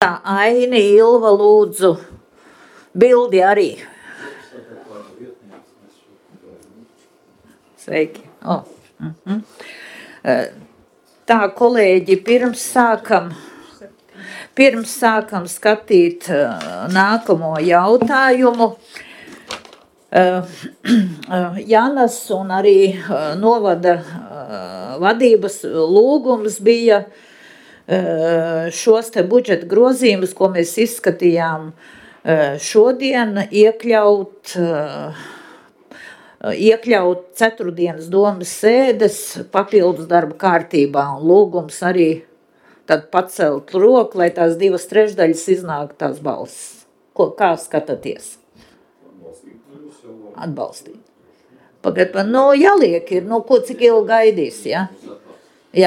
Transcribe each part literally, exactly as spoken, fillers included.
Tā, Aini, Ilva, lūdzu, bildi arī. Sveiki. Oh. Mhm. Tā, kolēģi, pirms sākam, pirms sākam skatīt nākamo jautājumu, Jānas un arī novada vadības lūgums bija šos te budžeta grozījumus, ko mēs izskatījām šodien, iekļaut, iekļaut ceturtdienas domas sēdes papildus darba kārtībā, un lūgums arī tad pacelt roku, lai tās divas trešdaļas iznāk tās balsis. Ko, kā skatāties? Atbalstīt. Pagad, nu jāliek ir, nu ko cik ilgi gaidīs, ja? Jā.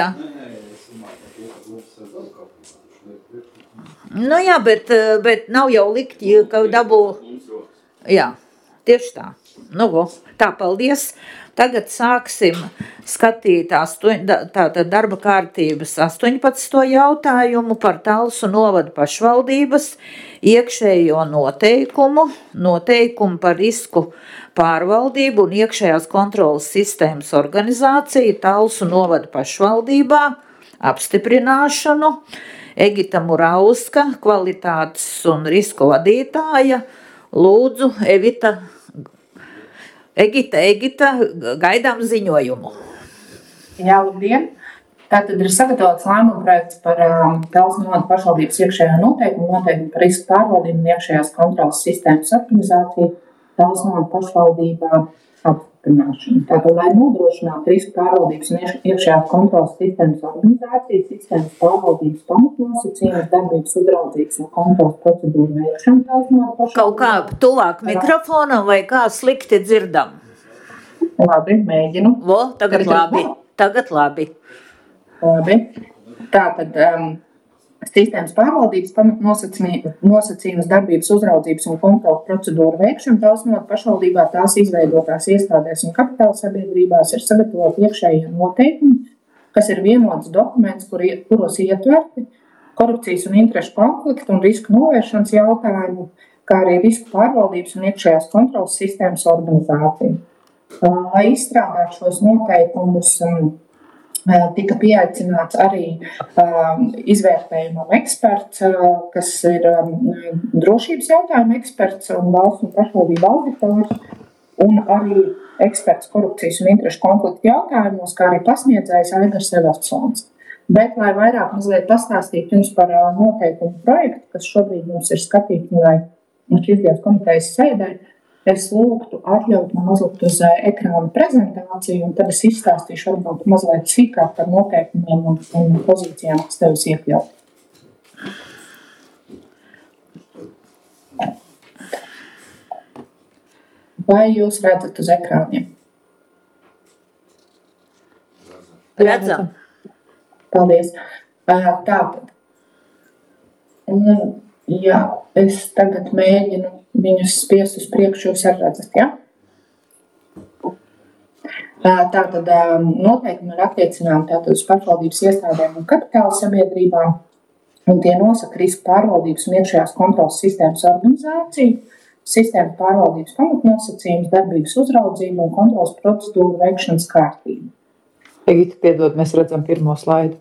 Nu jā, bet, bet nav jau likt, ka dabū... Jā, tieši tā. Nu, tā, paldies. Tagad sāksim skatīt astoņ, tātad darba kārtības astoņpadsmito jautājumu par Talsu novada pašvaldības iekšējo noteikumu, noteikumu par risku pārvaldību un iekšējās kontrolas sistēmas organizāciju Talsu novada pašvaldībā apstiprināšanu. Egita Murauska, kvalitātes un risku vadītāja. Lūdzu, Evita. Egita, Egita, gaidām ziņojumu. Jā, labdien. Tātad ir sagatavots lēmuma projekts par um, Talsu novada pašvaldības iekšējā noteikumu, noteikumu par risku pārvaldību un iekšējās kontrolas sistēmas organizāciju Talsu novada pašvaldībā apstiprināšanu. Tātad, lai nodrošinātu risku pārvaldības un iekšējās kontrolas sistēmas organizāciju, sistēmas pārvaldības pamatnosacījumus, darbības uzraudzības un kontrolas procedūru veikšanu Talsu novada pašvaldībā. Kaut kā tuvāk mikrofonam vai kā slikti dzirdam? Labi, mēģinu. Vo, tagad labi, tagad labi. Labi. Tātad um, sistēmas pārvaldības pamatnosacījumus, darbības uzraudzības un kontrolas procedūru veikšanu Talsu novada pašvaldībā, tās izveidotās iestādēs un kapitāla sabiedrībās ir sagatavot iekšējie noteikumi, kas ir vienots dokuments, kur, kuros ietverti korupcijas un interešu konfliktu un risku novēršanas jautājumu, kā arī risku pārvaldības un iekšējās kontrolas sistēmas organizāciju. Lai izstrādātu šos noteikumus, tika pieaicināts arī um, izvērtējumam eksperts, uh, kas ir um, drošības jautājumu eksperts un valsts un pašvaldību auditors, un arī eksperts korupcijas un interešu konfliktu jautājumos, kā arī pasniedzējs Aigars Evertsons. Bet, lai vairāk mazliet pastāstītu jums par uh, noteikumu projektu, kas šobrīd mums ir skatīts un lai šīs dienas komitejas sēdē, es lūgtu atļaut man mazliet uz ekrāna prezentāciju, un tad es izstāstīšu varbūt mazliet sīkāk par noteikumiem un, un pozīcijām, kas tevis iekļaut. Vai jūs redzat uz ekrāniem? Redzam. Paldies. Tātad. Un, jā, es tagad mēģinu viņus spiest uz priekšu, jūs arī redzat, ja? Tātad noteikumi ir attiecināmi tātad uz pašvaldības iestādēm un kapitāla sabiedrībām, un tie nosaka risku pārvaldības un iekšējās kontrolas sistēmas organizāciju, sistēmas pārvaldības pamatnosacījumus, darbības uzraudzību un kontrolas procedūru veikšanas kārtību. Egita, piedod, mēs redzam pirmo slaidu.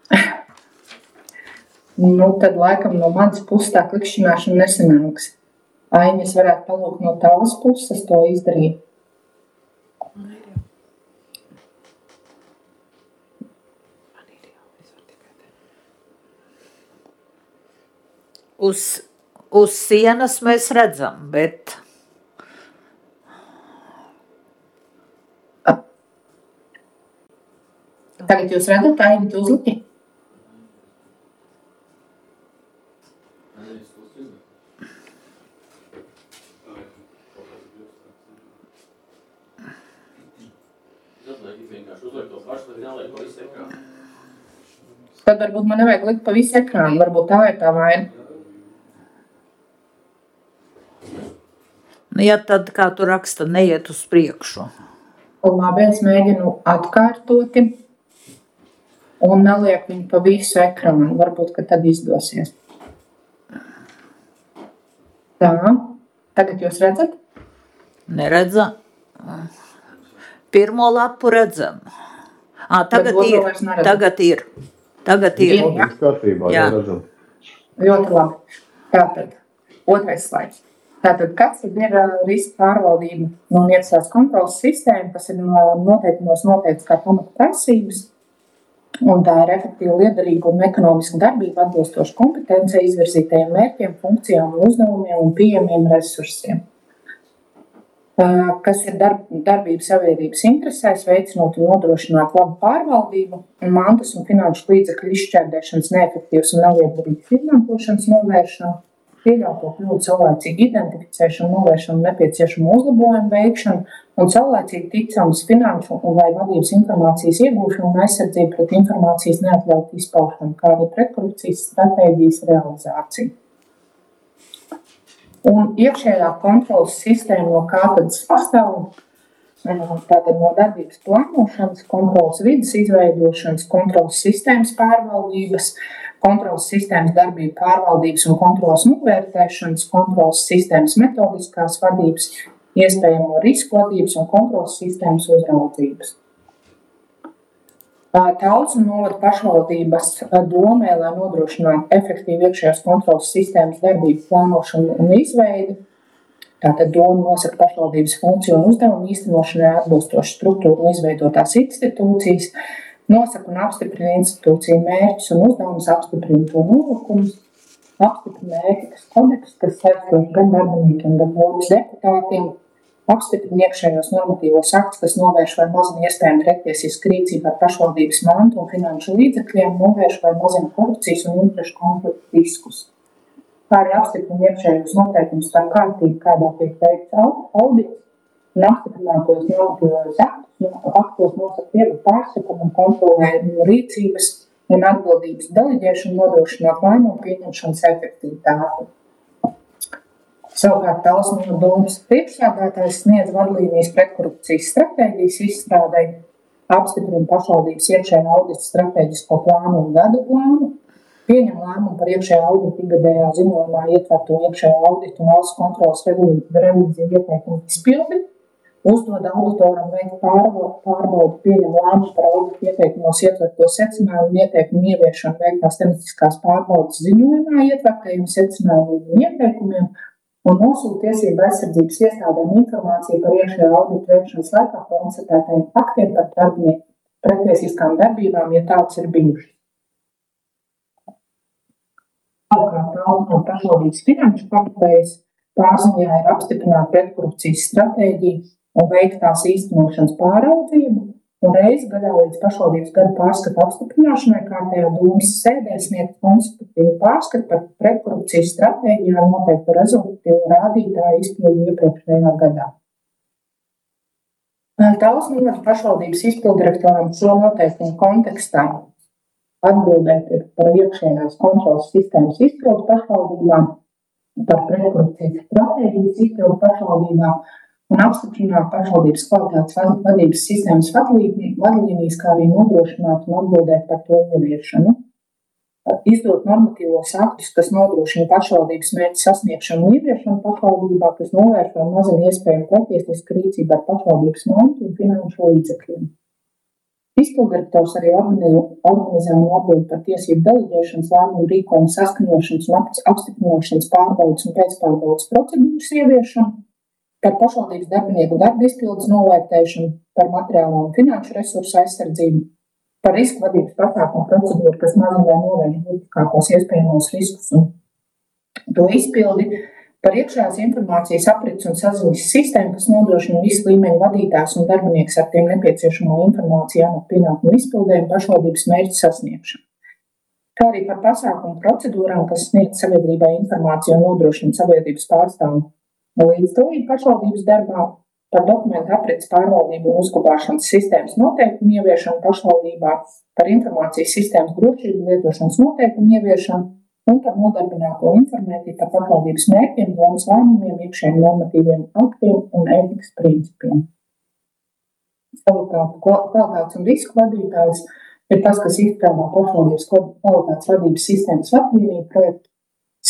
Nu, tad laikam no manas puses tā klikšķināšana nesanāks. Aini, es varētu palūkt no tavas puses to izdarīt. Uz, uz sienas mēs redzam, bet... Tagad jūs redzat, Aini, tu uzliki? Tad varbūt man nevajag likt pa visu ekrānu, varbūt tā ir tā vaina. Nu, ja tad, kā tu raksta, neiet uz priekšu. Labi, es mēģinu atkārtoti un neliek viņu pa visu ekrānu. Varbūt, ka tad izdosies. Tā, tagad jūs redzat? Neredzam. Pirmo lapu redzam. À, tagad, ir, tagad ir. Tagad ir. Ir, ja? Kārtībā, jā. Redzam. Ļoti labi. Tātad, otrais slaids. Tātad, kas tad ir riska pārvaldība un iekšējās kontrolas sistēma, kas ir noteikumos noteikts kā pamata prasības, un tā ir efektīva, liederīga un ekonomiska darbība atbilstoši kompetencija, izvirzītajiem mērķiem, funkcijām, uzdevumiem un pieejamiem resursiem. Kas ir darb, darbības sabiedrības interesēs, veicinot un nodrošināt labu pārvaldību un mantas un finanšu līdzekļu izšķērdēšanas neefektīvas un neliederīgas izmantošanas novēršanu, pieļauto kļūdu saulēcīgu identificēšanu, novēršanu, nepieciešamu uzlabojumu veikšanu un saulēcīgi ticamas finanšu un vai vadības informācijas iegūšanu un aizsardzību pret informācijas neatļautu izpaušanu, kā arī pretkorupcijas stratēģijas realizāciju. Un iekšējā kontrolas sistēma no kā tad sastāv, tātad no darbības plānošanas, kontrolas vides izveidošanas, kontrolas sistēmas pārvaldības, kontrolas sistēmas darbību pārvaldības un kontrolas novērtēšanas, kontrolas sistēmas metodiskās vadības, iespējamo risku vadības un kontrolas sistēmas uzraudzības. Tautas un novada pašvaldības domē, lai nodrošinātu efektīvu iekšējās kontrolas sistēmas darbību plānošanu un izveidi. Tātad doma nosaka pašvaldības funkciju un uzdevumu īstenošanai atbilstoši struktūru un izveidotās institūcijas, nosaka un apstiprina institūciju mērķus un uzdevumus, apstiprina to nolikumus, apstiprina ētikas kodeksu, kas saistoši gan darbiniekiem, gan domas deputātiem, apstiprina iekšējos normatīvos aktus, kas novērš vai mazina iespējami pretiesisku rīcību ar pašvaldības mantu un finanšu līdzekļiem, novērš vai mazina korupcijas un interešu konfliktu riskus. Kā arī apstiprina iekšējos noteikumus par kārtību, kādā tiek veikts audits, un apstiprinātos normatīvos aktus, aktos nosaka vieglu pārsekam un kontrolējumu rīcības un atbildības deleģēšanu, nodrošināt lēmumu pieņemšanas efektivitāti. Savukārt Tautas un domas priekšsēdētājs sniedz vadlīnijas pretkorupcijas stratēģijas izstrādei, apstiprina pašvaldības iekšējā audita stratēģisko plānu un gada plānu, pieņem lēmumu par iekšējā audita ikgadējā ziņojumā ietverto iekšējā audita un valsts kontrolas revīziju ieteikumu izpildi, uzdod auditoram veikt pārbaudu, pieņem lēmumu par audita ieteikumos ietverto secinājumu un ieteikumu ieviešanu veiktās tematiskās pārbaudas ziņojumā ietvertajiem secinājumiem un ieteikumiem, un nosūta tiesību aizsardzības iestādēm informāciju par iekšējā audita veikšanas laikā konstatētajiem faktiem par darbinieku pretiesiskām darbībām, ja tāds ir bijušas. Savukārt Tautas un pašvaldības finanšu komitejas pārziņā ir apstiprināta pretkorupcijas stratēģija un veikt tās īstenošanas pāraudzību, un reizi gadā līdz pašvaldības gada pārskatu apstiprināšanai kārtējā domas sēdē sniegt konsultatīvu pārskatu par pretkorupcijas stratēģiju un noteiktu rezultatīvu rādītāju izpildi iepriekšējā gadā. Tautas un novada pašvaldības izpildirektoram šo noteikumu kontekstā atbildēt ir par iekšējās kontrolas sistēmas izpildu pašvaldībām, par pretkorupcijas stratēģijas izpildu pašvaldībām, un apstiprināt pašvaldības kvalitātes vadības sistēmas vadlīnijas, kā arī nodrošināt un atbildēt par to ieviešanu. Izdot normatīvos aktus, kas nodrošina pašvaldības mērķu sasniegšanu un ieviešanu pašvaldībā, kas novērš vai mazina iespējamu pretiesisku rīcību ar pašvaldības mantu un finanšu līdzekļiem. Izpildirektors arī organizē un atbild par tiesību deleģēšanas, lēmumu rīkojumu saskaņošanas un apstiprināšanas pārbaudas un pēcpārbaudas procedūras ieviešanu, par pašvaldības darbinieku darba izpildes novērtēšanu, par materiālo un finanšu resursu aizsardzību, par risku vadības pasākumu procedūru, kas mazina vai novērš būtiskākos iespējamos riskus un to izpildi, par iekšējās informācijas aprits un saziņas sistēmu, kas nodrošina visu līmeņu vadītājs un darbinieks ar tiem nepieciešamo informāciju un pienākumu izpildējumu pašvaldības mērķu sasniegšanu. Kā arī par pasākumu procedūrām, kas sniedz sabiedrībai informāciju un nodrošina sabiedrības pārstāvu līdzdalību pašvaldības darbā, par dokumentu aprits pārvaldību un uzglabāšanas sistēmas noteikumu ieviešanu pašvaldībā, par informācijas sistēmas drošību lietošanas noteikumu ieviešanu un par nodarbināto informētību par pašvaldības mērķiem, domas lēmumiem, iekšējiem normatīviem aktiem un ētikas principiem. Savukārt, kvalitātes un risku vadītājs ir tas, kas izstrādā pašvaldības kvalitātes vadības sistēmas vadlīniju projektu,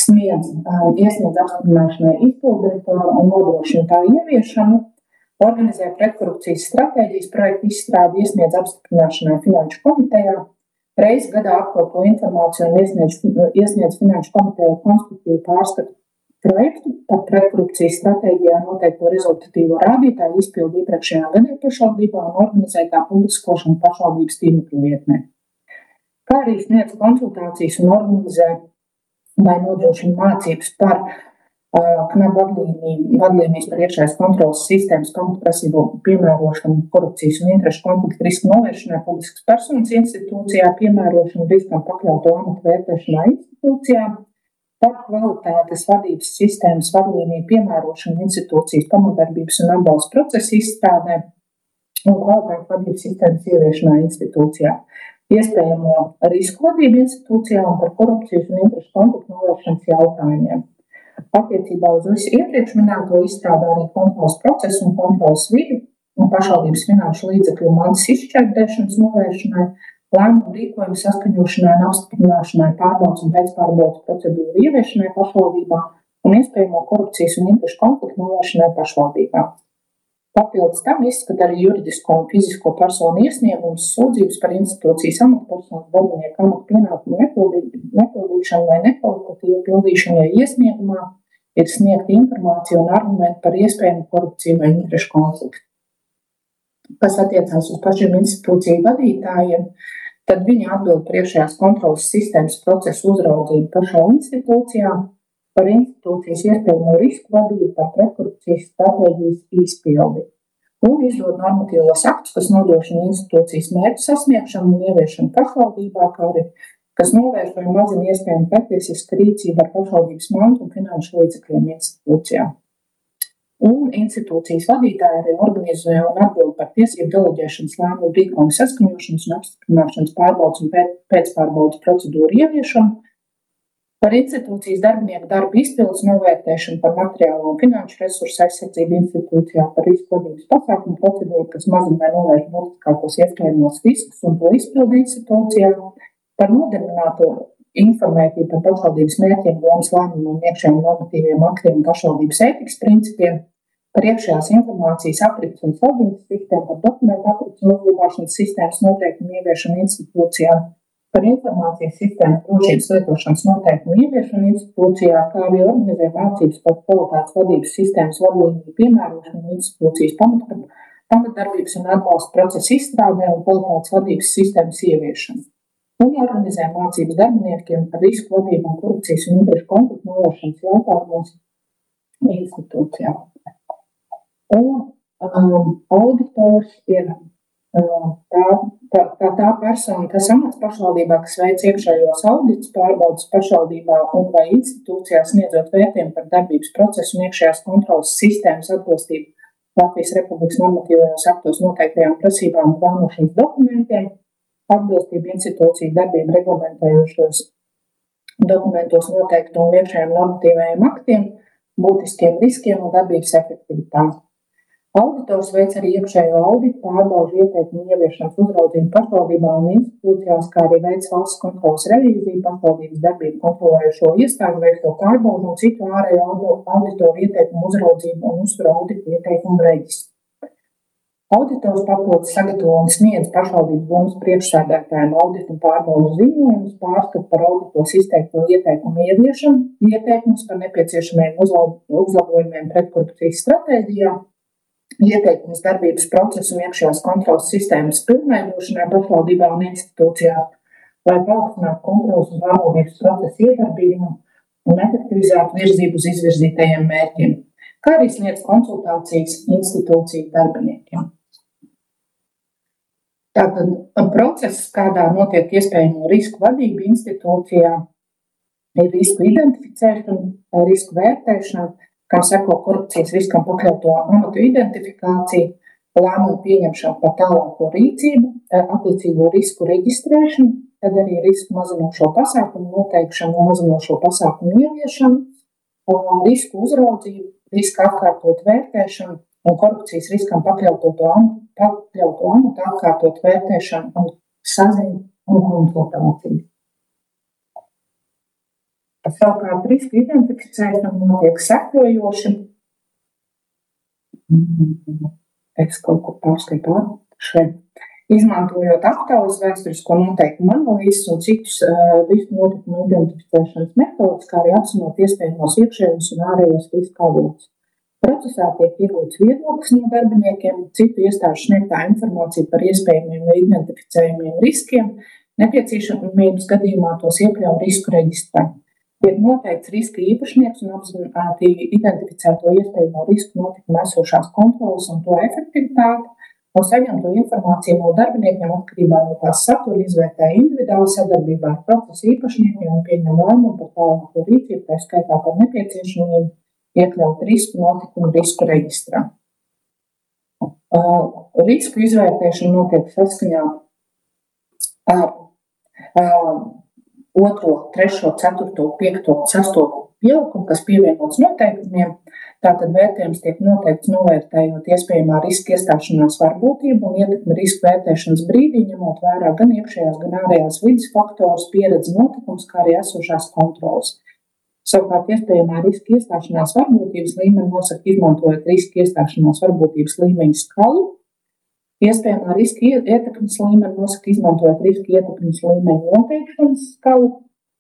sniedz, uh, iesniedz apstiprināšanai izpilddirektoram un nodrošina tā ieviešanu, organizē pretkorupcijas stratēģijas projektu izstrādi, iesniedz apstiprināšanai Finanšu komitejā, reizi gadā apkopo informāciju un iesniedz, iesniedz Finanšu komitejā konstruktīvu pārskatu projektu par pretkorupcijas stratēģijā noteikto rezultatīvo rādītāju izpildu iepriekšējā gadā pašvaldībā un organizētā publiskošanu pašvaldības tīmekļa vietnē. Kā arī sniedz konsultācijas un organizē vai nodrošina mācības par uh, knapu vadlīniju, vadlīnijas par iekšējās kontrolas sistēmas pamatprasību piemērošanu, korupcijas un interešu konfliktu risku novēršanai publiskas personas institūcijā, piemērošanu riskam pakļauto amatu vērtēšanā institūcijā, par kvalitātes vadības sistēmas vadlīniju piemērošanu institūcijas pamatdarbības un atbalsta procesa izstrādē un kvalitātes vadības sistēmas ieviešanā institūcijā, iespējamo risku vadību institūcijā un par korupcijas un interešu konfliktu novēršanas jautājumiem. Attiecībā uz visu iepriekš minēto izstrādā arī kontrolas procesu un kontrolas vidi un pašvaldības finanšu līdzekļu mantas izšķērdēšanas novēršanai, lēmumu rīkojumu saskaņošanai un apstiprināšanai, pārbaudas un pēcpārbaudas procedūru ieviešanai pašvaldībā un iespējamo korupcijas un interešu konfliktu novēršanai pašvaldībā. Papildus tam izskata arī juridisko un fizisko personu iesniegumus, sūdzības par institūcijas amatpersonas darbinieku amatu pienākumu nepildīšanu vai nekvalitatīvu pildīšanu, ja iesniegumā ir sniegta informācija un argumenti par iespējamu korupciju vai interešu konfliktu. Kas attiecās uz pašiem institūciju vadītājiem, tad viņi atbild par iekšējās kontrolas sistēmas procesu uzraudzību pašā institūcijā, par institūcijas iespējamo risku vadību, par pretkorupcijas stratēģijas izpildi un izdod normatīvos aktus, kas nodrošina institūcijas mērķu sasniegšanu un ieviešanu pašvaldībā, kā arī kas novērš vai mazina iespējamu pretiesisku rīcību ar pašvaldības mantu un finanšu līdzekļiem institūcijā. Un institūcijas vadītāji arī organizē un atbild par tiesību deleģēšanas lēmumu rīkojumu saskaņošanas un apstiprināšanas pārbaudas un pēcpārbaudas procedūru ieviešanu, par institūcijas darbinieku darbu izpildes novērtēšanu, par materiālo un finanšu resursu aizsardzību institūcijā, par risku vadības pasākumu procedūru, kas mazina vai novērš būtiskākos iespējamos riskus un to izpildu institūcijā, par nodarbināto informētību par pašvaldības mērķiem, lomas lēmumiem, iekšējiem normatīviem aktiem un pašvaldības ētikas principiem, par iekšējās informācijas aprits un saziņas sistēmu, par dokumentu aprits un uzglabāšanas sistēmas noteikumu ieviešanu institūcijā, par informācijas sistēmas drošības lietošanas noteikumu ieviešanu institūcijā, kā arī organizē mācības par kvalitātes vadības sistēmas vadlīniju piemērošanu institūcijas pamatdarbības un atbalsta procesa izstrādē un kvalitātes vadības sistēmas ieviešanu. Un organizē mācības darbiniekiem par risku vadību un korupcijas un interešu konfliktu novēršanas jautājumos institūcijā. Un um, auditors ir um, tā, tā, tā, tā persona, tas amats pašvaldībā, kas veic iekšējos audits, pārbaudas pašvaldībā un vai institūcijā sniedzot vērtējumu par darbības procesu un iekšējās kontrolas sistēmas atbilstību Latvijas Republikas normatīvajos aktos noteiktajām prasībām un plānošanas dokumentiem, atbilstību institūciju darbību reglamentējošos dokumentos noteiktu un iekšējiem normatīvajiem aktiem, būtiskiem riskiem un darbības efektivitāti. Auditors veic arī iekšējo auditu, pārbaužu ieteikumu ieviešanu uzraudzību pašvaldībā un institūcijās, kā arī veic valsts kontrolas revīziju, pašvaldības darbību kontrolējošo iestāžu veikto pārbaudu un citu ārējo auditoru ieteikumu uzraudzību un uzturu auditu ieteikumu reģistru. Auditors papildus sagatavo un sniedz pašvaldības domas priekšsēdētājiem auditu un pārbaudu ziņojumus, pārskatu par auditos izteikto ieteikumu ieviešanu, ieteikumus par nepieciešamiem uzlabojumiem pretkorupcijas stratēģijā, ieteikumus darbības procesu un iekšējās kontrolas sistēmas pilnveidošanai pašvaldībā un institūcijā, lai paaugstinātu kontrolas un pārvaldības procesu iedarbību un efektivizētu virzību uz izvirzītajiem mērķiem, kā arī sniedz konsultācijas institūciju darbiniekiem. Tātad process, kādā notiek iespējamo risku vadība institūcijā, ir risku identificēšana, risku vērtēšana, kam seko korupcijas riskam pakļauto amatu identifikācija, lēmumu pieņemšana par tālāko rīcību, attiecīgo risku reģistrēšanu, tad arī risku mazinošo pasākumu noteikšanu un mazinošo pasākumu ieviešanu, risku uzraudzību, riska atkārtot vērtēšanu un korupcijas riskam pakļauto amatu atkārtot vērtēšanu un saziņu un konsultāciju. Savukārt riska identificēšana notiek sekojoši. Es kaut ko pārskaitu šeit. Izmantojot aptaujas vēsturisko noteikumu analīzes un citus uh, risku notikumu identificēšanas metodus, kā arī apzinot iespējamos iekšējos un ārējos riska avotus. Procesā tiek iegūts viedoklis no darbiniekiem, citu iestāžu sniegtā informācija par iespējamiem vai identificējumiem riskiem, nepieciešamības gadījumā tos iekļauj risku reģistrā. Tiek noteikts riska īpašnieks un apzināti identificēto iespējamo risku notikumu esošās kontrolas un to efektivitāti, un saņemto informāciju no darbiniekiem atkarībā no tās satura izvērtē individuāli sadarbībā ar procesu īpašniekiem un pieņem lēmumu par tālāko rīcību, tā skaitā par nepieciešamību iekļaut risku notikumu risku reģistrā. Uh, risku izvērtēšana notiek saskaņā ar uh, otro, trešo, ceturto, piekto, sesto pielikumu, kas pievienots noteikumiem. Tātad vērtējums tiek noteikts novērtējot iespējamā riska iestāšanās varbūtību un ietekmi risku vērtēšanas brīdī, ņemot vērā gan iekšējās, gan ārējās vides faktorus, pieredzi notikums, kā arī esošās kontrolas. Savukārt iespējamā riska iestāšanās varbūtības līmeni nosaka izmantojot riska iestāšanās varbūtības līmeņa skalu. Iespējamā riska ietekmes līmeni nosaka izmantojot riska ietekmes līmeņa noteikšanas skalu.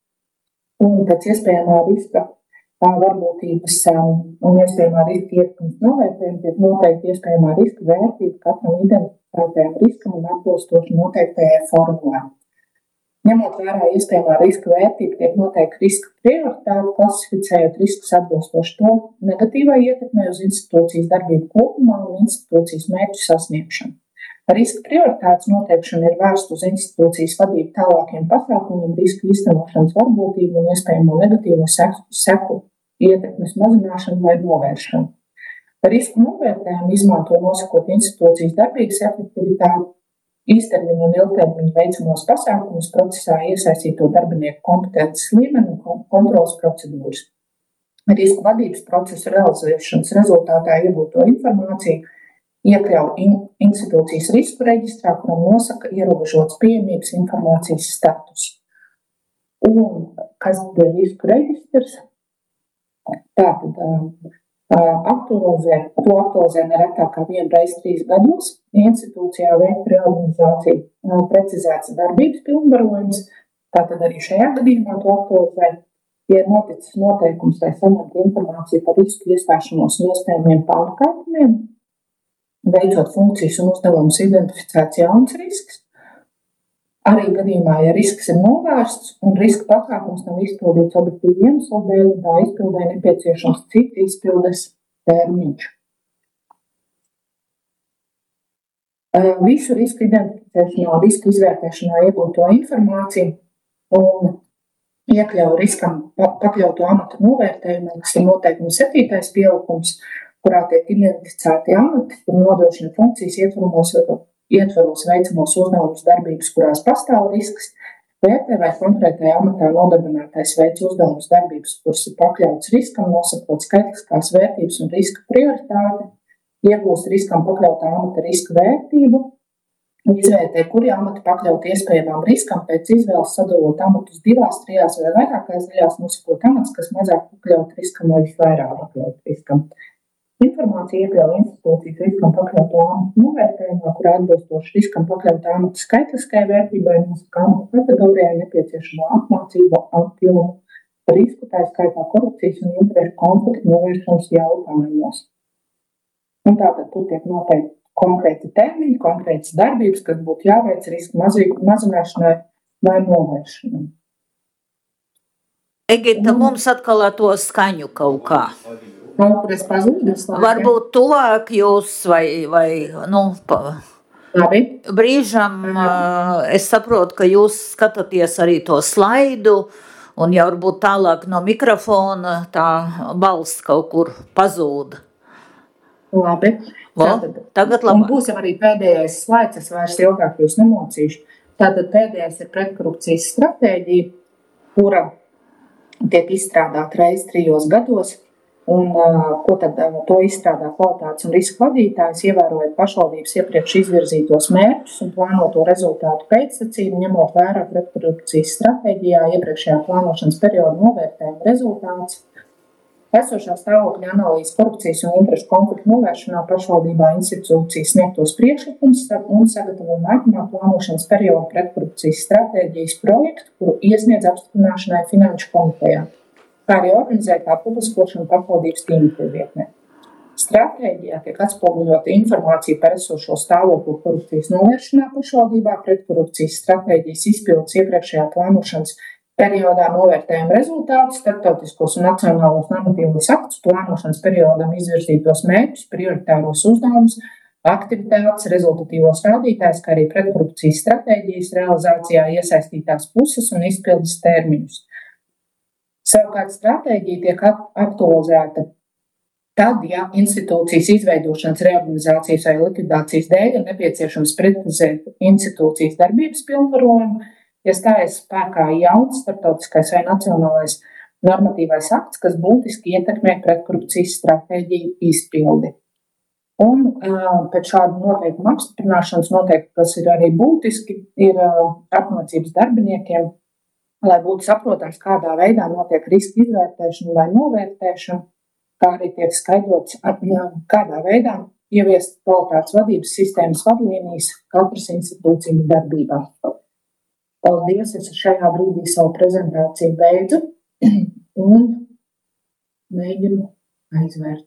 Un pēc iespējamā riska varbūtības un iespējamā riska ietekmes novērtējuma tiek noteikti iespējamā riska vērtība katram identificētajam riskam un atbilstoši noteiktajai formulai. Ņemot vērā iespējamā riska vērtība, tiek noteikti riska prioritāte, klasificējot riskus atbilstoši to negatīvai ietekmei uz institūcijas darbību kopumā un institūcijas mērķu sasniegšanu. Riska prioritātes noteikšana ir vērsta uz institūcijas vadību tālākiem pasākumiem, riska īstenošanas varbūtību un iespējamo negatīvo seku, seku ietekmes mazināšanu vai novēršanu. Risku novērtējumu izmanto nosakot institūcijas darbības efektivitāti, īstermiņa un ilgtermiņa veicamos pasākumus procesā iesaistīto darbinieku kompetences līmeni un kontrolas procedūras. Risku vadības procesu realizēšanas rezultātā iegūto informāciju iekļauj in- institūcijas risku reģistrā, kuram nosaka ierobežots pieejamības informācijas status. Un kas ir risku reģistrs? Tātad aktualizē, to aktualizē neretāk kā vienu reizi trīs gados. Institūcijā veikta reorganizācija, precizēts darbības pilnvarojums, tātad arī šajā gadījumā to aktualizē. Ja ir noticis noteikums vai saņemt informāciju par risku iestāšanos un iespējamiem pārkāpumiem, veicot funkcijas un uzdevumus identificēts jauns risks. Arī gadījumā, ja risks ir novērsts un riska pakāpums nav izpildīts objektīvi iemeslu dēļ, tā izpildē nepieciešams cits izpildes termiņš. Visu risku identificēšanā, riska izvērtēšanā iegūto informāciju un iekļauj riskam pakļauto amatu novērtējumu, kas ir noteikumi septītais pielikums, kurā tiek identificēti amati, kur nodošana funkcijas ietvaros, ietvaros veicamos uzdevumus darbības, kurās pastāv risks, vērtē vai konkrētajā amatā nodarbinātais veic uzdevumus darbības, kuras ir pakļauts riskam, nosakot skaitliskās vērtības un riska prioritāti, iegūst riskam pakļautā amata riska vērtību, izvērtē, kuri amati pakļaut iespējamām riskam, pēc izvēles sadalot amatus divās, trijās vai vairākās daļās, nosakot amats, kas mazāk pakļaut riskam vai visvairāk pakļaut riskam. Informācija iekļauj institūcijas riskam pakļauto amatu novērtējumā, kurā atbilstoši riskam pakļautā amata skaitliskai vērtībai nosaka amatu kategorijai nepieciešamo apmācību apjomu risku, tā skaitā korupcijas un interešu konfliktu novēršanas jautājumos. Un tātad tur tiek noteikti konkrēti termiņi, konkrētas darbības, kas būtu jāveic riska mazināšanai vai novēršanai. Egita, mums atkal ar to skaņu kaut kā. Kaut kur es pazūdu. Varbūt tuvāk jūs vai, vai nu, pa, Labi. Brīžam uh, es saprotu, ka jūs skatāties arī to slaidu un jau varbūt tālāk no mikrofona tā balss kaut kur pazūda. Labi. Tātad, tagad labāk. Un būs arī pēdējais slaids, es vairs ilgāk jūs nemocīšu. Tātad pēdējais ir pretkorupcijas stratēģija, kura tiek izstrādāta reiz trijos gados. Un, ko tad to izstrādā kvalitātes un riska vadītājs, ievērojot pašvaldības iepriekš izvirzītos mērķus un plānoto rezultātu pēcsacību, ņemot vērā pretkorupcijas stratēģijā iepriekšējā plānošanas perioda novērtējuma rezultāts. Esošā stāvokļa analīzes, korupcijas un interešu konfliktu novēršanā pašvaldībā institūcijas sniegtos priekšlikums un sagatavo nākamā plānošanas perioda pretkorupcijas stratēģijas projektu, kuru iesniedz apstiprināšanai Finanšu komitejā, kā arī organizētā publiskošana pašvaldības tīmekļa vietnē. Stratēģijā tiek atspoguļota informācija par esošo stāvokli korupcijas novēršanā pašvaldībā, pretkorupcijas stratēģijas izpildes iepriekšējā plānošanas periodā novērtējuma rezultātus, starptautiskos un nacionālos normatīvos aktus, plānošanas periodam izvirzītos mērķus, prioritāros uzdevumus, aktivitātes, rezultatīvos rādītājus, kā arī pretkorupcijas stratēģijas realizācijā iesaistītās puses un izpildes termiņus. Savukārt stratēģija tiek aktualizēta tad, ja institūcijas izveidošanas, reorganizācijas vai likvidācijas dēļ ir nepieciešams precizēt institūcijas darbības pilnvarojumu, ja stājas spēkā jauns starptautiskais vai nacionālais normatīvais akts, kas būtiski ietekmē pretkorupcijas stratēģiju izpildi. Un pēc šādu noteikumu apstiprināšanas noteikti, kas ir arī būtiski, ir apmācības darbiniekiem, lai būtu saprotams, kādā veidā notiek riska izvērtēšana vai novērtēšana, kā arī tiek skaidrots, kādā veidā ieviest kvalitātes vadības sistēmas vadlīnijas katras institūcijas darbībā. Paldies, es šajā brīdī savu prezentāciju beidzu un mēģinu aizvērt.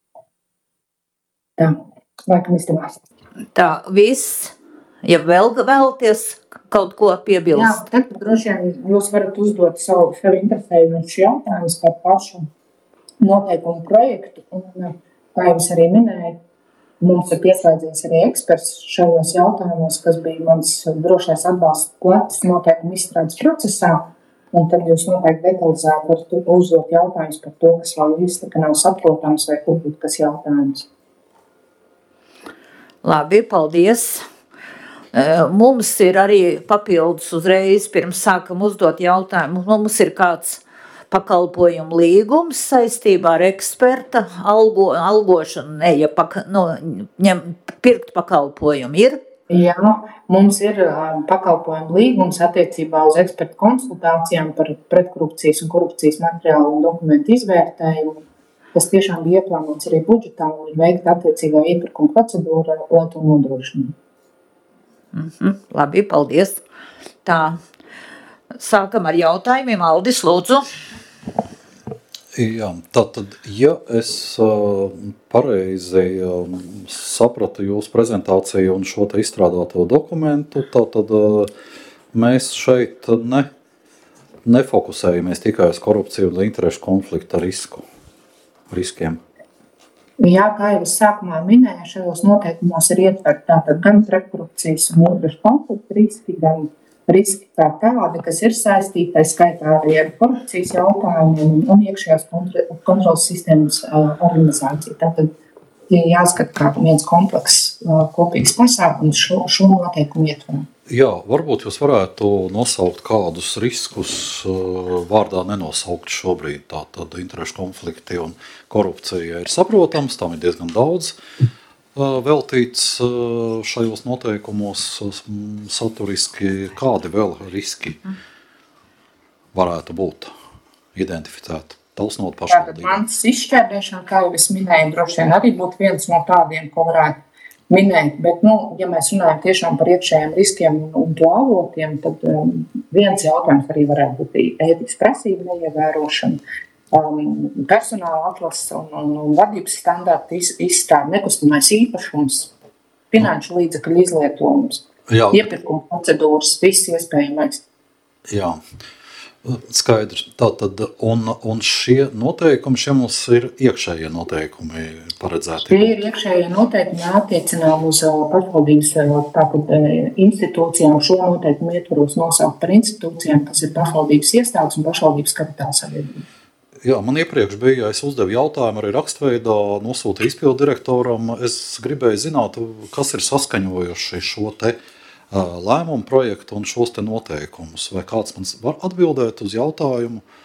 Tā, laikam izdevās. Tā, viss, ja vēl vēlaties kaut ko piebilst. Jā, tad droši vien jūs varat uzdot savu sev interesējumus jautājumus par pašu noteikumu projektu. Un, kā jau es arī minēju, mums ir pieslēdzies arī eksperts šajos jautājumos, kas bija mans drošais atbalsts plecs noteikumu izstrādes procesā, un tad jūs noteikti detalizēti varat uzdot jautājumus par to, kas vēl īsti nav saprotams vai kur būtu kas jautājums. Labi, paldies. Mums ir arī papildus uzreiz, pirms sākam uzdot jautājumu, mums ir kāds pakalpojumu līgums saistībā ar eksperta algo, algošanu, ne, ja paka, nu, ņem, pirkt pakalpojumu ir? Jā, mums ir pakalpojumu līgums attiecībā uz ekspertu konsultācijām par pretkorupcijas un korupcijas materiālu un dokumentu izvērtējumu, kas tiešām bija ieplānots arī budžetā un ir veikta attiecīgā iepirkuma procedūra, lai to nodrošinātu. Mm-hmm, labi, paldies. Tā, sākam ar jautājumiem. Aldis, lūdzu. Jā, tātad, ja es uh, pareizi uh, sapratu jūsu prezentāciju un šo te izstrādāto dokumentu, tātad uh, mēs šeit ne, nefokusējamies tikai uz korupciju un interešu konflikta risku, riskiem. Jā, kā jau es sākumā minēju, šajos noteikumos ir ietverti tātad gan pretkorupcijas un interešu konflikta riski, gan riski kā tādi, kas ir saistīti, tā skaitā arī ar korupcijas jautājumiem un iekšējās kontrolas sistēmas organizāciju. Tātad ir jāskat kā viens komplekss kopīgs pasākums šo, šo noteikumu ietvaram. Jā, varbūt jūs varētu nosaukt kādus riskus vārdā nenosaukt šobrīd. Tātad interešu konflikti un korupcija ir saprotams, tam ir diezgan daudz veltīts šajos noteikumos saturiski. Kādi vēl riski varētu būt identificēti? Tausnot pašvaldību. Mantas izšķērdēšana, kā jau es minēju, droši vien arī būtu viens no tādiem, ko varētu minēt. Bet, nu, ja mēs runājam tiešām par iekšējiem riskiem un to avotiem, tad um, viens jautājums arī varētu būt ētikas prasība neievērošana, um, personāla atlases un, un, un vadības standarta iz, izstrāde, nekustamais īpašums, finanšu līdzekļu izlietojums, iepirkuma procedūras, viss iespējamais. Jā. Skaidrs. Tātad, un, un šie noteikumi, šie mums ir iekšējie noteikumi paredzēti? Tie ir iekšējie noteikumi attiecinām uz pašvaldības tātad, institūcijām. Šo noteikumu ietvaros nosaukt par institūcijām, kas ir pašvaldības iestādes un pašvaldības kapitāla sabiedrība. Jā, man iepriekš bija, es uzdevu jautājumu arī rakstveidā, nosūtu izpildu direktoram. Es gribēju zināt, kas ir saskaņojuši šo te lēmumu projektu un šos te noteikumus. Vai kāds man var atbildēt uz jautājumu,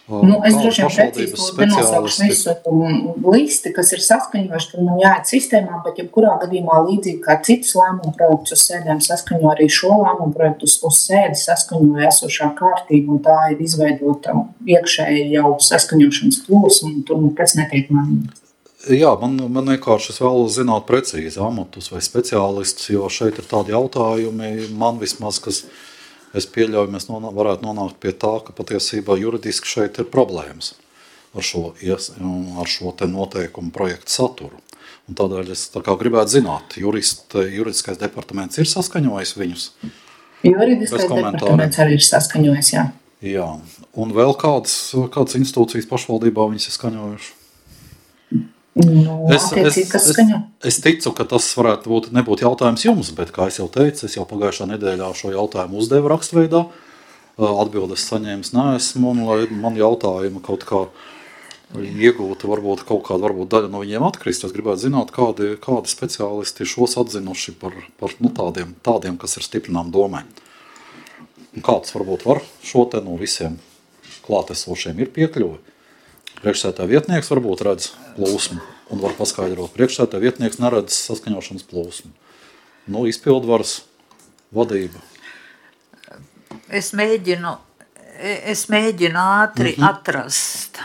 Nu, es droši vien precīzi nenosaukšu visu listi, kas ir saskaņojuši, tad man jāiet sistēmā, bet jebkurā gadījumā līdzīgi kā citus lēmumu projektus uz sēdēm saskaņo arī šo lēmumu projektu uz, uz sēdi saskaņoja esošā kārtība, un tā ir izveidota iekšēji jau saskaņošanas plūsma, un tur nekas netiek mainīts. Jā, man, man vienkārši es vēl zināt precīzi amatus vai speciālistus, jo šeit ir tādi jautājumi, man vismaz, kas es pieļauju, mēs nonā, varētu nonākt pie tā, ka patiesībā juridiski šeit ir problēmas ar šo, ar šo te noteikumu projektu saturu. Un tādēļ es tā kā gribētu zināt, jurist, juridiskais departaments ir saskaņojis viņus? Juridiskais departaments arī ir saskaņojis, jā. Jā, un vēl kādas, kādas institūcijas pašvaldībā viņas ir skaņojuši? Nu, es, es, es, es ticu, ka tas varētu būt, nebūt jautājums jums, bet, kā es jau teicu, es jau pagājušā nedēļā šo jautājumu uzdevu rakstveidā, atbildes saņēmis neesmu, un lai man jautājuma kaut kā iegūta, varbūt kaut kāda varbūt daļa no viņiem atkrist, es gribētu zināt, kādi, kādi speciālisti šos atzinuši par, par nu, tādiem, tādiem, kas ir stiprinām domē. Un kāds varbūt var šo te no visiem klātesošiem ir piekļuvi. Priekšsēdētāja vietnieks varbūt redz plūsmu un var paskaidrot. Priekšsēdētāja vietnieks neredz saskaņošanas plūsmu. Nu, izpildvaras vadība. Es mēģinu, es mēģinu ātri mm-hmm. atrast.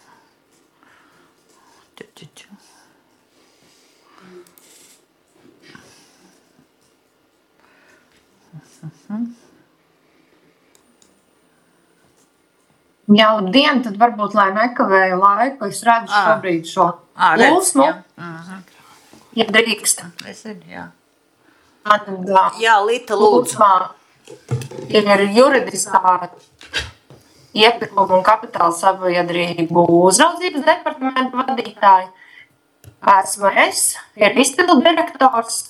Mm-hmm. Jā, labdien, tad varbūt, lai nekavēju laiku, es redzu à. šobrīd šo à, plūsmu, uh-huh. ja drīkst. Es ir, jā. Tad, jā, Lita, lūdzu. Ir juridiskā iepirkuma un kapitāla sabiedrību uzraudzības departamenta vadītāji. Esmu es, ir izpildu direktors,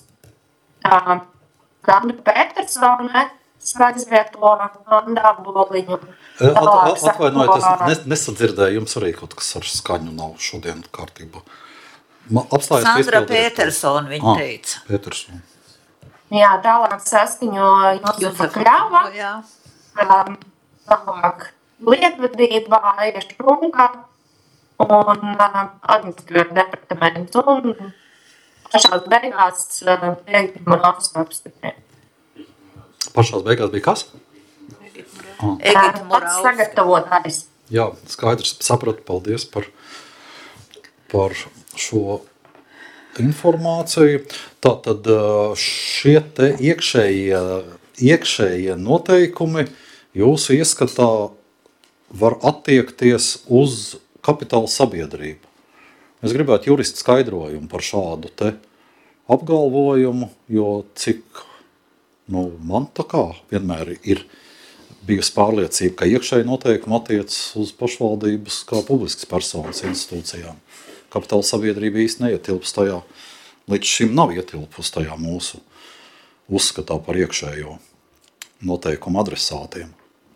Sandra Petersone, aizvieto Andā Boliņu. Atvainojiet, es nesadzirdēju, jums arī kaut kas ar skaņu nav šodien kārtībā. Sandra Petersone, viņa ah, teica. Petersone. Jā, tālāk saskaņo Josefa Kļava. Um, tālāk lietvedībā, Aieša Krunka un uh, administratīvā departaments. Un pašās beigās uh, Egipta Moravs apstiprina. Pašās beigās bija kas? Ah. Egipta Moravs. Pats sagatavotājs. Jā, skaidrs, sapratu, paldies par, par šo informāciju. Tātad šie te iekšējie, iekšējie noteikumi jūsu ieskatā var attiekties uz kapitāla sabiedrību. Es gribētu juristu skaidrojumu par šādu te apgalvojumu, jo cik nu, man tā kā vienmēr ir bijusi pārliecība, ka iekšēji noteikumi attiecas uz pašvaldības kā publiskas personas institūcijām. Kapitāla sabiedrība īsti neietilpst tajā, līdz šim nav ietilpus tajā mūsu uzskatā par iekšējo noteikumu adresātiem.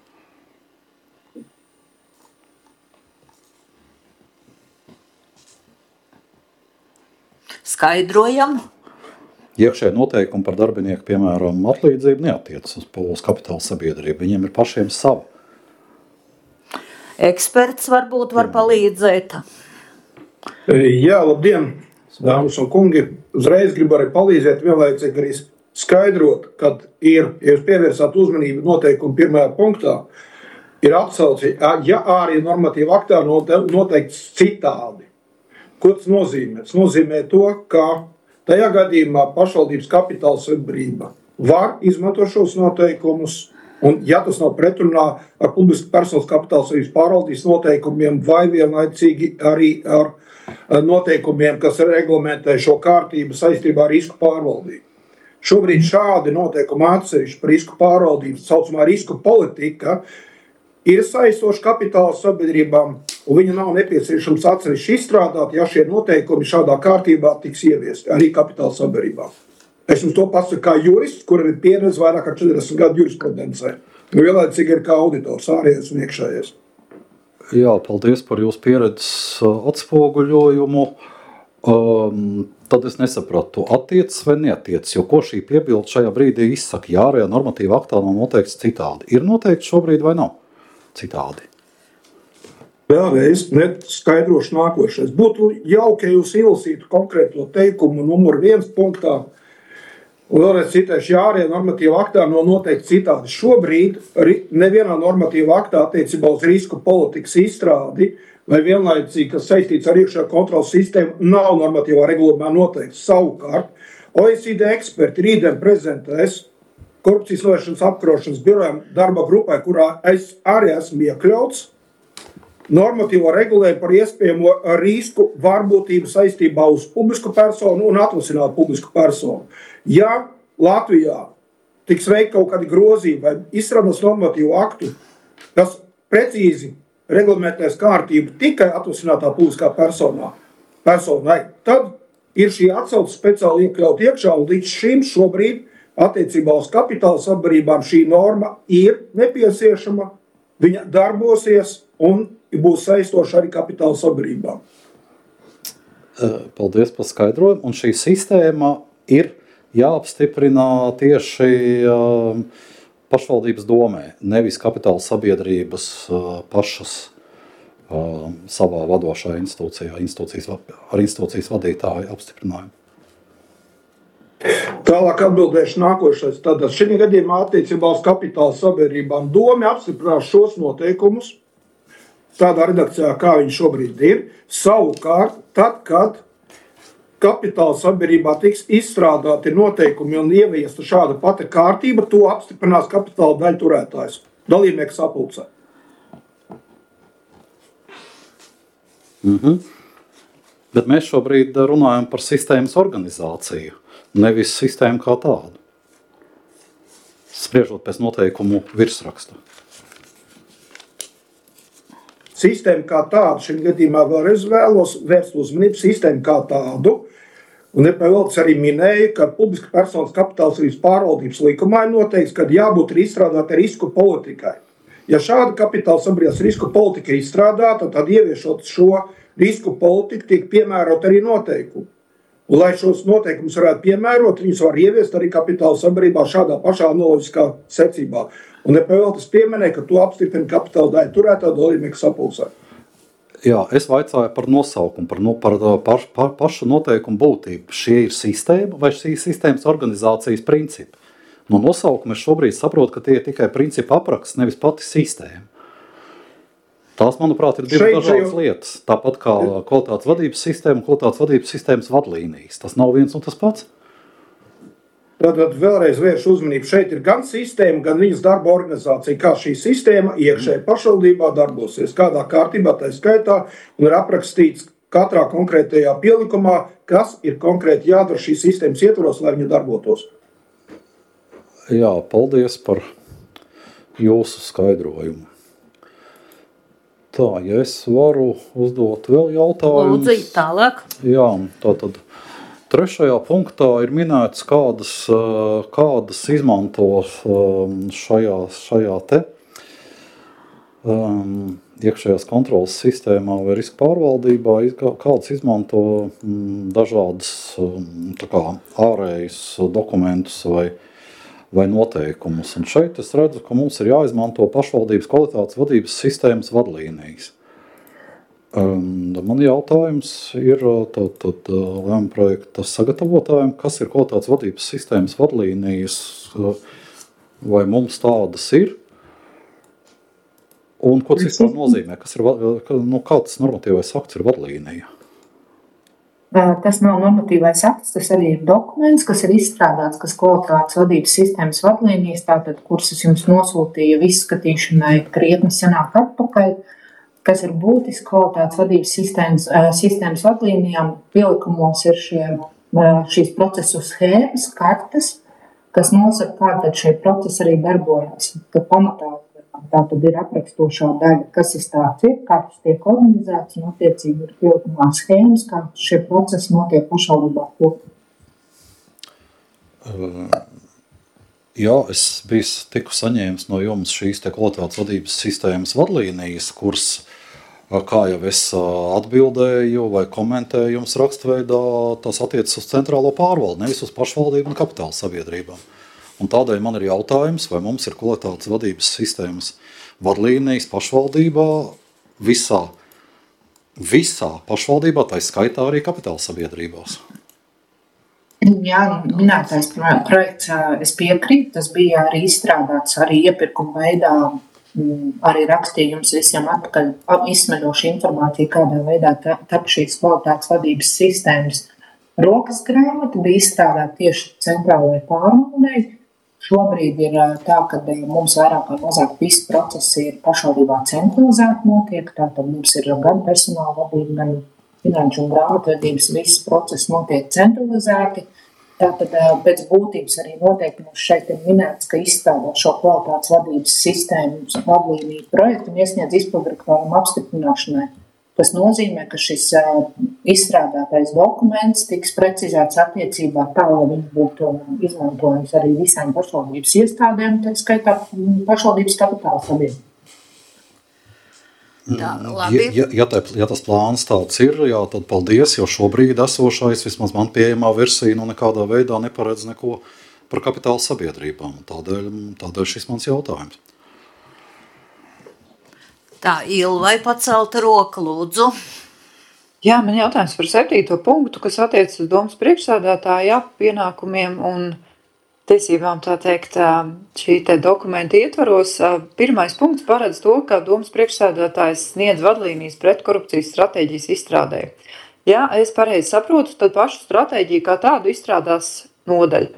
Skaidrojam. Iekšēji noteikumi par darbinieku, piemēram, atlīdzību neatiecas uz, uz kapitāla sabiedrību. Viņiem ir pašiem savi. Eksperts varbūt var palīdzēt. Jā, labdien, dāmas un kungi. Uzreiz gribu arī palīdzēt, vienlaicīgi arī skaidrot, kad ir, ja jūs pievērsāt uzmanību noteikumu pirmajā punktā, ir atsauci, ja arī normatīva aktā noteikts citādi. Ko tas nozīmē? Tas nozīmē to, ka tajā gadījumā pašvaldības kapitāla sabiedrība var izmantot šos noteikumus, un ja tas nav pretrunā ar publisku personas kapitāla sabiedrības pārvaldības noteikumiem vai vienlaicīgi arī ar noteikumiem, kas reglamentē šo kārtību saistībā ar risku pārvaldību. Šobrīd šādi noteikumi atsevišķi par risku pārvaldības, saucamā risku politika, ir saistoši kapitāla sabiedrībām, un viņa nav nepieciešams atsevišķi izstrādāt, ja šie noteikumi šādā kārtībā tiks ieviesti arī kapitāla sabiedrībām. Es jums to pasaku kā jurists, kuram ir pieredze vairāk kā četrdesmit gadu jurisprudencē. Nu, vienlaicīgi ir kā auditors, ārējais un iekšējais. Jā, paldies par jūsu pieredzes atspoguļojumu. Um, tad es nesapratu, attiecas vai neatiecas, jo ko šī piebilde šajā brīdī izsaka, ja ārējā normatīva aktā nav noteikts citādi. Ir noteikts šobrīd vai nav citādi? vēlreiz neskaidrošu nākošais. Būtu jauki, ja jūs izlasītu konkrēto teikumu numur viens punktā, un vēlreiz citēšu, jā, arī normatīva aktā nav noteikti citādi. Šobrīd nevienā normatīva aktā attiecībā uz risku politikas izstrādi vai vienlaicīgi, kas saistīts ar iekšējā kontrolas sistēmu, nav normatīvā regulējumā noteikts. Savukārt, O E C D eksperti rītdien prezentēs korupcijas novēršanas apkarošanas birojām darba grupai, kurā es arī esmu iekļauts, normatīvo regulējumu par iespējamo risku varbūtību saistībā uz publisku personu un atvasinātu publisku personu. Ja Latvijā tiks veikt kaut kādi grozījumi vai izstrādās normatīvu aktu, kas precīzi reglamentēs kārtību tikai atvasinātā publiskā personā, personai, tad ir šī atsauce speciāli iekļaut iekšā, un līdz šim šobrīd attiecībā uz kapitāla sabiedrībām šī norma ir nepieciešama, viņa darbosies un būs saistoša arī kapitāla sabiedrībām. Paldies par skaidrojumu. Un šī sistēma ir jāapstiprina tieši pašvaldības domē, nevis kapitāla sabiedrības pašas savā vadošajā institūcijā, institūcijas, ar institūcijas vadītāju apstiprinājumu. Tālāk atbildēšu nākošais. Tātad šī gadījumā attiecībā uz kapitāla sabiedrībām dome apstiprinās šos noteikumus tādā redakcijā, kā viņi šobrīd ir. Savukārt, tad, kad kapitāla sabiedrībā tiks izstrādāti noteikumi un ieviesta šāda pati kārtība, to apstiprinās kapitāla daļu turētājs, dalībnieks sapulcē. Mm-hmm. Bet mēs šobrīd runājam par sistēmas organizāciju, nevis sistēmu kā tādu. Spriežot pēc noteikumu virsraksta. Sistēma kā tādu, šim gadījumā vēlreiz vēlos vērst uzmanību sistēmu kā tādu, un nepievilks arī minēja, ka publiska personas kapitāla sabiedrības pārvaldības likumā ir noteikts, ka jābūt ir izstrādāta risku politikai. Ja šāda kapitāla sabiedrības risku politika ir izstrādāta, tad ieviešot šo risku politiku tiek piemērot arī noteikumi. Un, lai šos noteikumus varētu piemērot, viņus var ieviest arī kapitāla sabiedrībā šādā pašā analoģiskā secībā. Un nepievēltas pieminēja, ka to apstiprina kapitāla daļu turētāju dalībnieku sapulcē. Jā, es vaicāju par nosaukumu, par, no, par, par, par pašu noteikumu būtību. Šie ir sistēma vai šī sistēmas organizācijas principi? No nosaukuma es šobrīd saprotu, ka tie ir tikai principa apraksts, nevis pati sistēma. Tās, manuprāt, ir divas dažādas jau... lietas. Tāpat kā kvalitātes vadības sistēma un kvalitātes vadības sistēmas vadlīnijas. Tas nav viens un tas pats. Tad vēlreiz vēršu uzmanību. Šeit ir gan sistēma, gan viņas darba organizācija, kā šī sistēma iekšēji pašvaldībā darbosies, kādā kārtībā tā skaitā, un ir aprakstīts katrā konkrētajā pielikumā, kas ir konkrēti jādara šīs sistēmas ietvaros, lai viņa darbotos. Jā, paldies par jūsu skaidrojumu. Tā, ja es varu uzdot vēl jautājumus. Lūdzu, tālāk. Jā, tātad trešajā punktā ir minēts, kādas, kādas izmanto šajā, šajā te um, iekšējās kontrolas sistēmā vai riska pārvaldībā, kādas izmanto um, dažādas um, tā kā ārējus dokumentus vai vai noteikumus. Un šeit es redzu, ka mums ir jāizmanto pašvaldības kvalitātes vadības sistēmas vadlīnijas. Um, man jautājums ir tad, tad, lēmuma projekta sagatavotājiem, kas ir kvalitātes vadības sistēmas vadlīnijas, vai mums tādas ir, un ko tas nozīmē, kas ir, nu, kāds normatīvais akts ir vadlīnija? Tas nav normatīvais akts, tas arī ir dokuments, kas ir izstrādāts, kas kvalitātes vadības sistēmas vadlīnijas, tātad, kuras es jums nosūtīju izskatīšanai krietni senāk atpakaļ, kas ir būtiski kvalitātes vadības sistēmas, sistēmas vadlīnijām. Pielikumos ir šie, šīs procesu schēmas, kartes, kas nosaka, kā tad šie procesi arī darbojas. Ka pamatā tā tad ir aprakstošā daļa, kas ir tāds ir, kā tas tiek organizēts, un attiecīgi ir pielikumā schēmas, kā šie procesi notiek pašvaldībā kopā. Uh, jā, es biju tiku saņēmis no jums šīs te kvalitātes vadības sistēmas vadlīnijas, kuras, kā jau es atbildēju vai komentēju jums rakstveidā, tas attiecas uz centrālo pārvaldi, nevis uz pašvaldību un kapitāla sabiedrībām. Un tādēļ man ir jautājums, vai mums ir kvalitātes vadības sistēmas vadlīnijas pašvaldībā visā visā pašvaldībā, tā skaitā arī kapitāla sabiedrībās. Jā, minētais projekts, es piekrītu, tas bija arī izstrādāts arī iepirkuma veidā, arī rakstījums visiem atpakaļ izsmeļošu informāciju, kādā veidā tap šīs kvalitātes vadības sistēmas. Rokas grāmata bija izstrādāta tieši centrālajai pārvaldei. Šobrīd ir tā, ka mums vairāk vai mazāk visi procesi ir pašvaldībā centralizēti notiek, tātad mums ir gan personāla vadība, gan finanšu un grāmatvedības, viss process notiek centralizēti. Tātad pēc būtības arī noteikti mums šeit ir minēts, ka izstrādā šo kvalitātes vadības sistēmas vadlīniju projektu un iesniedz izpildirektoram apstiprināšanai. Tas nozīmē, ka šis izstrādātais dokuments tiks precizēts attiecībā tā, lai viņš būtu izmantojams arī visām pašvaldības iestādēm, tā skaitā pašvaldības kapitāla sabiedrība. Tā, labi. Ja, ja, tā, ja tas plāns tāds ir, jā, tad paldies, jo šobrīd esošais, vismaz man pieejamā versija, nu nekādā veidā neparedz neko par kapitāla sabiedrībām. Tādēļ, tādēļ šis mans jautājums. Tā, Ilvai pacelt roku, lūdzu. Jā, man jautājums par septīto punktu, kas attiecas uz domas priekšsēdētāja pienākumiem un tiesībām, tā teikt, šī te dokumenta ietvaros. Pirmais punkts paredz to, ka domas priekšsēdētājs sniedz vadlīnijas pret korupcijas stratēģijas izstrādē. Ja es pareizi saprotu, tad pašu stratēģiju kā tādu izstrādās nodaļa.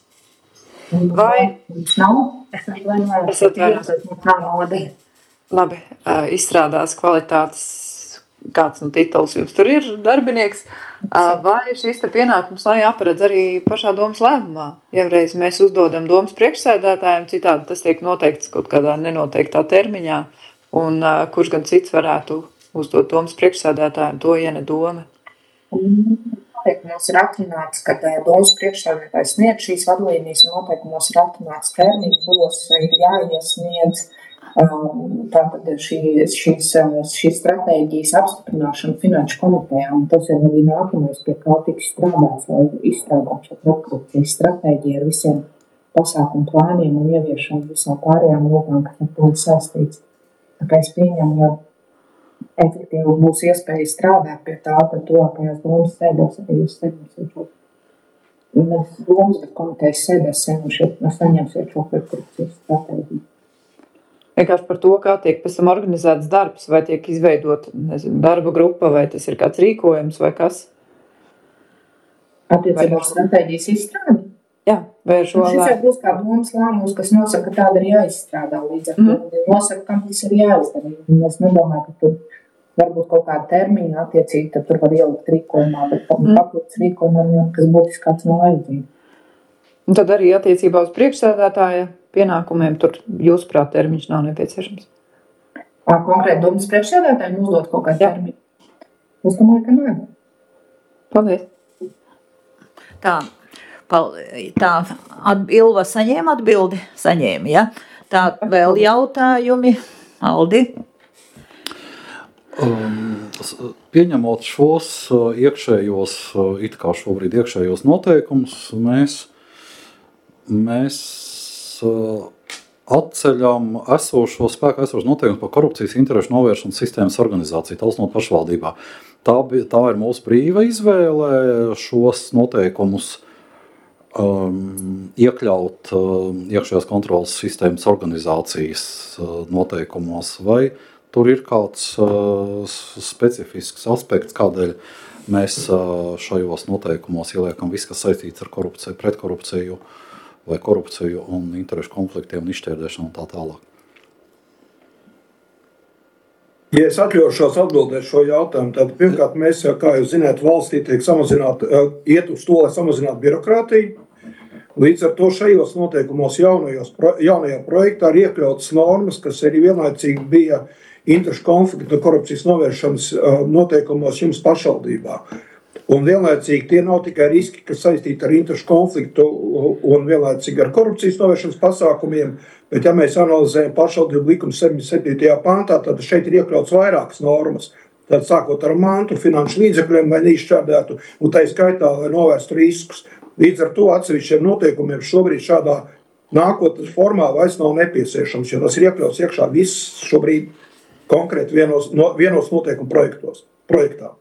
Vai? Nav. Es atvainojos, ka nav nodaļa. Labi, izstrādās kvalitātes, kāds nu tituls jums tur ir, darbinieks, vai šis te pienākums, lai jāparedz arī pašā domas lēmumā? Ja reiz mēs uzdodam domas priekšsēdētājiem, citādi tas tiek noteikts kaut kādā nenoteiktā termiņā, un kurš gan cits varētu uzdot domas priekšsēdētājiem, to ja ne doma? Noteikumos ir atrunāts, ka domas priekšsēdētājs sniedz šīs vadlīnijas, un noteikumos ir atrunāts termiņš, kuros ir jāiesniedz tātad šīs, šīs, šīs stratēģijas apstiprināšana finanšu komitejām. Tas ir arī nākamais, pie kā tiks strādāts, lai izstrādātu šo korupcijas stratēģiju ar visiem pasākumu plāniem un ieviešanu visām pārējām lietām, kas ar to saistīts. Tā kā es pieņemu, ja efektīvi būs iespēja strādāt pie tā, tad tuvākajās domas sēdēs arī jūs saņemsiet. Nevis domas, bet komitejas sēdēs saņemsiet šo korupcijas stratēģiju. Vienkārši par to, kā tiek pēc tam organizēts darbs, vai tiek izveidot, nezinu, darba grupa, vai tas ir kāds rīkojums, vai kas? Attiecībā uz stratēģijas izstrādi? Jā, vai ar šo lēmumu? Šis jau būs kā domas lēmums, kas nosaka, ka tāda ir jāizstrādā līdz ar to. Mm. Nosaka, kam tas ir jāizdara. Es nedomāju, ka tur varbūt kaut kāda termiņa attiecīgi, tad tur var ielikt rīkojumā, bet mm. papildus rīkojumam, kas būtiskāds nav vajadzīgi. Un tad arī attiecībā uz priekšsēdētāja pienākumiem tur, jūsuprāt, termiņš nav nepieciešams? Konkrēti domas priekšsēdētājiem uzdot kaut kādu termiņu? Es domāju, ka nē. Paldies. Tā, pal, tā Ilva saņēma atbildi? Saņēma, ja? Tā vēl jautājumi? Aldi? Um, pieņemot šos iekšējos, it kā šobrīd iekšējos noteikumus, mēs mēs atceļam esošo spēku, esošos noteikumus par korupcijas interešu novēršanas sistēmas organizāciju, tausnot pašvaldībā. Tā, tā ir mūsu brīva izvēle šos noteikumus um, iekļaut um, iekšējās kontrolas sistēmas organizācijas uh, noteikumos, vai tur ir kāds uh, specifisks aspekts, kādēļ mēs uh, šajos noteikumos ieliekam viss, kas saistīts ar korupciju, pret korupciju, vai korupciju un interešu konfliktiem un izšķērdēšanu un tā tālāk. Ja es atļaušos atbildēt šo jautājumu, tad pirmkārt mēs, kā jūs zināt, valstī tiek samazināt, iet uz to, lai samazinātu birokrātiju. Līdz ar to šajos noteikumos jaunajos, jaunajā projektā ir iekļautas normas, kas arī vienlaicīgi bija interešu konfliktu un korupcijas novēršanas noteikumos jums pašvaldībā. Un vienlaicīgi tie nav tikai riski, kas saistīti ar interešu konfliktu un vienlaicīgi ar korupcijas novēršanas pasākumiem, bet ja mēs analizējam pašvaldību likumu septiņdesmit septītajā pāntā, tad šeit ir iekļauts vairākas normas. Tad sākot ar mantu, finanšu līdzekļiem, lai neizšķērdētu, un tā skaitā, lai novērstu riskus. Līdz ar to atsevišķiem noteikumiem šobrīd šādā nākotnes formā vairs nav nepieciešams, jo tas ir iekļauts iekšā viss šobrīd konkrēti vienos, no, vienos noteikumu projektos. projektā.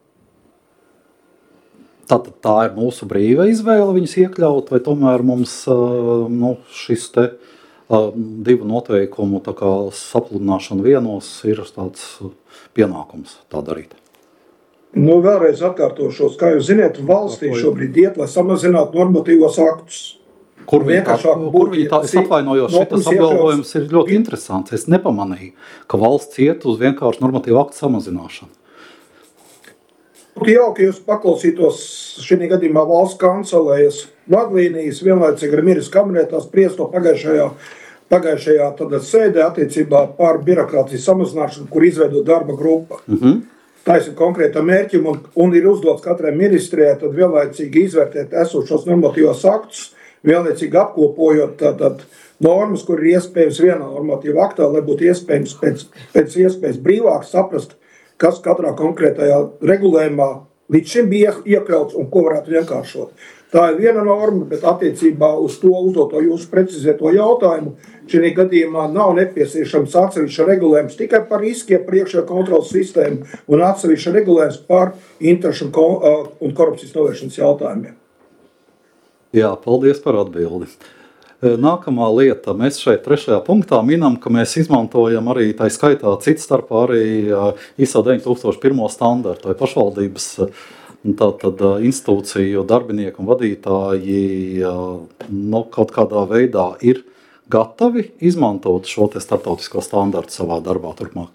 Tātad tā ir mūsu brīva izvēle viņus iekļaut, vai tomēr mums nu, šis te divu noteikumu tā kā sapludināšana vienos ir tāds pienākums tā darīt? Nu, vēlreiz atkārtošos, kā jūs ziniet, valstī šobrīd iet, lai samazinātu normatīvos aktus. Kur vienkāršāk kur viņi tā, es atvainojos, šitas apgalvojums ir ļoti interesants. Es nepamanīju, ka valsts iet uz vienkārši normatīvu aktu samazināšanu. Būtu jauki, ja jūs paklausītos šī gadījumā valsts kancelējas vadlīnijas, vienlaicīgi ar Miras kabinetā spriesto pagājušajā, pagājušajā sēdē attiecībā par birokrātijas samazināšanu, kur izveido darba grupa. Mhm. Taisam konkrētam mērķim un, un ir uzdots katrai ministrijai tad vienlaicīgi izvērtēt esošos normatīvos aktus, vienlaicīgi apkopojot tātad normas, kur ir iespējams vienā normatīvā aktā, lai būtu iespējams pēc, pēc iespējas brīvāk saprast, kas katrā konkrētajā regulējumā līdz šim bija iekļauts un ko varētu vienkāršot. Tā ir viena norma, bet attiecībā uz to uzdoto jūsu precizēto jautājumu, šī gadījumā nav nepieciešams atsevišķa regulējums tikai par riskiem, par iekšējā kontrolas sistēmu un atsevišķa regulējums par interešu un korupcijas novēršanas jautājumiem. Jā, paldies par atbildi. Nākamā lieta, mēs šeit trešajā punktā minam, ka mēs izmantojam arī tā skaitā cits starpā arī I S O deviņi tūkstoši pirmo standartu vai pašvaldības tātad institūciju darbinieki un vadītāji no kaut kādā veidā ir gatavi izmantot šo te starptautisko standartu savā darbā turpmāk.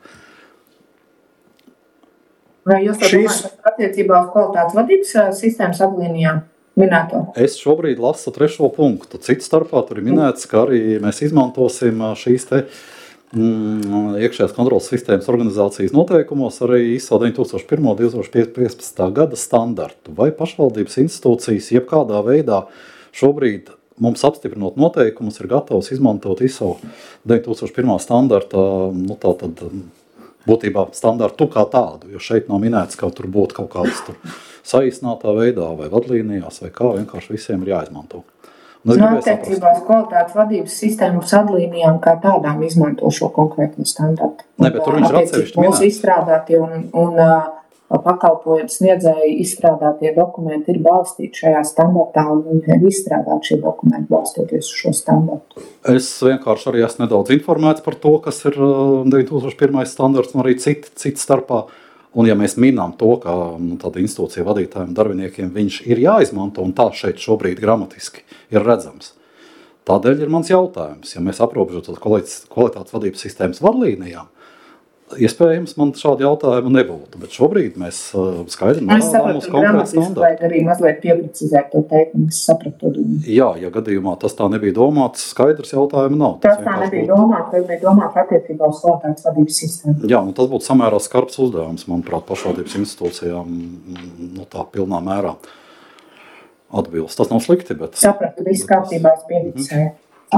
Vai jūs to domājat attiecībā uz kvalitātes vadības sistēmas atlīnijām? Minēto. Es šobrīd lasu trešo punktu. Cits starpā tur ir minēts, ka arī mēs izmantosim šīs te mm, iekšējās kontrolas sistēmas organizācijas noteikumos arī I S O deviņi tūkstoši pirmo divi tūkstoši piecpadsmitā gada standartu. Vai pašvaldības institūcijas jebkādā veidā šobrīd mums apstiprinot noteikumus ir gatavs izmantot I S O deviņi tūkstoši pirmā standarta, nu tā tad būtībā standartu kā tādu, jo šeit nav minēts, ka tur būtu kaut kādas tur saīsinātā veidā vai vadlīnijās vai kā, vienkārši visiem ir jāizmanto. No attiecībās kvalitātes vadības sistēmas vadlīnijām kā tādām izmanto šo konkrēto standartu. Ne, bet tur viņš ir atsevišķi minēts. Mūsu izstrādātie un, un uh, pakalpojumu sniedzēji izstrādātie dokumenti ir balstīti šajā standartā un viņi ir izstrādāti šie dokumenti balstoties uz šo standartu. Es vienkārši arī esmu nedaudz informēts par to, kas ir deviņi tūkstoši pirmais standarts un arī citi, citi starpā. Un ja mēs minām to, ka nu, tāda institūcija vadītājiem, darbiniekiem viņš ir jāizmanto un tā šeit šobrīd gramatiski ir redzams. Tādēļ ir mans jautājums, ja mēs aprobežotos kvalitātes vadības sistēmas vadlīnijām, iespējams man šādi jautājumi nebūtu, bet šobrīd mēs skaidri norādām uz konkrētu standartu. Vajag arī mazliet pieprecizēt to teikumu, es sapratu to. Jā, ja gadījumā tas tā nebija domāts, skaidrs jautājumi nav. Tas, tas tā nebija domāts, tas bija domāts attiecībā uz kvalitātes vadības sistēmu. Jā, nu tas būtu samērā skarbs uzdevums, manuprāt, pašvaldības institūcijām nu, tā pilnā mērā atbilst. Tas nav slikti, bet... Sapratu, viss kārtībā es pieprecizēju.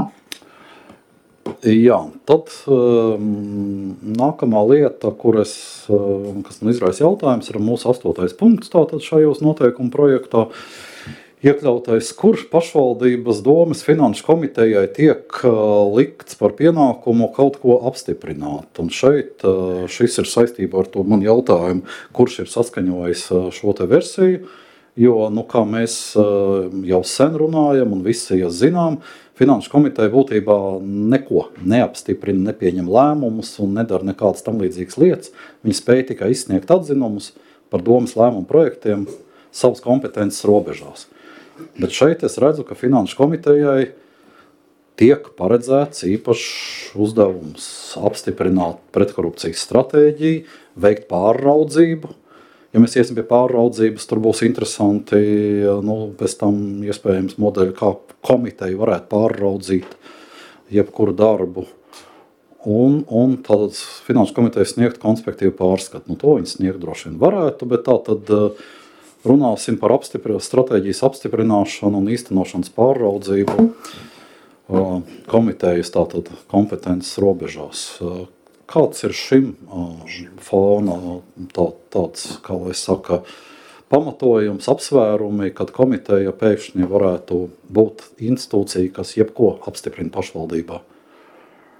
Jā, tad um, nākamā lieta, kur es, um, kas man izraisa jautājums, ir mūsu astotais punkts tātad šajos noteikumu projektā iekļautais, kurš pašvaldības domes finanšu komitejai tiek uh, likts par pienākumu kaut ko apstiprināt. Un šeit uh, šis ir saistībā ar to man jautājumu, kurš ir saskaņojis uh, šo te versiju, jo, nu, kā mēs uh, jau sen runājam un visi jau zinām, Finanšu komiteja būtībā neko neapstiprina, nepieņem lēmumus un nedara nekādas tam līdzīgas lietas. Viņi spēja tikai izsniegt atzinumus par domas lēmumu projektiem savas kompetences robežās. Bet šeit es redzu, ka Finanšu komitejai tiek paredzēts īpašs uzdevums apstiprināt pretkorupcijas stratēģiju, veikt pārraudzību. Ja mēs iesim pie pārraudzības, tur būs interesanti, nu, pēc tam iespējams modeļi, kā komiteja varētu pārraudzīt jebkuru darbu. Un, un tātad Finanšu komiteja sniegt konspektīvu pārskatu. Nu, to viņi sniegt droši vien varētu, bet tā tad runāsim par apstipri, stratēģijas apstiprināšanu un īstenošanas pārraudzību komitejas tātad kompetences robežās. Kāds ir šim fona tā, tāds, kā lai saka, pamatojums, apsvērumi, kad komiteja pēkšņi varētu būt institūcija, kas jebko apstiprina pašvaldībā?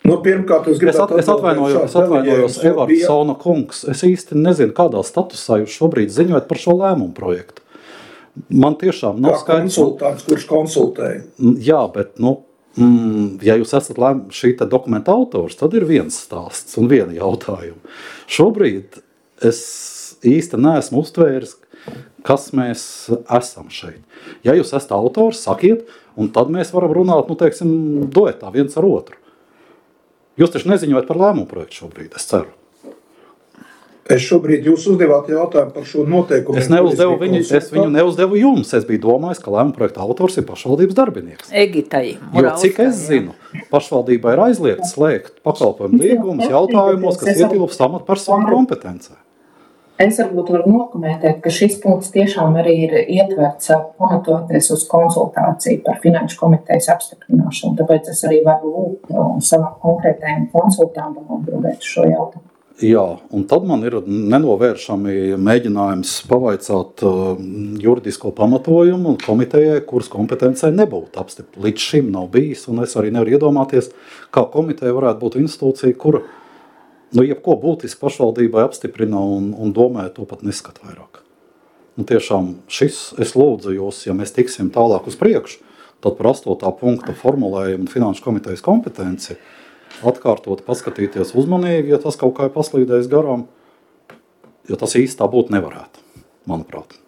Nu, pirmkārt, es, es, at, es atvainojos, es atvainojos Evardsona kungs. Es īsti nezinu, kādā statusā jūs šobrīd ziņojat par šo lēmumu projektu. Man tiešām nav skaidrs. Konsultants, kurš konsultēja. Jā, bet, nu, mm, ja jūs esat lēm, šī dokumenta autors, tad ir viens stāsts un viena jautājuma. Šobrīd es īsti neesmu uztvēris, kas mēs esam šeit. Ja jūs esat autors, sakiet, un tad mēs varam runāt, nu, teiksim, duetā viens ar otru. Jūs taču neziņojat par lēmumu projektu šobrīd, es ceru. Es šobrīd jūs uzdevāt jautājumu par šo noteikumu. Es, neuzdevu viņu, es viņu neuzdevu jums. Es biju domājis, ka lēmumu projekta autors ir pašvaldības darbinieks. Egitai. Jo, cik es zinu, pašvaldībai ir aizliegts slēgt pakalpojumu līgumus jautājumos, kas ietilpst amatpersonu kompetencē. Es varbūt varu nokomentēt, ka šis punkts tiešām arī ir ietverts pamatoties uz konsultāciju par finanšu komitejas apstiprināšanu. Tāpēc es arī varu lūgt savam konkrētajam konsultantam atbildēt šo jautājumu. Jā, un tad man ir nenovēršami mēģinājums pavaicāt uh, juridisko pamatojumu komitejai, kuras kompetencē nebūtu apstiprināta. Līdz šim nav bijis, un es arī nevaru iedomāties, kā komiteja varētu būt institūcija, kura nu, jebko būtiski pašvaldībai apstiprina un, un domē to pat neskat vairāk. Nu, tiešām šis, es lūdzu jūs, ja mēs tiksim tālāk uz priekšu, tad par astotā punkta formulējumu finanšu komitejas kompetenci atkārtot, paskatīties uzmanīgi, ja tas kaut kā ir paslīdējis garām, jo tas īsti tā būt nevarētu, manuprāt.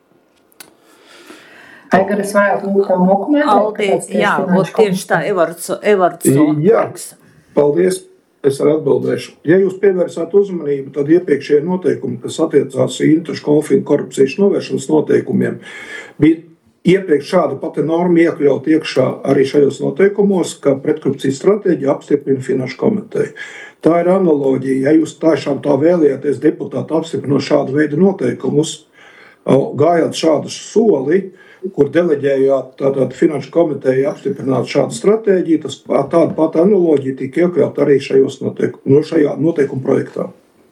Aigar, es varētu lūgt tev nokomentēt? Aldi, jā, ot tieši tā, Evardsona. Jā, paldies. Es arī atbildēšu. Ja jūs pievērsāt uzmanību, tad iepriekšējie noteikumi, kas attiecās interešu konfliktu korupcijas novēršanas noteikumiem, bija iepriekš šāda pati norma iekļaut iekšā arī šajos noteikumos, ka pretkorupcijas stratēģija apstiprina finanšu komiteju. Tā ir analoģija. Ja jūs tiešām tā vēlējāties deputāti apstiprinot šādu veidu noteikumus, gājāt šādu soli, kur deleģējāt tātad finanšu komiteju apstiprināt šādu stratēģiju, tas tāda pati analoģija tika iekļaut arī šajos noteikum, no šajā noteikuma projektā.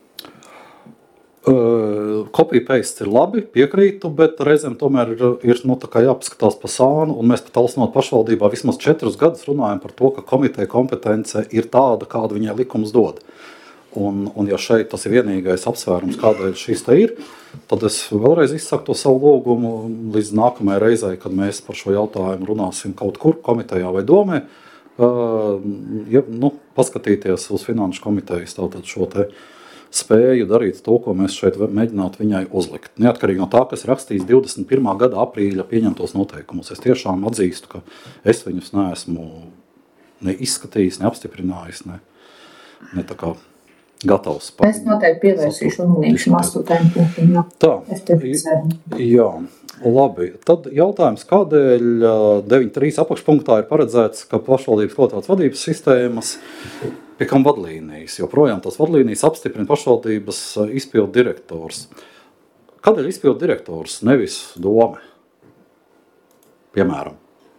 Uh, Copy-paste ir labi, piekrītu, bet reizēm tomēr ir, ir nu, tā kā jāpaskatās pa sānu, un mēs pat Alsnot pašvaldībā vismaz četrus gadus runājam par to, ka komiteja kompetence ir tāda, kāda viņai likums dod. Un, un ja šeit tas ir vienīgais apsvērums, kādēļ šīs te ir, tad es vēlreiz izsaku to savu lūgumu līdz nākamajai reizei, kad mēs par šo jautājumu runāsim kaut kur komitejā vai domē, uh, ja, nu, paskatīties uz finanšu komitejas tātad šo te spēju darīt to, ko mēs šeit mēģinātu viņai uzlikt. Neatkarīgi no tā, kas rakstīts divdesmit pirmā gada aprīļa pieņemtos noteikumus. Es tiešām atzīstu, ka es viņus neesmu ne izskatījis, ne apstiprinājis, ne, ne tā kā gatavs. Es noteikti pievērsīšu uzmanību šim astotajam punktam. Tā, jā, labi. Tad jautājums, kādēļ deviņdesmit trīs apakšpunktā ir paredzēts, ka pašvaldības kvalitātes vadības sistēmas pie kam vadlīnijas, jo projām tās vadlīnijas apstiprina pašvaldības izpildu direktors. Kādēļ izpildu direktors, nevis dome? Piemēram.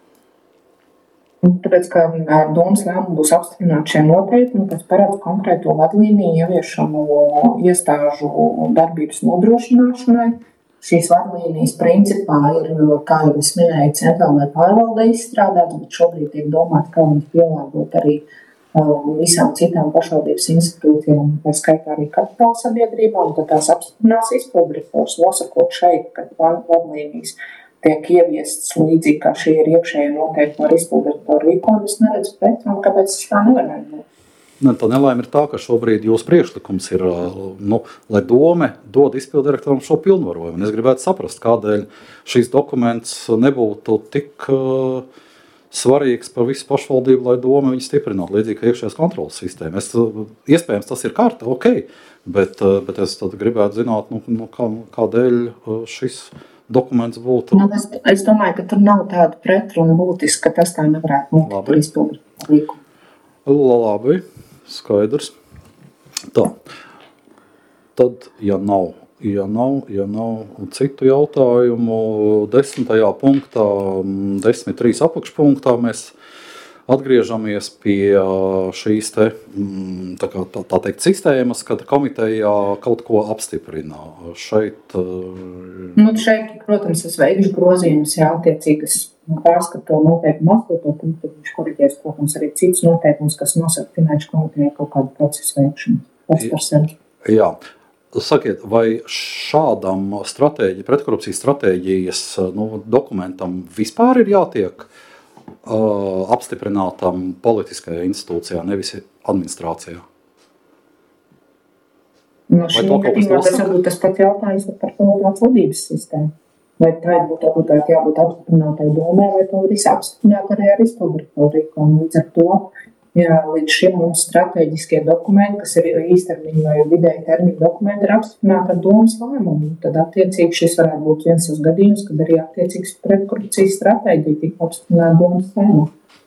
Tāpēc, ka domas lēmumu būs apstiprināti šie noteikumi, kas paredz konkrēto vadlīniju ieviešanu iestāžu darbības nodrošināšanai. Šīs vadlīnijas principā ir, kā jau es minēju, centrālajā pārvaldē izstrādāts, bet šobrīd tiek domāt, kā viņas pielāgot arī visām citām pašvaldības institūcijām, tā skaitā arī kapitāla sabiedrībām, tad tās apstiprinās izpilddirektors, nosakot šeit, ka vadlīnijas tiek ieviestas līdzīgi, kā šie ir iekšējie noteikumi ar izpilddirektoru rīkojumu, es neredzu pret, un kāpēc es tā nevarētu būt. Ne, tā nelaime ir tā, ka šobrīd jūsu priekšlikums ir, nu, lai dome dod izpilddirektoram šo pilnvarojumu. Es gribētu saprast, kādēļ šīs dokuments nebūtu tik uh, svarīgs par visu pašvaldību, lai doma viņu stiprinātu, līdzīgi kā iekšējās kontrolas sistēma. Es, iespējams, tas ir kārta, ok, bet, bet es tad gribētu zināt, nu, nu, kā, kādēļ šis dokuments būtu. Nu, es, es domāju, ka tur nav tāda pretruna būtiska, ka tas tā nevarētu būt izpildīt līkumu. Labi, skaidrs. Tā. Tad, ja nav, ja nav, ja nav citu jautājumu, desmitajā punktā, desmit trīs apakšpunktā mēs Atgriežamies pie šīs te, tā, kā, tā, tā teikt, sistēmas, kad komiteja kaut ko apstiprina. Šeit, nu, šeit, protams, es veikšu grozījumus, jā, attiecīgas pārskato noteikumu astoto punktu, viņš koriģēs, protams, arī cits noteikums, kas nosaka finanšu komiteja kaut kādu procesu veikšanu. Tas par sevi. Jā. Sakiet, vai šādam stratēģi, pretkorupcijas stratēģijas nu, dokumentam vispār ir jātiek uh, apstiprinātam politiskajā institūcijā, nevis administrācijā? No šī gadījumā tas varbūt tas pat jautājums par kvalitātes vadības sistēmu. Vai tā būtu obligāti jābūt apstiprinātai domē, vai to var apstiprināt arī ar izpildretoriku. Un līdz ar to, jā, līdz šim mums strateģiskie dokumenti, kas ir īstermiņa vai vidēji termiņa dokumenti, ir apstiprināti ar domas lēmumu. Tad attiecīgi šis varētu būt viens uz gadījums, kad arī attiecīgs pretkorupcijas stratēģija tika apstiprināta domas lēmumu.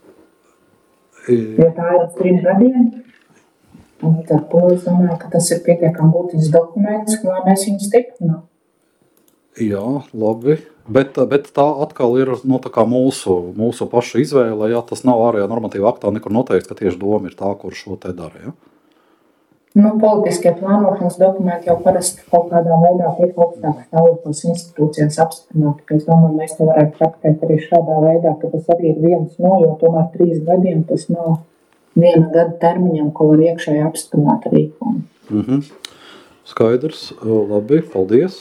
Jo tā ir ar trim gadiem. Un līdz ar to es domāju, ka tas ir pietiekami būtisks dokuments, lai mēs viņu stiprinām. Jā, labi. Bet, bet tā atkal ir nu, tā kā mūsu, mūsu paša izvēle. Jā, tas nav ārējā normatīva aktā nekur noteikts, ka tieši doma ir tā, kur šo te dara. Ja? Nu, politiskie plānošanas dokumenti jau parasti kaut kādā veidā tiek augstāk stāvokļos institūcijās apstiprināti. Es domāju, mēs to varētu traktēt arī šādā veidā, ka tas arī ir viens no, jo tomēr trīs gadiem tas nav viena gada termiņam, ko var iekšēji apstiprināt rīkojumu. Mm-hmm. Skaidrs. Labi, paldies.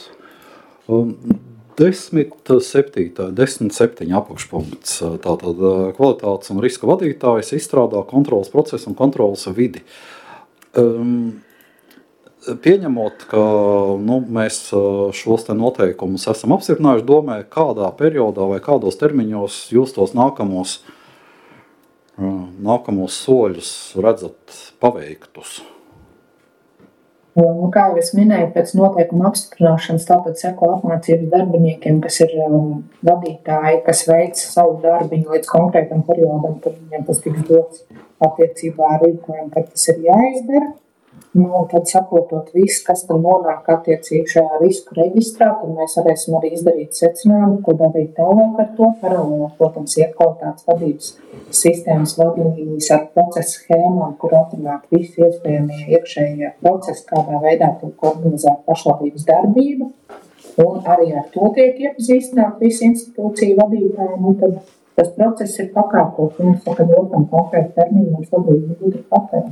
Desmit septītā, desmit septiņi apakšpunkts. Tātad kvalitātes un riska vadītājs izstrādā kontrolas procesu un kontrolas vidi. Um, pieņemot, ka nu, mēs šos te noteikumus esam apstiprinājuši, domē, kādā periodā vai kādos termiņos jūs tos nākamos, nākamos soļus redzat paveiktus? Un, kā jau es minēju, pēc noteikuma apstiprināšanas tātad seko apmācības darbiniekiem, kas ir um, vadītāji, kas veic savu darbiņu līdz konkrētam periodam, kad viņiem tas tiks dots attiecībā ar rīkojumu, kad tas ir jāizdara. Nu, un tad saprotot visu, kas tad nonāk attiecīgi šajā risku reģistrā, tad mēs varēsim arī izdarīt secinājumu, ko darīt tālāk ar to. Paralēli, protams, iet kvalitātes vadības sistēmas vadlīnijas ar procesu schēmām, kur atrunāt visi iespējamie iekšējie procesi, kādā veidā tiek organizēta pašvaldības darbība. Un arī ar to tiek iepazīstināt visi institūciju vadītāji. Un tad tas process ir pakāpots. Mums saka, dotam konkrēti termiņu, mums labīgi būtu patērēt.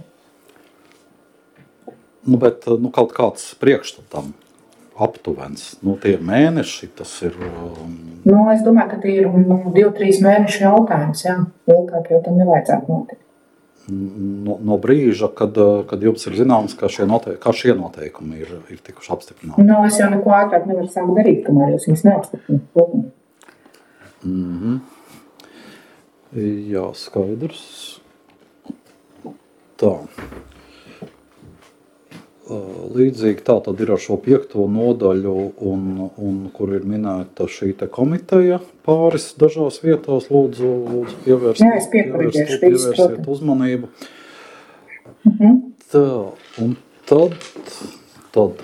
Nu, bet nu, kaut kāds priekšstatam aptuvens, nu, tie ir mēneši, tas ir... Um... Nu, es domāju, ka tie ir nu, divi, trīs mēneši jautājums, jā. Ilgāk jau tam nevajadzētu notikt. No, no brīža, kad, kad jums ir zināms, ka šie, noteik, kā šie noteikumi ir, ir tikuši apstiprināti. Nu, es jau neko ātrāk nevaru sākt darīt, kamēr jūs viņus neapstiprināt. Mm-hmm. Jā, skaidrs. Tā. Līdzīgi tā tad ir ar šo piekto nodaļu, un, un kur ir minēta šī te komiteja pāris dažās vietās. Lūdzu, lūdzu pievērst, Jā, es pievērst, pievērsiet uzmanību. Uh-huh. Tā, un tad, tad,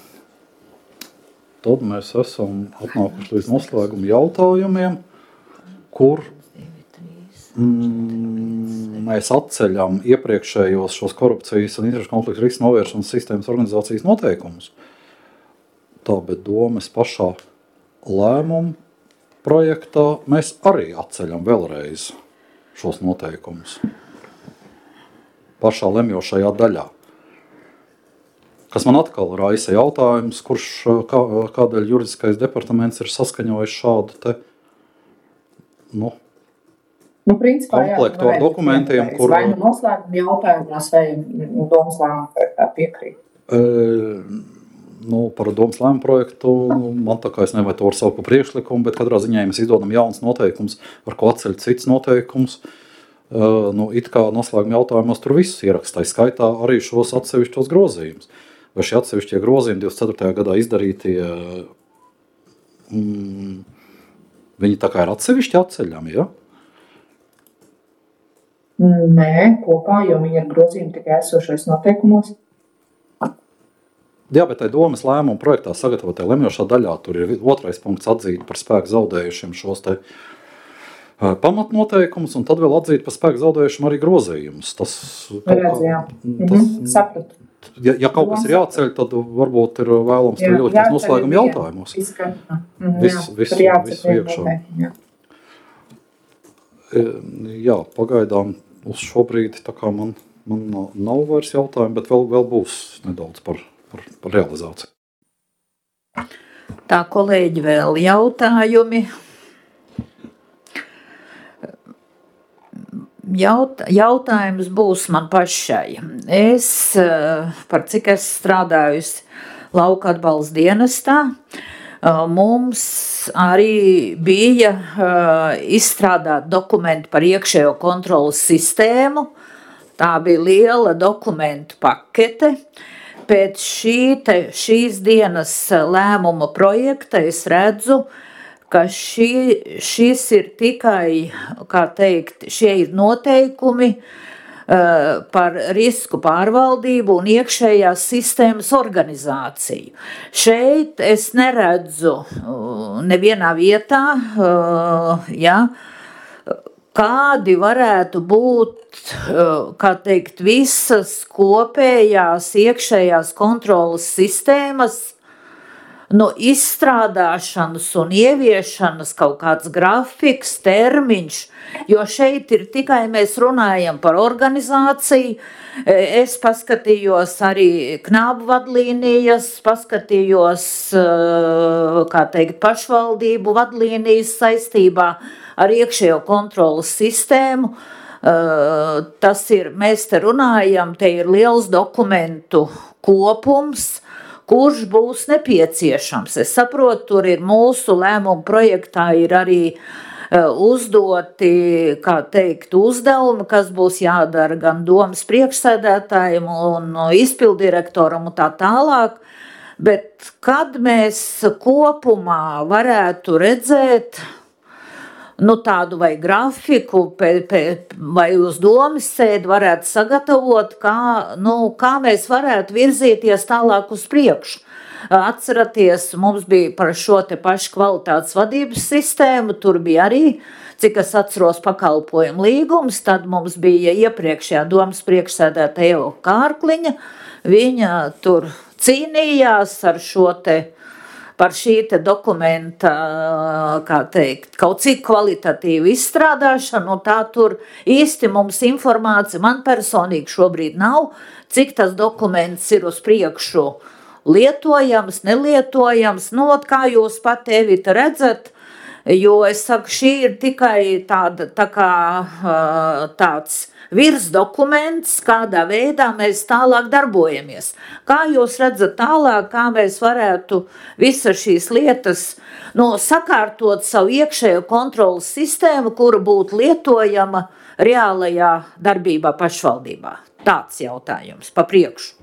tad mēs esam atnākuši līdz noslēguma jautājumiem, kur Mm, mēs atceļam iepriekšējos šos korupcijas un interešu konfliktu risku novēršanas sistēmas organizācijas noteikumus. Tā, bet domas pašā lēmuma projektā mēs arī atceļam vēlreiz šos noteikumus. Pašā lemjošajā daļā. Kas man atkal raisa jautājums, kurš kā, kādēļ juridiskais departaments ir saskaņojis šādu te, nu, Nu, principā, komplektu jā, ar dokumentiem, kur... Vai nu noslēguma jautājumās, vai domas lēmuma projektā piekrīt? E, nu, par domas lēmuma projektu man tā kā es nevajag to var saukt par priekšlikumu, bet katrā ziņā, ja mēs izdodam jauns noteikums, ar ko atceļ cits noteikums, e, nu, it kā noslēguma jautājumos tur viss ierakstā, skaitā arī šos atsevišķos grozījumus. Vai šie atsevišķie grozījumi divdesmit ceturtajā gadā izdarītie, mm, viņi tā kā ir atsevišķi atceļami, ja? Nē, kopā, jo viņi ir grozījumi tikai esošais noteikumos. Jā, bet tai domas lēmuma projektā sagatavotajā lemjošā daļā tur ir otrais punkts atzīt par spēku zaudējušiem šos te pamatnoteikumus, un tad vēl atzīt par spēku zaudējušiem arī grozījumus. Tas, Redz, jā. tas, Mhm, sapratu. ja, ja kaut kas ir jāceļ, tad varbūt ir vēlams Jā, pieļauties jāceļ noslēguma ir jautājumos. izskatā. Mhm, Viss, jā, viss, tur jāceļ viss viena iekšā. noteikuma, jā. E, Jā, pagaidām uz šobrīd tā kā man, man nav- nav vairs jautājumu, bet vēl, vēl būs nedaudz par, par, par realizāciju. Tā, kolēģi, vēl jautājumi. Jaut, jautājums būs man pašai. Es, eh, par cik es strādājusi lauka atbalsta dienestā, eh, mums arī bija eh, izstrādāt dokumenti par iekšējo kontrolas sistēmu. Tā bija liela dokumentu pakete. Pēc šī te, šīs dienas lēmuma projekta es redzu, ka šī, šis ir tikai, kā teikt, šie ir noteikumi uh, par risku pārvaldību un iekšējās sistēmas organizāciju. Šeit es neredzu uh, nevienā vietā, uh, ja, kādi varētu būt, uh, kā teikt, visas kopējās iekšējās kontrolas sistēmas no izstrādāšanas un ieviešanas kaut kāds grafiks, termiņš, jo šeit ir tikai mēs runājam par organizāciju. Es paskatījos arī knābu vadlīnijas, paskatījos, kā teikt, pašvaldību vadlīnijas saistībā ar iekšējo kontrolas sistēmu. Tas ir, mēs te runājam, te ir liels dokumentu kopums, kurš būs nepieciešams. Es saprotu, tur ir mūsu lēmumu projektā ir arī uzdoti, kā teikt, uzdevumi, kas būs jādara gan domas priekšsēdētājiem un izpildirektoram un tā tālāk, bet kad mēs kopumā varētu redzēt, nu, tādu vai grafiku, pe, pe, vai uz domas sēdi varētu sagatavot, kā, nu, kā mēs varētu virzīties tālāk uz priekšu. Atceraties, mums bija par šo te pašu kvalitātes vadības sistēmu, tur bija arī, cik es atceros, pakalpojumu līgums, tad mums bija iepriekšējā domas priekšsēdētāja Eva Kārkliņa, viņa tur cīnījās ar šo te par šī te dokumenta, kā teikt, kaut cik kvalitatīvu izstrādāšanu, un tā tur īsti mums informācija, man personīgi šobrīd nav, cik tas dokuments ir uz priekšu lietojams, nelietojams, nu, kā jūs pat, Evita, redzat, jo es saku, šī ir tikai tāda, tā kā tāds virsdokuments, kādā veidā mēs tālāk darbojamies. Kā jūs redzat tālāk, kā mēs varētu visas šīs lietas, nu, sakārtot savu iekšējo kontrolas sistēmu, kura būtu lietojama reālajā darbībā pašvaldībā? Tāds jautājums pa priekšu.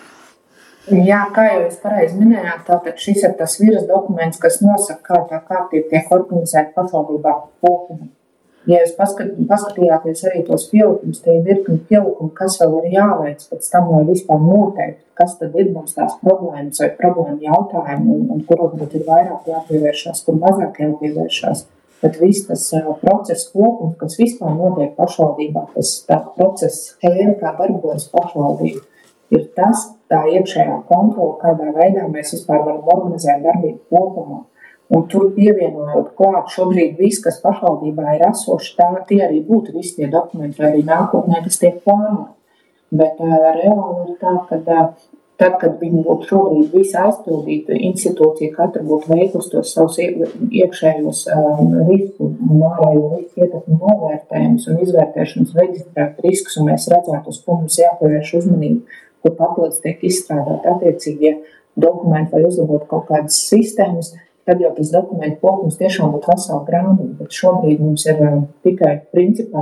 Jā, kā jau jūs pareizi minējāt, tātad šis ir tas virsdokuments, kas nosaka, kā tā kārtība tiek organizēta pašvaldībā kopumā. Ja jūs paskat, paskatījāties arī tos pielikumus, tie ir virkni pielikumu, kas vēl ir jāveic pēc tam, lai vispār noteikti, kas tad ir mums tās problēmas vai problēma jautājumi, un, un kur varbūt ir vairāk jāpievēršās, kur mazāk jāpievēršās. Bet viss tas uh, process kopums, kas vispār notiek pašvaldībā, tas tā process schēma, kā darbojas pašvaldība, ir tas, tā iekšējā kontrola, kādā veidā mēs vispār varam organizēt darbību kopumā. Un tur pievienojot klāt šobrīd viss, kas pašvaldībā ir esoši, tā tie arī būtu visi tie dokumenti, vai arī nākotnē, kas tiek plānoti. Bet uh, reāli ir tā, ka uh, tad, kad viņi būtu šobrīd visi aizpildīti, institūcija katra būtu veikusi tos savus iekšējos um, risku un ārējo risku ietekmi novērtējumus un izvērtēšanas reģistrēt riskus, un mēs redzētu, uz ko mums jāpievērš uzmanību, kur papildus tiek izstrādāt attiecīgie dokumenti vai uzlabot kaut kādas sistēmas, tad jau tas dokumentu kopums tiešām būtu vesela grāmata, bet šobrīd mums ir um, tikai principā,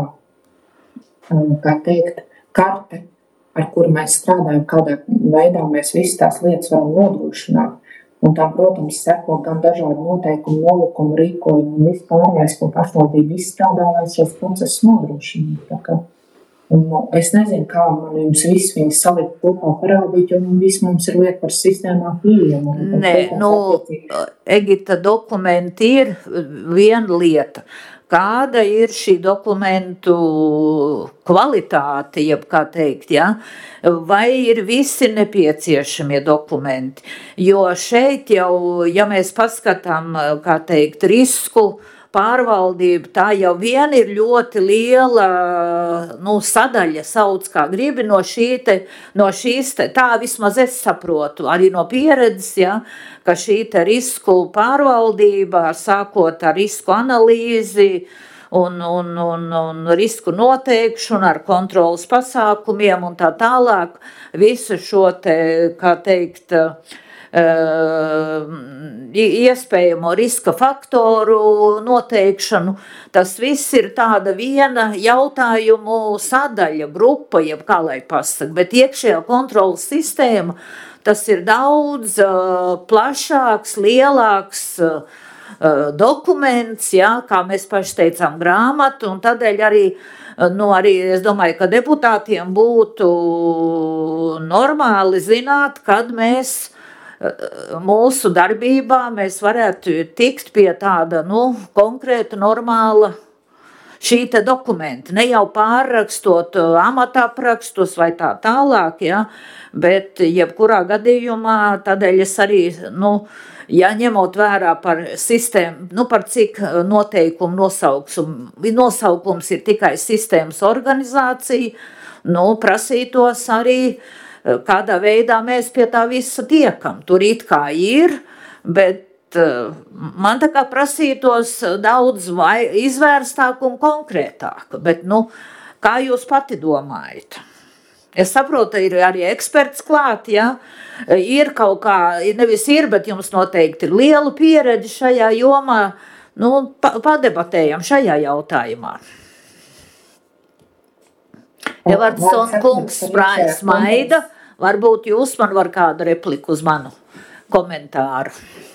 um, kā teikt, karte, ar kuru mēs strādājam, kādā veidā mēs visas tās lietas varam nodrošināt. Un tam, protams, seko gan dažādi noteikumi, nolikumu, rīkojumi un viss pārējais, ko pašvaldība izstrādā, lai šos procesus nodrošinātu. Tā kā Un, nu, es nezinu, kā man jums viss viņas salikt kopā parādīt, jo viss mums ir liek par sistēmā pieejama. Nē, nu, Egita dokumenti ir viena lieta. kāda ir šī dokumentu kvalitāte, jeb kā teikt, ja? Vai ir visi nepieciešamie dokumenti. Jo šeit jau, ja mēs paskatām, kā teikt, risku pārvaldību, tā jau vien ir ļoti liela nu, sadaļa, sauc kā gribi no, šī te, no šīs, te, tā vismaz es saprotu, arī no pieredzes, ja, ka šī te risku pārvaldība, sākot ar risku analīzi un, un, un, un risku noteikšanu ar kontrolas pasākumiem un tā tālāk, visu šo te, kā teikt, iespējamo riska faktoru noteikšanu, tas viss ir tāda viena jautājumu sadaļa, grupa, jeb kā lai pasaka, bet iekšējā kontrolas sistēma, tas ir daudz uh, plašāks, lielāks uh, dokuments, ja, kā mēs paši teicām, grāmatu, un tādēļ arī, nu, arī es domāju, ka deputātiem būtu normāli zināt, kad mēs mūsu darbībā mēs varētu tikt pie tāda, nu, konkrēta, normāla šī te dokumenta, ne jau pārrakstot amataprakstus vai tā tālāk, ja, bet jebkurā gadījumā tādēļ es arī, nu, ja ņemot vērā par sistēmu, nu, par cik noteikumu nosauksum, nosaukums ir tikai sistēmas organizācija, nu, prasītos arī, kādā veidā mēs pie tā visa tiekam. Tur it kā ir, bet man tā kā prasītos daudz vai izvērstāk un konkrētāk, bet, nu, kā jūs pati domājat? Es saprotu, ir arī eksperts klāt, ja, ir kaut kā, nevis ir, bet jums noteikti ir liela pieredze šajā jomā, nu, pa, padebatējam šajā jautājumā. Evardsons kungs smaida, varbūt jūs man var kādu repliku uz manu komentāru.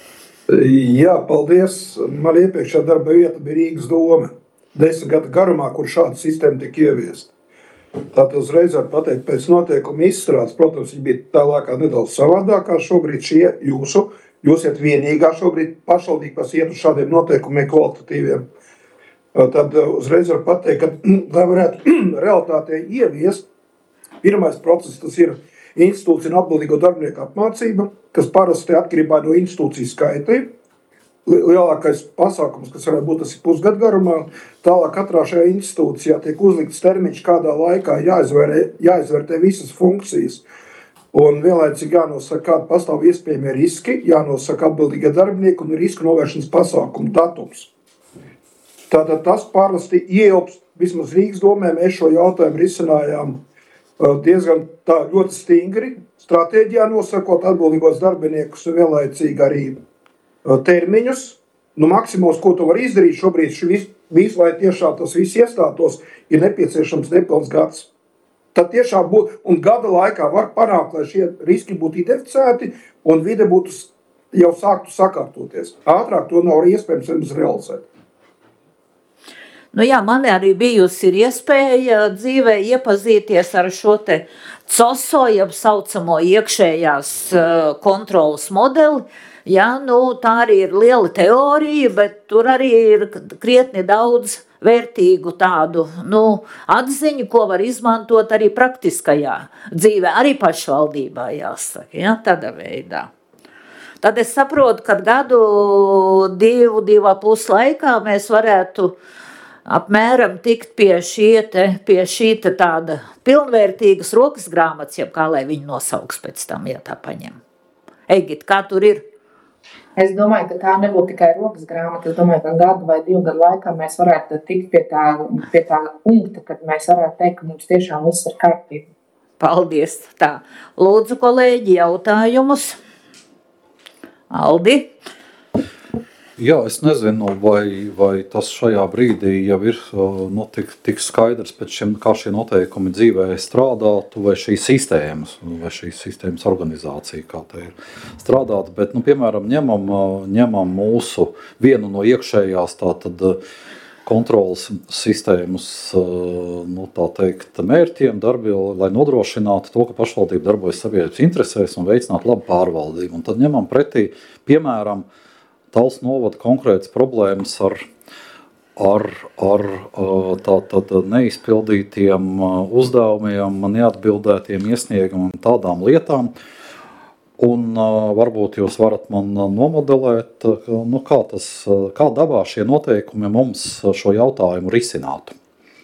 Jā, paldies. Man iepriekšā darba vieta bija Rīgas doma. Desmit gadu garumā, kur šāda sistēma tika ieviesta. Tātad uzreiz var pateikt, pēc noteikuma izstrādes, protams, viņi bija tā laikā nedaudz savādākā. Šobrīd šie jūsu, jūs iet vienīgā šobrīd pašvaldība, kas iet uz šādiem noteikumiem kvalitatīviem. Tad uzreiz var pateikt, ka, lai varētu realitātē ieviest, pirmais process tas ir institūcija un atbildīgo darbinieku apmācība, kas parasti atkarībā no institūcijas skaita. Lielākais pasākums, kas varētu būt, tas ir pusgadu garumā. Tālāk katrā šajā institūcijā tiek uzlikts termiņš, kādā laikā jāizvērtē, jāizvērtē visas funkcijas. Un vienlaicīgi jānosaka, kāda pastāv iespējamie riski, jānosaka atbildīgie darbinieki un risku novēršanas pasākumu datums. Tātad tas parasti ieilps, vismaz Rīgas domē, mēs šo jautājumu risinājām diezgan tā ļoti stingri, stratēģijā nosakot atbildīgos darbiniekus un vienlaicīgi arī termiņus. Nu, maksimums, ko tu var izdarīt šobrīd, vis, vis, lai tiešām tas viss iestātos, ir nepieciešams nepilns gads. Tad tiešām būtu, un gada laikā var panākt, lai šie riski būtu identificēti un vide būtu jau sāktu sakārtoties. Ātrāk to nav iespējams realizēt. Nu jā, man arī bijusi ir iespēja dzīvē iepazīties ar šo te COSO, jeb saucamo iekšējās kontrolas modeli. Jā, nu tā arī ir liela teorija, bet tur arī ir krietni daudz vērtīgu tādu, nu, atziņu, ko var izmantot arī praktiskajā dzīvē, arī pašvaldībā, jāsaka, jā, tādā veidā. Tad es saprotu, ka gadu divu, divu pus laikā mēs varētu apmēram tikt pie šī te, pie šī te tāda pilnvērtīgas rokas grāmatas, jeb kā lai viņi nosauks pēc tam, ja tā paņem. Egit, kā tur ir? Es domāju, ka tā nebūtu tikai rokas grāmata. Es domāju, ka gadu vai divu gadu laikā mēs varētu tikt pie tā, pie tā punkta, kad mēs varētu teikt, ka mums tiešām viss ir kārtībā. Paldies. Tā. Lūdzu, kolēģi, jautājumus. Aldi? Jā, es nezinu, vai, vai tas šajā brīdī jau ir nu, tik, tik skaidrs, pēc šiem, kā šie noteikumi dzīvē strādātu, vai šī sistēmas, vai šī sistēmas organizācija, kā tā ir strādāta. Bet, nu, piemēram, ņemam, ņemam mūsu vienu no iekšējās tātad kontrolas sistēmas, nu, tā teikt, mērķiem darbi, lai nodrošinātu to, ka pašvaldība darbojas sabiedrības interesēs un veicinātu labu pārvaldību. Un tad ņemam pretī, piemēram, Tals novada konkrētas problēmas ar ar, ar tātad neizpildītiem uzdevumiem, neatbildētiem iesniegumiem, tādām lietām. Un varbūt jūs varat man nomodelēt, nu, kā, tas, kā dabā šie noteikumi mums šo jautājumu risinātu.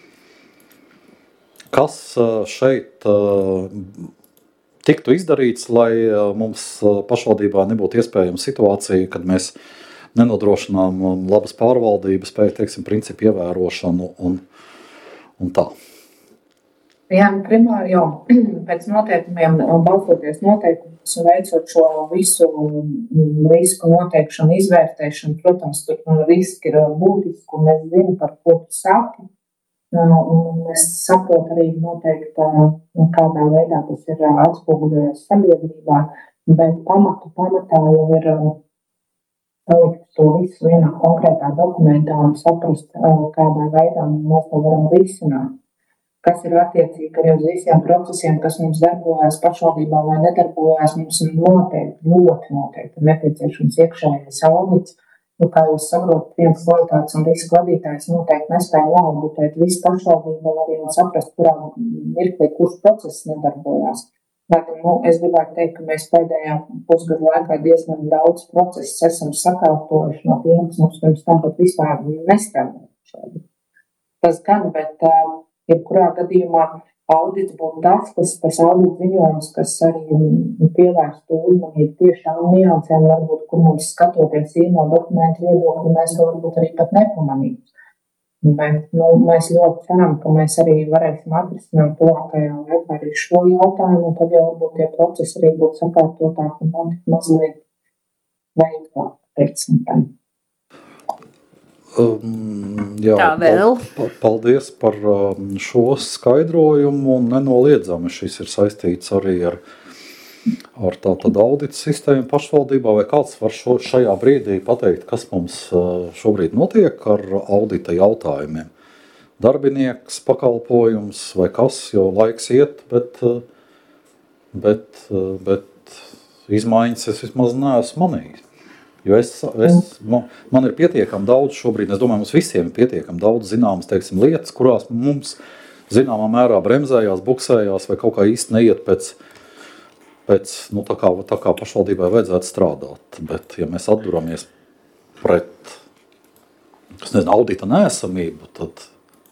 Kas šeit tiktu izdarīts, lai mums pašvaldībā nebūtu iespējama situācija, kad mēs nenodrošinām labas pārvaldības, pēc, teiksim, principu ievērošanu un, un tā. Jā, primāri jau pēc noteikumiem, balstoties noteikumus un veicot šo visu risku noteikšanu, izvērtēšanu, protams, tur riski ir būtiski, un es zinu, par ko tu saki, un es saprotu arī noteikti, kādā veidā tas ir atspoguļojies sabiedrībā, bet pamatu pamatā jau ir salikt to visu vienā konkrētā dokumentā un saprast, kādā veidā mēs to varam risināt. Kas ir attiecīgi arī uz visiem procesiem, kas mums darbojas pašvaldībā vai nedarbojās, mums ir noteikti, ļoti noteikti nepieciešams iekšējais audits. Nu, kā jūs saprotat, viens kvalitātes un riska vadītājs noteikti nespēja auditēt visu pašvaldību arī un saprast, kurā mirklī, kurš process nedarbojās. Lai, nu, es gribētu teikt, ka mēs pēdējā pusgadu laikā diezgan daudz procesus esam sakārtojuši no tiem, kas mums pirms tam pat vispār nestrādājuši. Tas gan, bet jebkurā gadījumā audits būtu tas, kas, tas audits ziņojums, kas arī pievērstu uzmanību tieši tām niansēm, varbūt, kur mums skatoties ir no dokumentu viedokļa, mēs to varbūt arī pat nepamanītu. Bet nu, mēs ļoti ceram, ka mēs arī varēsim atrisināt tuvākajā laikā arī šo jautājumu, un tad jau varbūt tie procesi arī būtu sakārtotāk un man tik mazliet veiklāk, teiksim tā. Um, jā, Tā vēl. Paldies par šo skaidrojumu, un nenoliedzami šis ir saistīts arī ar, ar tātad audita sistēmu pašvaldībā, vai kāds var šo, šajā brīdī pateikt, kas mums šobrīd notiek ar audita jautājumiem. Darbinieks, pakalpojums vai kas, jo laiks iet, bet, bet, bet izmaiņas es vismaz neesmu manījis. Jo es, es, man, man ir pietiekami daudz šobrīd, es domāju, mums visiem ir pietiekami daudz zināmas, teiksim, lietas, kurās mums zināmā mērā bremzējās, buksējās vai kaut kā īsti neiet pēc, pēc nu, tā kā, tā kā pašvaldībai vajadzētu strādāt. Bet, ja mēs atduramies pret, es nezinu, audita neesamību, tad,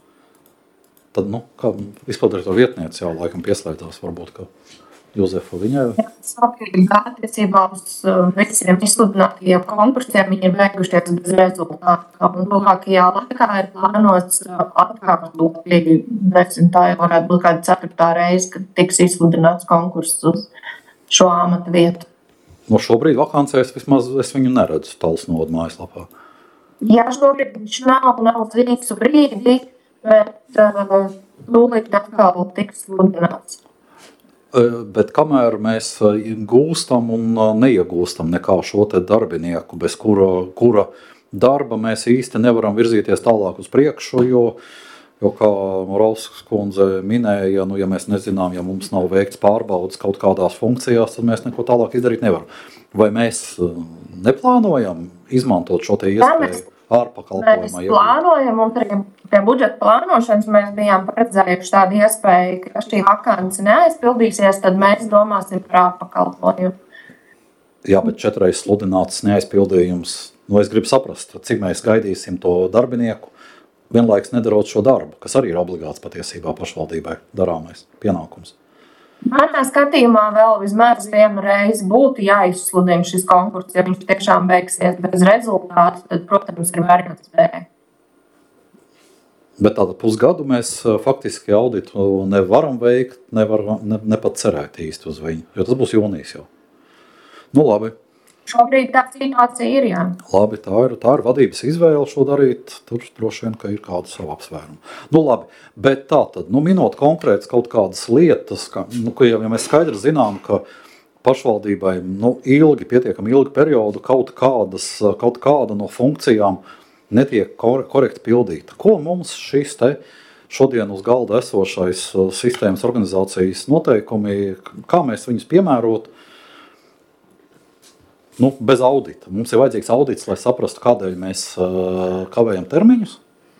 tad nu, kā izpildirektora vietniece jau laikam pieslēdzās varbūt, ka Jozefa viņai. Attiecībā uz visiem izsludinātajiem konkursiem viņi ir beigušies bez rezultātā. Un tuvākajā laikā ir plānots atkārtoti, nezinu, tā jau varētu būt kāda ceturtā reize, kad tiks izsludināts konkurss uz šo amata vietu. No šobrīd vakancēs vismaz es viņu neredzu Talsnoda mājaslapā. Jā, šobrīd viņš nav, nav uz visu brīdi, bet uh, tūlīt atkal tiks sludināts. Bet kamēr mēs gūstam un neiegūstam nekā šo te darbinieku, bez kura, kura darba mēs īsti nevaram virzīties tālāk uz priekšu, jo, jo kā Moravskas kundze minēja, nu, ja mēs nezinām, ja mums nav veikts pārbaudas kaut kādās funkcijās, tad mēs neko tālāk izdarīt nevaram. Vai mēs neplānojam izmantot šo te iespēju? Ārpakalpojumā. Mēs plānojam, un arī pie budžeta plānošanas mēs bijām paredzējuši tādu iespēju, ka šī vakance neaizpildīsies, tad mēs domāsim par ārpakalpojumu. Jā, bet četreiz sludināts neaizpildījums. Nu, es gribu saprast, cik mēs gaidīsim to darbinieku, vienlaiks nedarot šo darbu, kas arī ir obligāts patiesībā pašvaldībai darāmais pienākums. Manā skatījumā vēl vismaz vienu reizi būtu jāizsludina šis konkurss, ja viņš tiešām beigsies bez rezultātu, tad, protams, ir variants B. Bet tādu pusgadu mēs faktiski auditu nevaram veikt, nevaram ne, ne pat cerēt īsti uz viņu, jo tas būs jūnijas jau. Nu, labi. Šobrīd tā situācija ir, jā. Labi, tā ir, tā ir vadības izvēle šo darīt, tur droši vien, ka ir kādu savu apsvērumu. Nu, labi, bet tā tad, nu, minot konkrētas kaut kādas lietas, ka, nu, ka ja mēs skaidri zinām, ka pašvaldībai, nu, ilgi, pietiekami ilgi periodu kaut kādas, kaut kāda no funkcijām netiek korekti pildīta. Ko mums šis te šodien uz galda esošais sistēmas organizācijas noteikumi, kā mēs viņus piemērot? Nu, bez audita. Mums ir vajadzīgs audits, lai saprastu, kādēļ mēs uh, kavējam termiņus,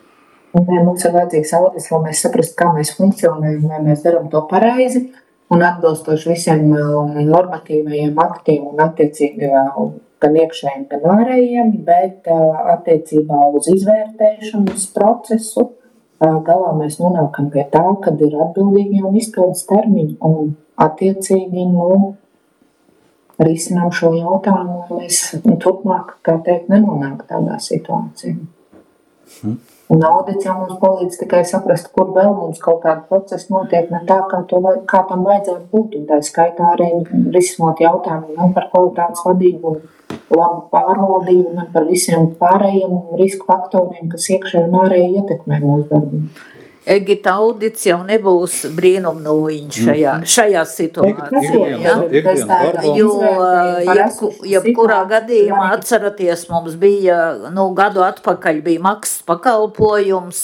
Nē, mums ir vajadzīgs audits, lai mēs saprastu, kā mēs funkcionējam, vai mēs darām to pareizi un atbilstoši visiem normatīvajiem aktiem un attiecīgi gan iekšējiem, gan ārējiem, bet attiecībā uz izvērtēšanas procesu galā mēs nonākam pie tā, kad ir atbildīgi un izpildes termiņi un attiecīgi, nu, risinām šo jautājumu, lai mēs turpmāk, kā teikt, nenonāk tādā situācijā. Hmm. Un audits jau mums palīdz tikai saprast, kur vēl mums kaut kāda procesa notiek, ne tā, kā, to, kā tam vajadzētu būt. Un tā skaitā arī risinot jautājumu gan par kvalitātes vadību un labu pārvaldību, gan par visiem pārējiem risku faktoriem, kas iekšēji un ārēji ietekmē mūsu darbību. Egita, audits jau nebūs brīnumnūjiņš šajā, šajā situācijā. Ja? Jo jebkurā gadījumā, atceraties, mums bija, nu, gadu atpakaļ bija maksas pakalpojums,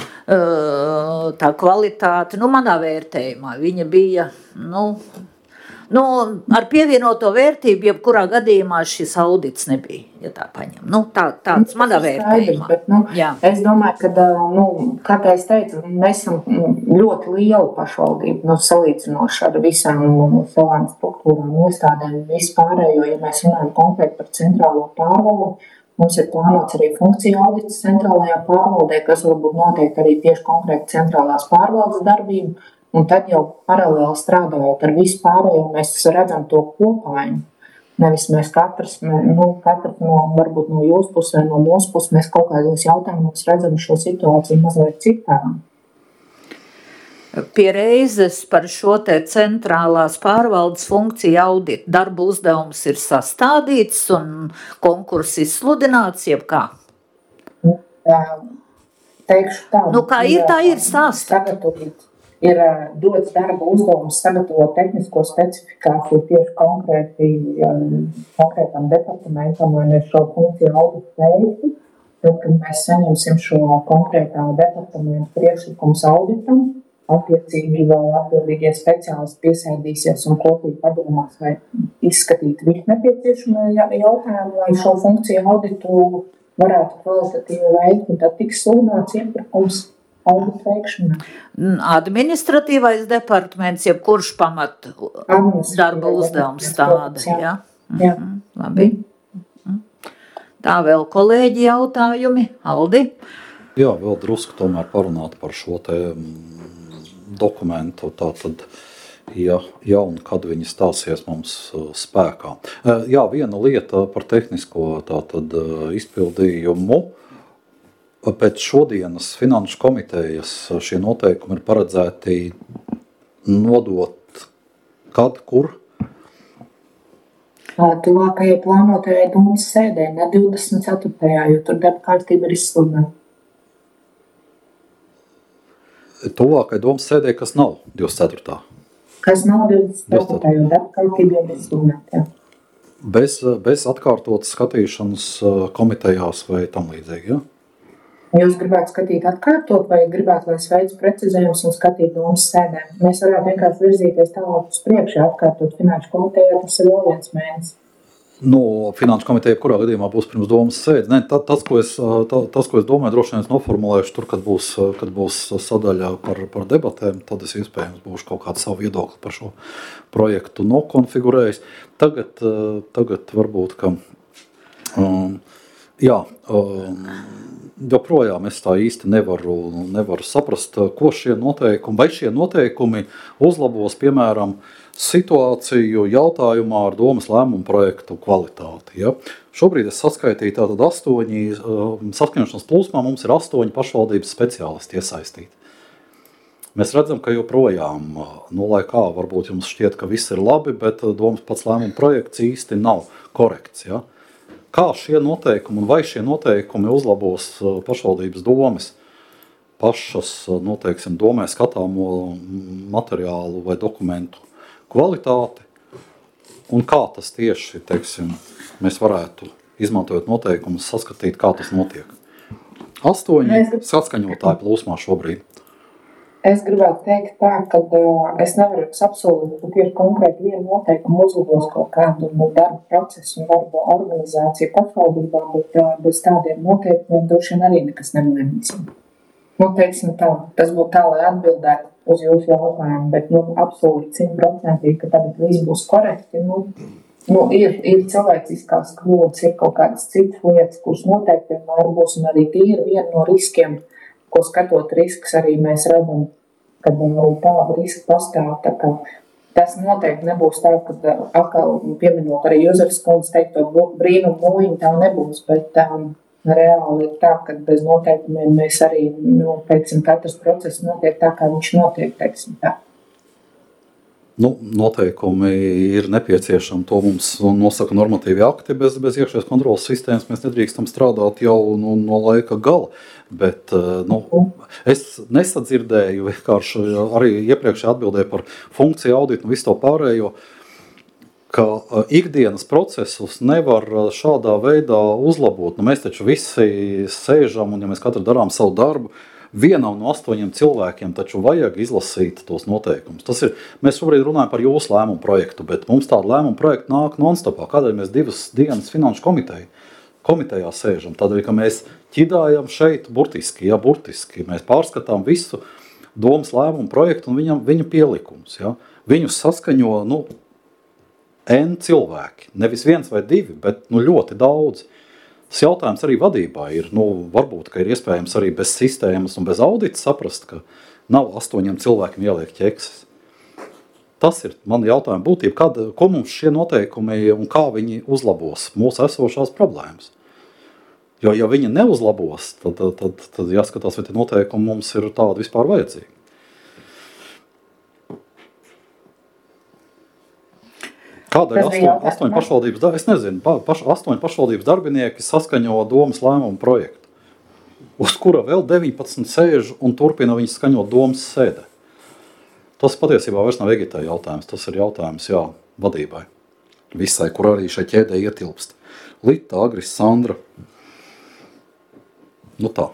tā kvalitāte, nu, manā vērtējumā, viņa bija, nu, nu, ar pievienoto vērtību, jebkurā gadījumā šis audits nebija, ja tā paņem. Nu, tā, tāds manā vērtējumā. Bet, nu, es domāju, ka, nu, kā es teicu, mēs esam ļoti liela pašvaldība, nu, salīdzinoši ar visām savām struktūrām, iestādēm un vispārējo, ja mēs runājam konkrēti par centrālo pārvaldu. Mums ir plānots arī funkcija audits centrālajā pārvaldē, kas varbūt notiek arī tieši konkrēti centrālās pārvaldes darbību. Un tad jau paralēli strādājot ar visu pārējo, mēs redzam to kopainu. Nevis mēs katrs, nu, katrs no, varbūt no jūsu pusē, no mūsu puses, mēs kaut kādos jautājumos redzam šo situāciju mazliet citām. Pie reizes par šo te centrālās pārvaldes funkciju auditu darba uzdevums ir sastādīts un konkurss izsludināts, jeb kā? Teikšu tā. Nu, kā ir, tā ir stāstīt. Ir dots darba uzdevums sagatavot tehnisko specifikāciju tieši konkrēti, konkrētam departamentam, lai mēs šo funkciju auditu veiktu. Tad, kad mēs saņemsim šo konkrētā departamentu priekšlikums auditam, attiecīgi vēl atbildīgie speciālisti piesēdīsies un kopīgi padomās, vai izskatīt visu nepieciešamo jautājumu, lai šo funkciju auditu varētu kvalitatīvi veikt, un tad tiks sludināts iepirkums. Administratīvais departaments, jeb kurš pamat darba uzdevums tāda, jā? Jā. Mhm, labi. Tā vēl kolēģi jautājumi, Aldi? Jā, vēl drusku tomēr parunāt par šo te dokumentu, tātad, ja, ja un kad viņi stāsies mums spēkā. Jā, viena lieta par tehnisko tātad izpildījumu. Pēc šodienas finanšu komitejas šie noteikumi ir paredzēti nodot kad, kur? Tuvākajai plānotajai Dūmas sēdē, ne divdesmit ceturtajā, jo tur darba kārtība ir izsludināta. Tuvākajai Dūmas sēdē, kas nav divdesmit ceturtā? Kas nav divdesmit ceturtā, jo darba kārtība ir izsludināta, jā. Bez, bez atkārtotas skatīšanas komitejās vai tam līdzīgi, ja? Jūs gribētu skatīt atkārtot vai gribētu, lai es veicu precizējumus un skatīt Dūmas sēdē? Mēs varētu vienkārši virzīties tālāk uz priekšu, atkārtot finanšu komitejā, tas ir vēl viens mēnesis. Nu, finanšu komiteja, kurā gadījumā būs pirms Dūmas sēdes. Ne, tā, tas, ko es, tā, tas, ko es domāju, droši vien es noformulēšu tur, kad būs, kad būs sadaļa par, par debatēm, tad es iespējams būšu kaut kādu savu viedokli par šo projektu nokonfigurējis. Tagad, tagad varbūt, ka... Um, jā, um, joprojām es tā īsti nevaru, nevaru saprast, ko šie noteikumi, vai šie noteikumi uzlabos, piemēram, situāciju jautājumā ar domas lēmumu projektu kvalitāti. Ja? Šobrīd es saskaitīju tātad astoņi, saskaņošanas plūsmā mums ir astoņi pašvaldības speciālisti iesaistīti. Mēs redzam, ka joprojām, nu, lai kā, varbūt jums šķiet, ka viss ir labi, bet domas pats lēmumu projekts īsti nav korekts, ja? Kā šie noteikumi un vai šie noteikumi uzlabos pašvaldības domas pašas, noteiksim, domē skatāmo materiālu vai dokumentu kvalitāti un kā tas tieši, teiksim, mēs varētu, izmantojot noteikumus, saskatīt, kā tas notiek. Astoņi saskaņotāji plūsmā šobrīd. Es gribētu teikt tā, ka uh, es nevaru jums apsolīt, ka tieši konkrēti vienu noteikumu uzlabos kaut kādu darba procesu un darba organizāciju pašvaldībā, bet uh, bez tādiem noteikumiem droši vien arī nekas nemainīsim. Nu, teiksim tā, tas būtu tā, lai atbildētu uz jūsu jautājumu, bet, nu, absolūti simtprocentīgi, ka tagad viss būs korekti, nu, nu ir, ir cilvēciskās kļūdas, ir kaut kādas citas lietas, kuras noteikti vienmēr būs, un arī tie ir viena no riskiem, ko skatot risks arī mēs redzam, kad nu, tāda riska pastāv, tā kā tas noteikti nebūs tā, ka atkal pieminot arī Juzeres kundze teikto brīnumu mūjiņu, tā nebūs, bet um, reāli ir tā, ka bez noteikumiem mēs arī, nu, teiksim, katrs process notiek tā, kā viņš notiek, teiksim tā. Nu, noteikumi ir nepieciešami, to mums nosaka normatīvi akti, bez, bez iekšējās kontrolas sistēmas mēs nedrīkstam strādāt jau nu, no laika gala, bet nu, es nesadzirdēju vienkārši arī iepriekšējā atbildē par funkciju auditu un visu to pārējo, ka ikdienas procesus nevar šādā veidā uzlabot. Nu, mēs taču visi sēžam un ja mēs katru darām savu darbu, vienam no astoņiem cilvēkiem taču vajag izlasīt tos noteikumus. Tas ir, mēs šobrīd runājam par jūsu lēmumu projektu, bet mums tāda lēmuma projekta nāk non-stopā. Kādēļ mēs divas dienas finanšu komiteju, komitejā sēžam? Tādēļ, ka mēs ķidājam šeit burtiski, ja burtiski. Mēs pārskatām visu domas lēmumu projektu un viņam, viņa pielikumus. Ja? Viņus saskaņo, nu, N cilvēki. Nevis viens vai divi, bet nu, ļoti daudz. Tas jautājums arī vadībā ir, nu, varbūt, ka ir iespējams arī bez sistēmas un bez audita saprast, ka nav astoņiem cilvēkiem ieliek ķekses. Tas ir man jautājuma būtība, kad, ko mums šie noteikumi un kā viņi uzlabos mūsu esošās problēmas. Jo, ja viņi neuzlabos, tad, tad, tad, tad jāskatās, vai tie noteikumi mums ir tādi vispār vajadzīgi. Kādēļ astoņi, astoņi pašvaldības, es nezinu, paš, astoņi pašvaldības darbinieki saskaņo domas lēmumu projektu, uz kura vēl deviņpadsmit sēž un turpina viņas skaņot domas sēdē. Tas patiesībā vairs nav Egitai jautājums, tas ir jautājums, jā, vadībai. Visai, kur arī šai ķēdē ietilpst. Lita, Agris, Sandra. Nu tā.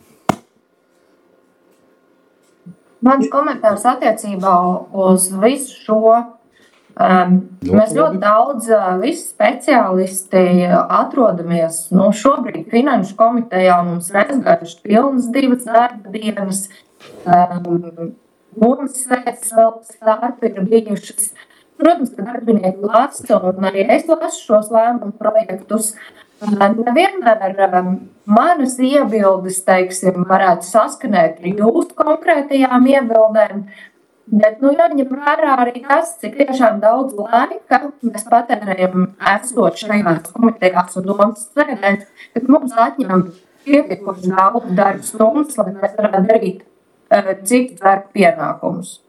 Mans komentārs attiecībā uz visu šo Um, mēs ļoti daudz uh, visi speciālisti atrodamies, nu, šobrīd finanšu komitejā mums ir aizgājuši pilnas divas darba dienas, um, mums sēdes vēl starpi ir bijušas. Protams, ka darbinieki lasa, un arī es lasu šos lēmumu projektus. Nevienmēr um, manas iebildes, teiksim, varētu saskanēt ar jūsu konkrētajām iebildēm, bet, nu, jāņem vērā arī tas, cik tiešām daudz laika mēs patērējam esot šajās komitejās un domas sēdēs, kad mums atņem pietiekuši daudz darba stundas, lai mēs varētu darīt uh, citus darba pienākumus.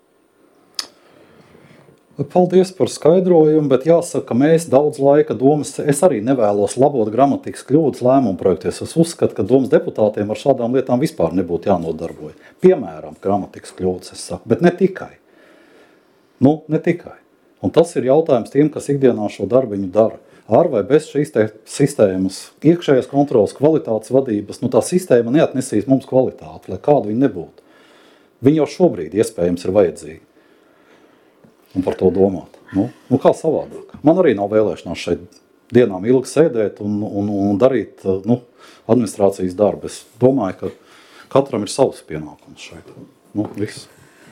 Paldies par skaidrojumu, bet jāsaka, ka mēs daudz laika domas, es arī nevēlos labot gramatikas kļūdas lēmumu projekties. Es uzskatu, ka domas deputātiem ar šādām lietām vispār nebūtu jānodarboja. Piemēram, gramatikas kļūdas, es saku, bet ne tikai. Nu, ne tikai. Un tas ir jautājums tiem, kas ikdienā šo darbiņu dara. Ar vai bez šīs te sistēmas, iekšējās kontrolas, kvalitātes vadības, nu tā sistēma neatnesīs mums kvalitāti, lai kādu viņi nebūtu. Viņi jau šobrīd iespējams ir vajadzīgi. Un par to domāt. Nu, nu kā savādāk. Man arī nav vēlēšanās šeit dienām ilgi sēdēt un, un, un darīt nu, administrācijas darbu. Es domāju, ka katram ir savs pienākums šeit. Nu, viss.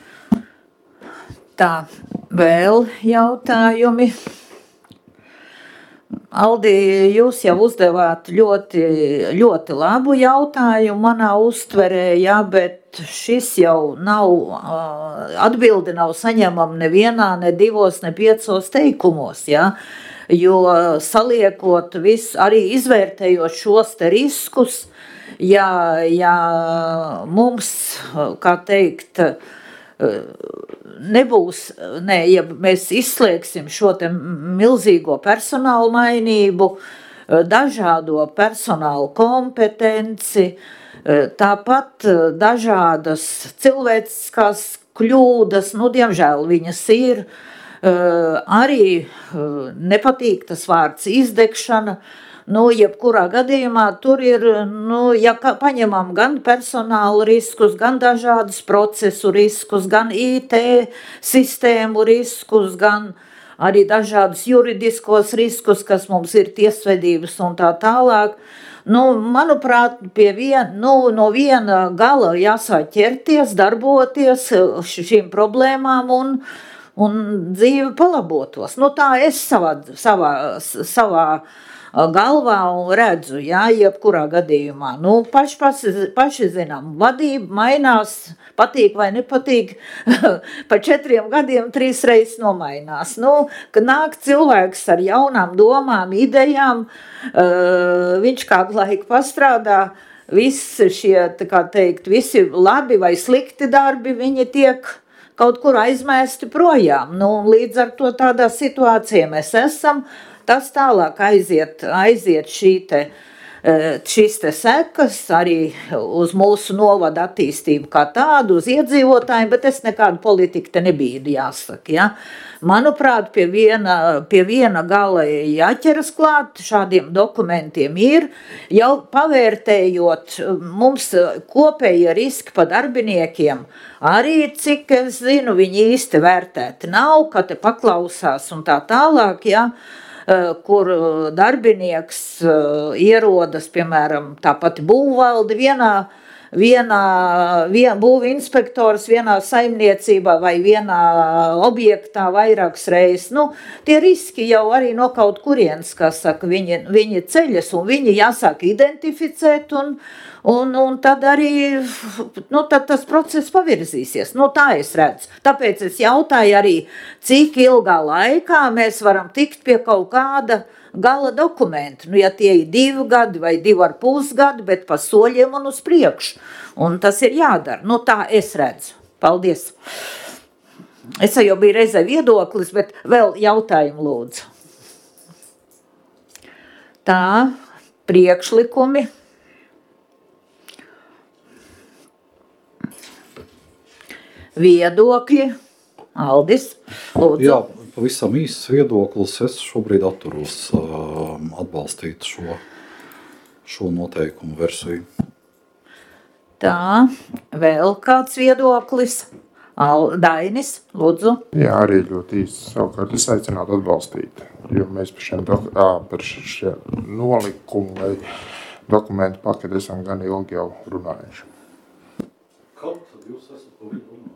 Tā, vēl jautājumi. Aldi, jūs jau uzdevāt ļoti, ļoti labu jautājumu manā uztverē, jā, bet šis jau nav, atbildi nav saņemama nevienā, ne divos, ne piecos teikumos, jā, jo saliekot visu, arī izvērtējot šos te riskus, ja, ja mums, kā teikt, nebūs, ne, ja mēs izslēgsim šo te milzīgo personālu mainību, dažādo personālu kompetenci, tāpat dažādas cilvēciskās kļūdas, nu, diemžēl viņas ir, arī nepatīk tas vārds izdegšana. Nu, jebkurā gadījumā tur ir, nu, ja paņemam gan personāla riskus, gan dažādus procesu riskus, gan I T sistēmu riskus, gan arī dažādus juridiskos riskus, kas mums ir tiesvedības un tā tālāk. Nu, manuprāt, pie vien, nu, no viena gala jāsāk ķerties, darboties šīm problēmām un, un dzīve palabotos. Nu, tā es savā, savā, savā galvā un redzu, jā, jebkurā gadījumā. Nu, paši, paši, paši zinām, vadība mainās, patīk vai nepatīk, pa četriem gadiem trīs reizes nomainās. Nu, kad nāk cilvēks ar jaunām domām, idejām, uh, viņš kādu laiku pastrādā, visi šie, tā kā teikt, visi labi vai slikti darbi, viņi tiek kaut kur aizmēsti projām. Nu, līdz ar to tādā situācijā mēs esam, tas tālāk aiziet, aiziet šī te, šis te sekas arī uz mūsu novada attīstību kā tādu, uz iedzīvotājiem, bet es nekādu politiku te nebīdu, jāsaka. Ja? Manuprāt, pie viena, pie viena gala jāķeras klāt, šādiem dokumentiem ir, jau pavērtējot mums kopējie riski pa darbiniekiem, arī, cik es zinu, viņi īsti vērtēti nav, ka te paklausās un tā tālāk, ja? Kur darbinieks ierodas, piemēram, tā pati būvvalde vienā, vienā vien, būvu inspektors vienā saimniecībā vai vienā objektā vairākas reizes. Nu, tie riski jau arī no kaut kurienes, kā saka, viņi, viņi ceļas un viņi jāsāk identificēt un, un, un tad arī nu, tad tas process pavirzīsies. Nu, tā es redzu. Tāpēc es jautāju arī, cik ilgā laikā mēs varam tikt pie kaut kāda gala dokumentu. Nu, ja tie ir divi gadi vai divi ar pus gadi, bet pa soļiem un uz priekšu. Un tas ir jādara. Nu, tā es redzu. Paldies. Es jau biju reizē viedoklis, bet vēl jautājumu lūdzu. Tā, priekšlikumi. Viedokļi. Aldis, lūdzu. Jā, pavisam īsts viedoklis. Es šobrīd atturos uh, atbalstīt šo, šo noteikumu versiju. Tā, vēl kāds viedoklis? Dainis, lūdzu. Jā, arī ļoti īsti. Savukārt es aicinātu atbalstīt, jo mēs par šiem, do, ā, par šiem nolikumu vai dokumentu paketi esam gan ilgi jau runājuši. Kad tad jūs esat to vidu runājuši?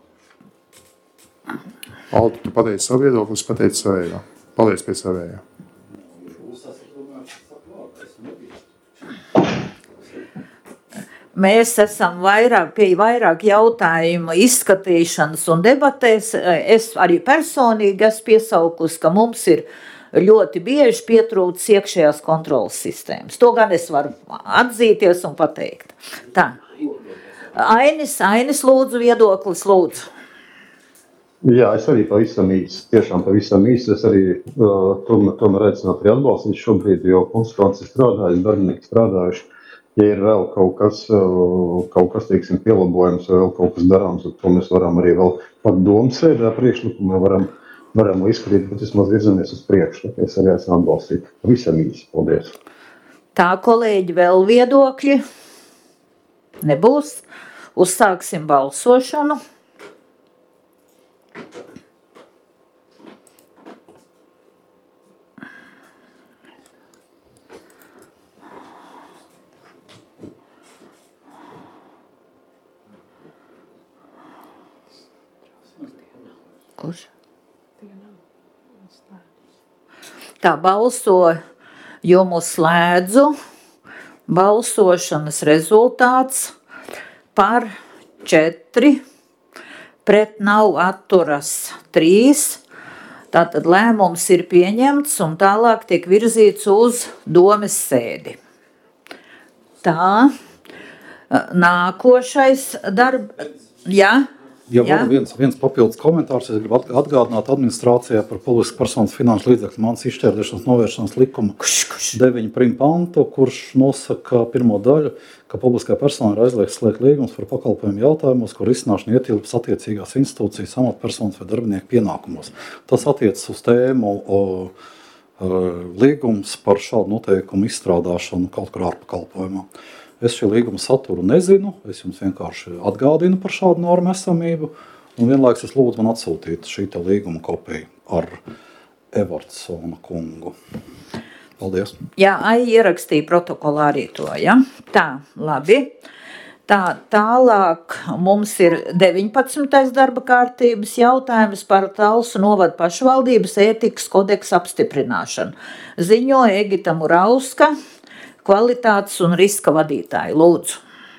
Altu, tu pateici savu viedokli, es pateicu savējā. Paliec pie savējā. Jūs esat runājuši par klāt, es nebiju. Mēs esam vairāk, pie vairāk jautājumu izskatīšanas un debatēs. Es arī personīgi esmu piesaukus, ka mums ir ļoti bieži pietrūcis iekšējās kontrolas sistēmas. To gan es varu atzīties un pateikt. Tā. Ainis, Ainis lūdzu, viedoklis lūdzu. Jā, es arī pavisam īsti, tiešām pavisam īsti, es arī uh, tomēr, tomēr aicinātu arī atbalstīt šobrīd, jo konsultanti strādājuši, darbinieki strādājuši. Ja ir vēl kaut kas, uh, kaut kas, teiksim, pielabojums vai vēl kaut kas darāms, to mēs varam arī vēl pat domas sēdā priekšlikumā varam, varam izskatīt, bet vismaz virzamies uz priekšu. Es arī aicinu atbalstīt pavisam īsti. Paldies. Tā, kolēģi, vēl viedokļi? Nebūs. Uzsāksim balsošanu. Kurš? Tā, balsojumu slēdzu. Balsošanas rezultāts par četri, pret nav atturas trīs. Tātad lēmums ir pieņemts un tālāk tiek virzīts uz domes sēdi. Tā, nākošais darba, jā? Ja var viens, viens papildus komentārs, es gribu atgādināt administrācijā par publisku personas finanšu līdzekļu manas izšķērdēšanas novēršanas likuma deviņu prim pantu, kurš nosaka pirmo daļu, ka publiskā persona ir aizliegts slēgt līgumus par pakalpojumu jautājumos, kur izcināšana ietilpst attiecīgās institūcijas, amatpersonas vai darbinieku pienākumos. Tas attiecas uz tēmu o, o, līgums par šādu noteikumu izstrādāšanu kaut kur ārpakalpojumā. Es šī līguma saturu nezinu, es jums vienkārši atgādinu par šādu normu esamību, un vienlaiks es lūdzu man atsūtīt šī te līguma kopiju ar Evartsona kungu. Paldies. Jā, ai ierakstīja protokolā arī to, ja? Tā, labi. Tā, tālāk mums ir deviņpadsmitais darba kārtības jautājums par Talsu novada pašvaldības ētikas kodeksa apstiprināšanu. Ziņo Egita Murauska, kvalitātes un riska vadītāja. Lūdzu.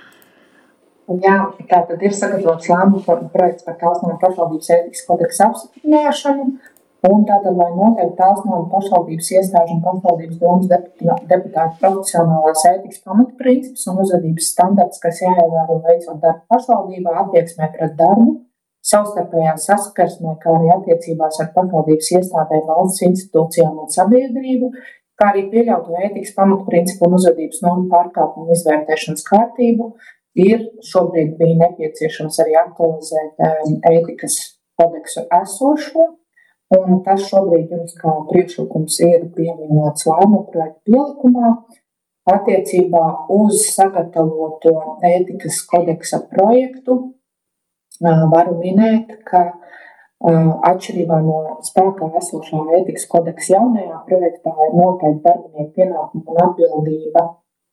Jā, tātad ir sagatavots lēmuma projekts par Talsu novada pašvaldības ētikas kodeksa apstiprināšanu. Un tātad, lai noteikti Talsu novada pašvaldības iestāžu un pašvaldības domas deputātu profesionālās ētikas pamatprincipus un uzvedības standarts, kas jāievēro veicot darbu pašvaldībā, attieksmē pret darbu, savstarpējā saskarsmē, kā arī attiecībās ar pašvaldības iestādēm, valsts institūcijām un sabiedrību, kā arī pieļautu ētikas pamatprincipu un uzvedības normu pārkāpumu izvērtēšanas kārtību, ir šobrīd bija nepieciešams arī aktualizēt ētikas kodeksu esošo. Un tas šobrīd jums kā priekšlikums ir pievienots lēmuma projekta pielikumā attiecībā uz sagatavoto ētikas kodeksa projektu. Varu minēt, ka atšķirībā no spēkā esošā ētikas kodeksa jaunajā projektā ir noteikti darbinieku pienākumu un atbildība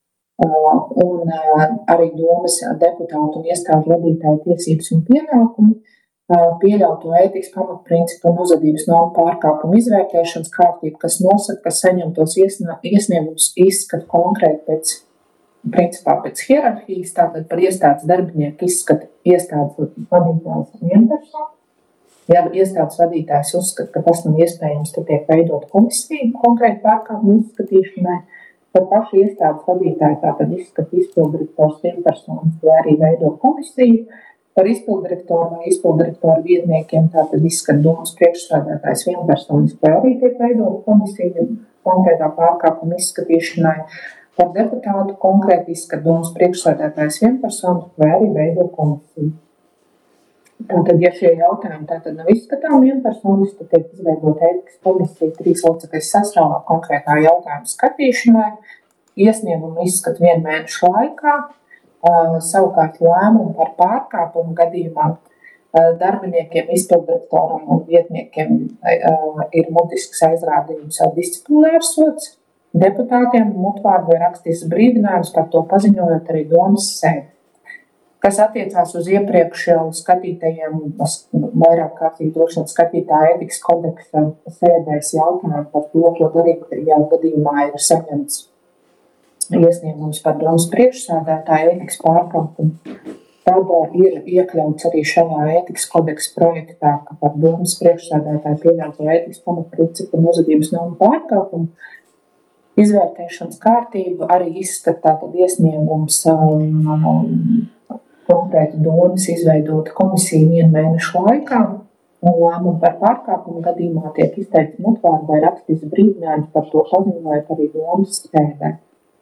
un arī domas deputātu un iestāžu vadītāju tiesības un pienākumi. Pieļauto ētikas pamatprincipu un uzvedības normu pārkāpumu izvērtēšanas kārtību, kas nosaka, ka saņemtos iesniegumus izskata konkrēti pēc, principā pēc hierarhijas, tātad par iestādes darbinieku izskata iestādes vadītājs vienpersonu. Ja iestādes vadītājs uzskata, ka tas nav iespējams, tad tiek veidot komisija konkrēti pārkāpumu izskatīšanai. Par pašu iestādes vadītāju tātad izskata izpilddirektors vienpersonas, vai arī veido komisiju. Par izpilddirektoru vai izpilddirektoru vietniekiem tātad izskata domas priekšsēdētājs vienpersonas, vai arī tiek veidota komisija konkrētā pārkāpuma izskatīšanai. Par deputātu konkrēti izskata domas priekšsēdētājs vienpersonas, vai arī veido komisiju. Tātad, ja šie jautājumi tātad nav izskatām vienpersonas, tad tiek izveidota ētikas komisija trīs locekļu sastāvā konkrētā jautājuma skatīšanai. Iesniegumu izskata vienu mēnešu laikā. Uh, savukārt lēmumu par pārkāpumu gadījumā uh, darbiniekiem, izpilddirektoram un vietniekiem uh, ir mutisks aizrādījums vai disciplinārs sods, deputātiem mutvārdu vai rakstīts brīdinājums par to paziņojot arī domas sēdi. Kas attiecās uz iepriekš jau skatītajiem, vairāk kārtīgi droši vien skatītā ētikas kodeksa sēdēs jautājumu par to, ko darīt, ja gadījumā ir saņemts iesniegums par domas priekšsēdētāju ētikas pārkāpumu. Tad ir iekļauts arī šajā ētikas kodeksa projektā, ka par domas priekšsēdētāju pieļauto ētikas pamatprincipu un uzvedības normu pārkāpumu izvērtēšanas kārtību arī izskatā tad iesniegums um, konkrēti domas izveidota komisija vienu mēnešu laikā, un lēmumu par pārkāpumu gadījumā tiek izteikts mutvārdu vai rakstīts brīdinājums par to paziņojot arī domas sēdē.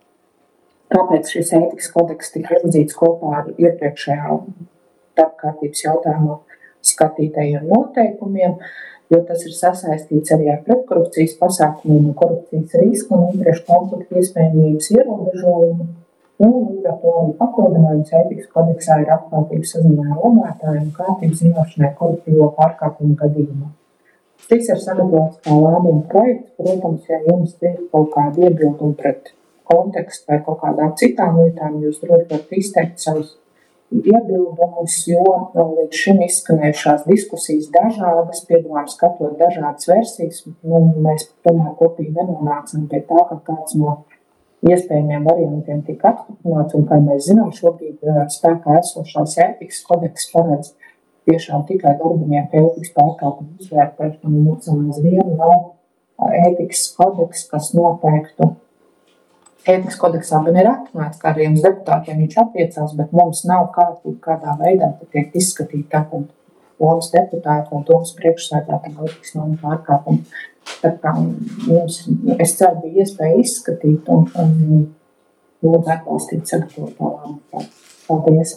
Kāpēc šis ētikas kodeks tika ieraudzīts kopā ar iepriekšējā darbkārtības jautājumā skatītajiem noteikumiem, jo tas ir sasaistīts arī ar pretkorupcijas pasākumiem un korupcijas risku un interešu konfliktu iespējamības ierobežojumu, un līdz ar to arī papildinājums ētikas kodeksā ir atklātības saziņā ar lomētāju un kārtības zināšanai koruptīvo pārkāpumu gadījumā. Šis ir sagatavots kā lēmuma projekts, protams, ja jums ir kaut kādi iebildumi pret kontekstu vai kaut kādām citām lietām, jūs droši varat izteikt savus iebildumus, jo līdz šim izskanējušās diskusijas dažādas, piedāvājam skatot dažādas versijas, nu, mēs tomēr kopīgi nenonācam pie tā, ka kāds no iespējamiem variantiem tika atstiprināts, un kā mēs zinām, šobrīd spēkā esošās ētikas kodeks paredz tiešām tikai darbinieku ētikas pārkāpumu izvērtēšanu, un mums viena nav ētikas kodeks, kas noteiktu. Ētikas kodeksā gan ir atrunāts, kā arī jums deputātiem viņš attiecās, bet mums nav kārtība, kādā veidā tiek izskatīt tātad domas deputāti vai domas priekšsēdētāju ētikas normu pārkāpumu. Tā kā jums, es ceru, bija iespēja izskatīt un, un lūdzu atbalstīt sagatavotā lēmumu. Paldies!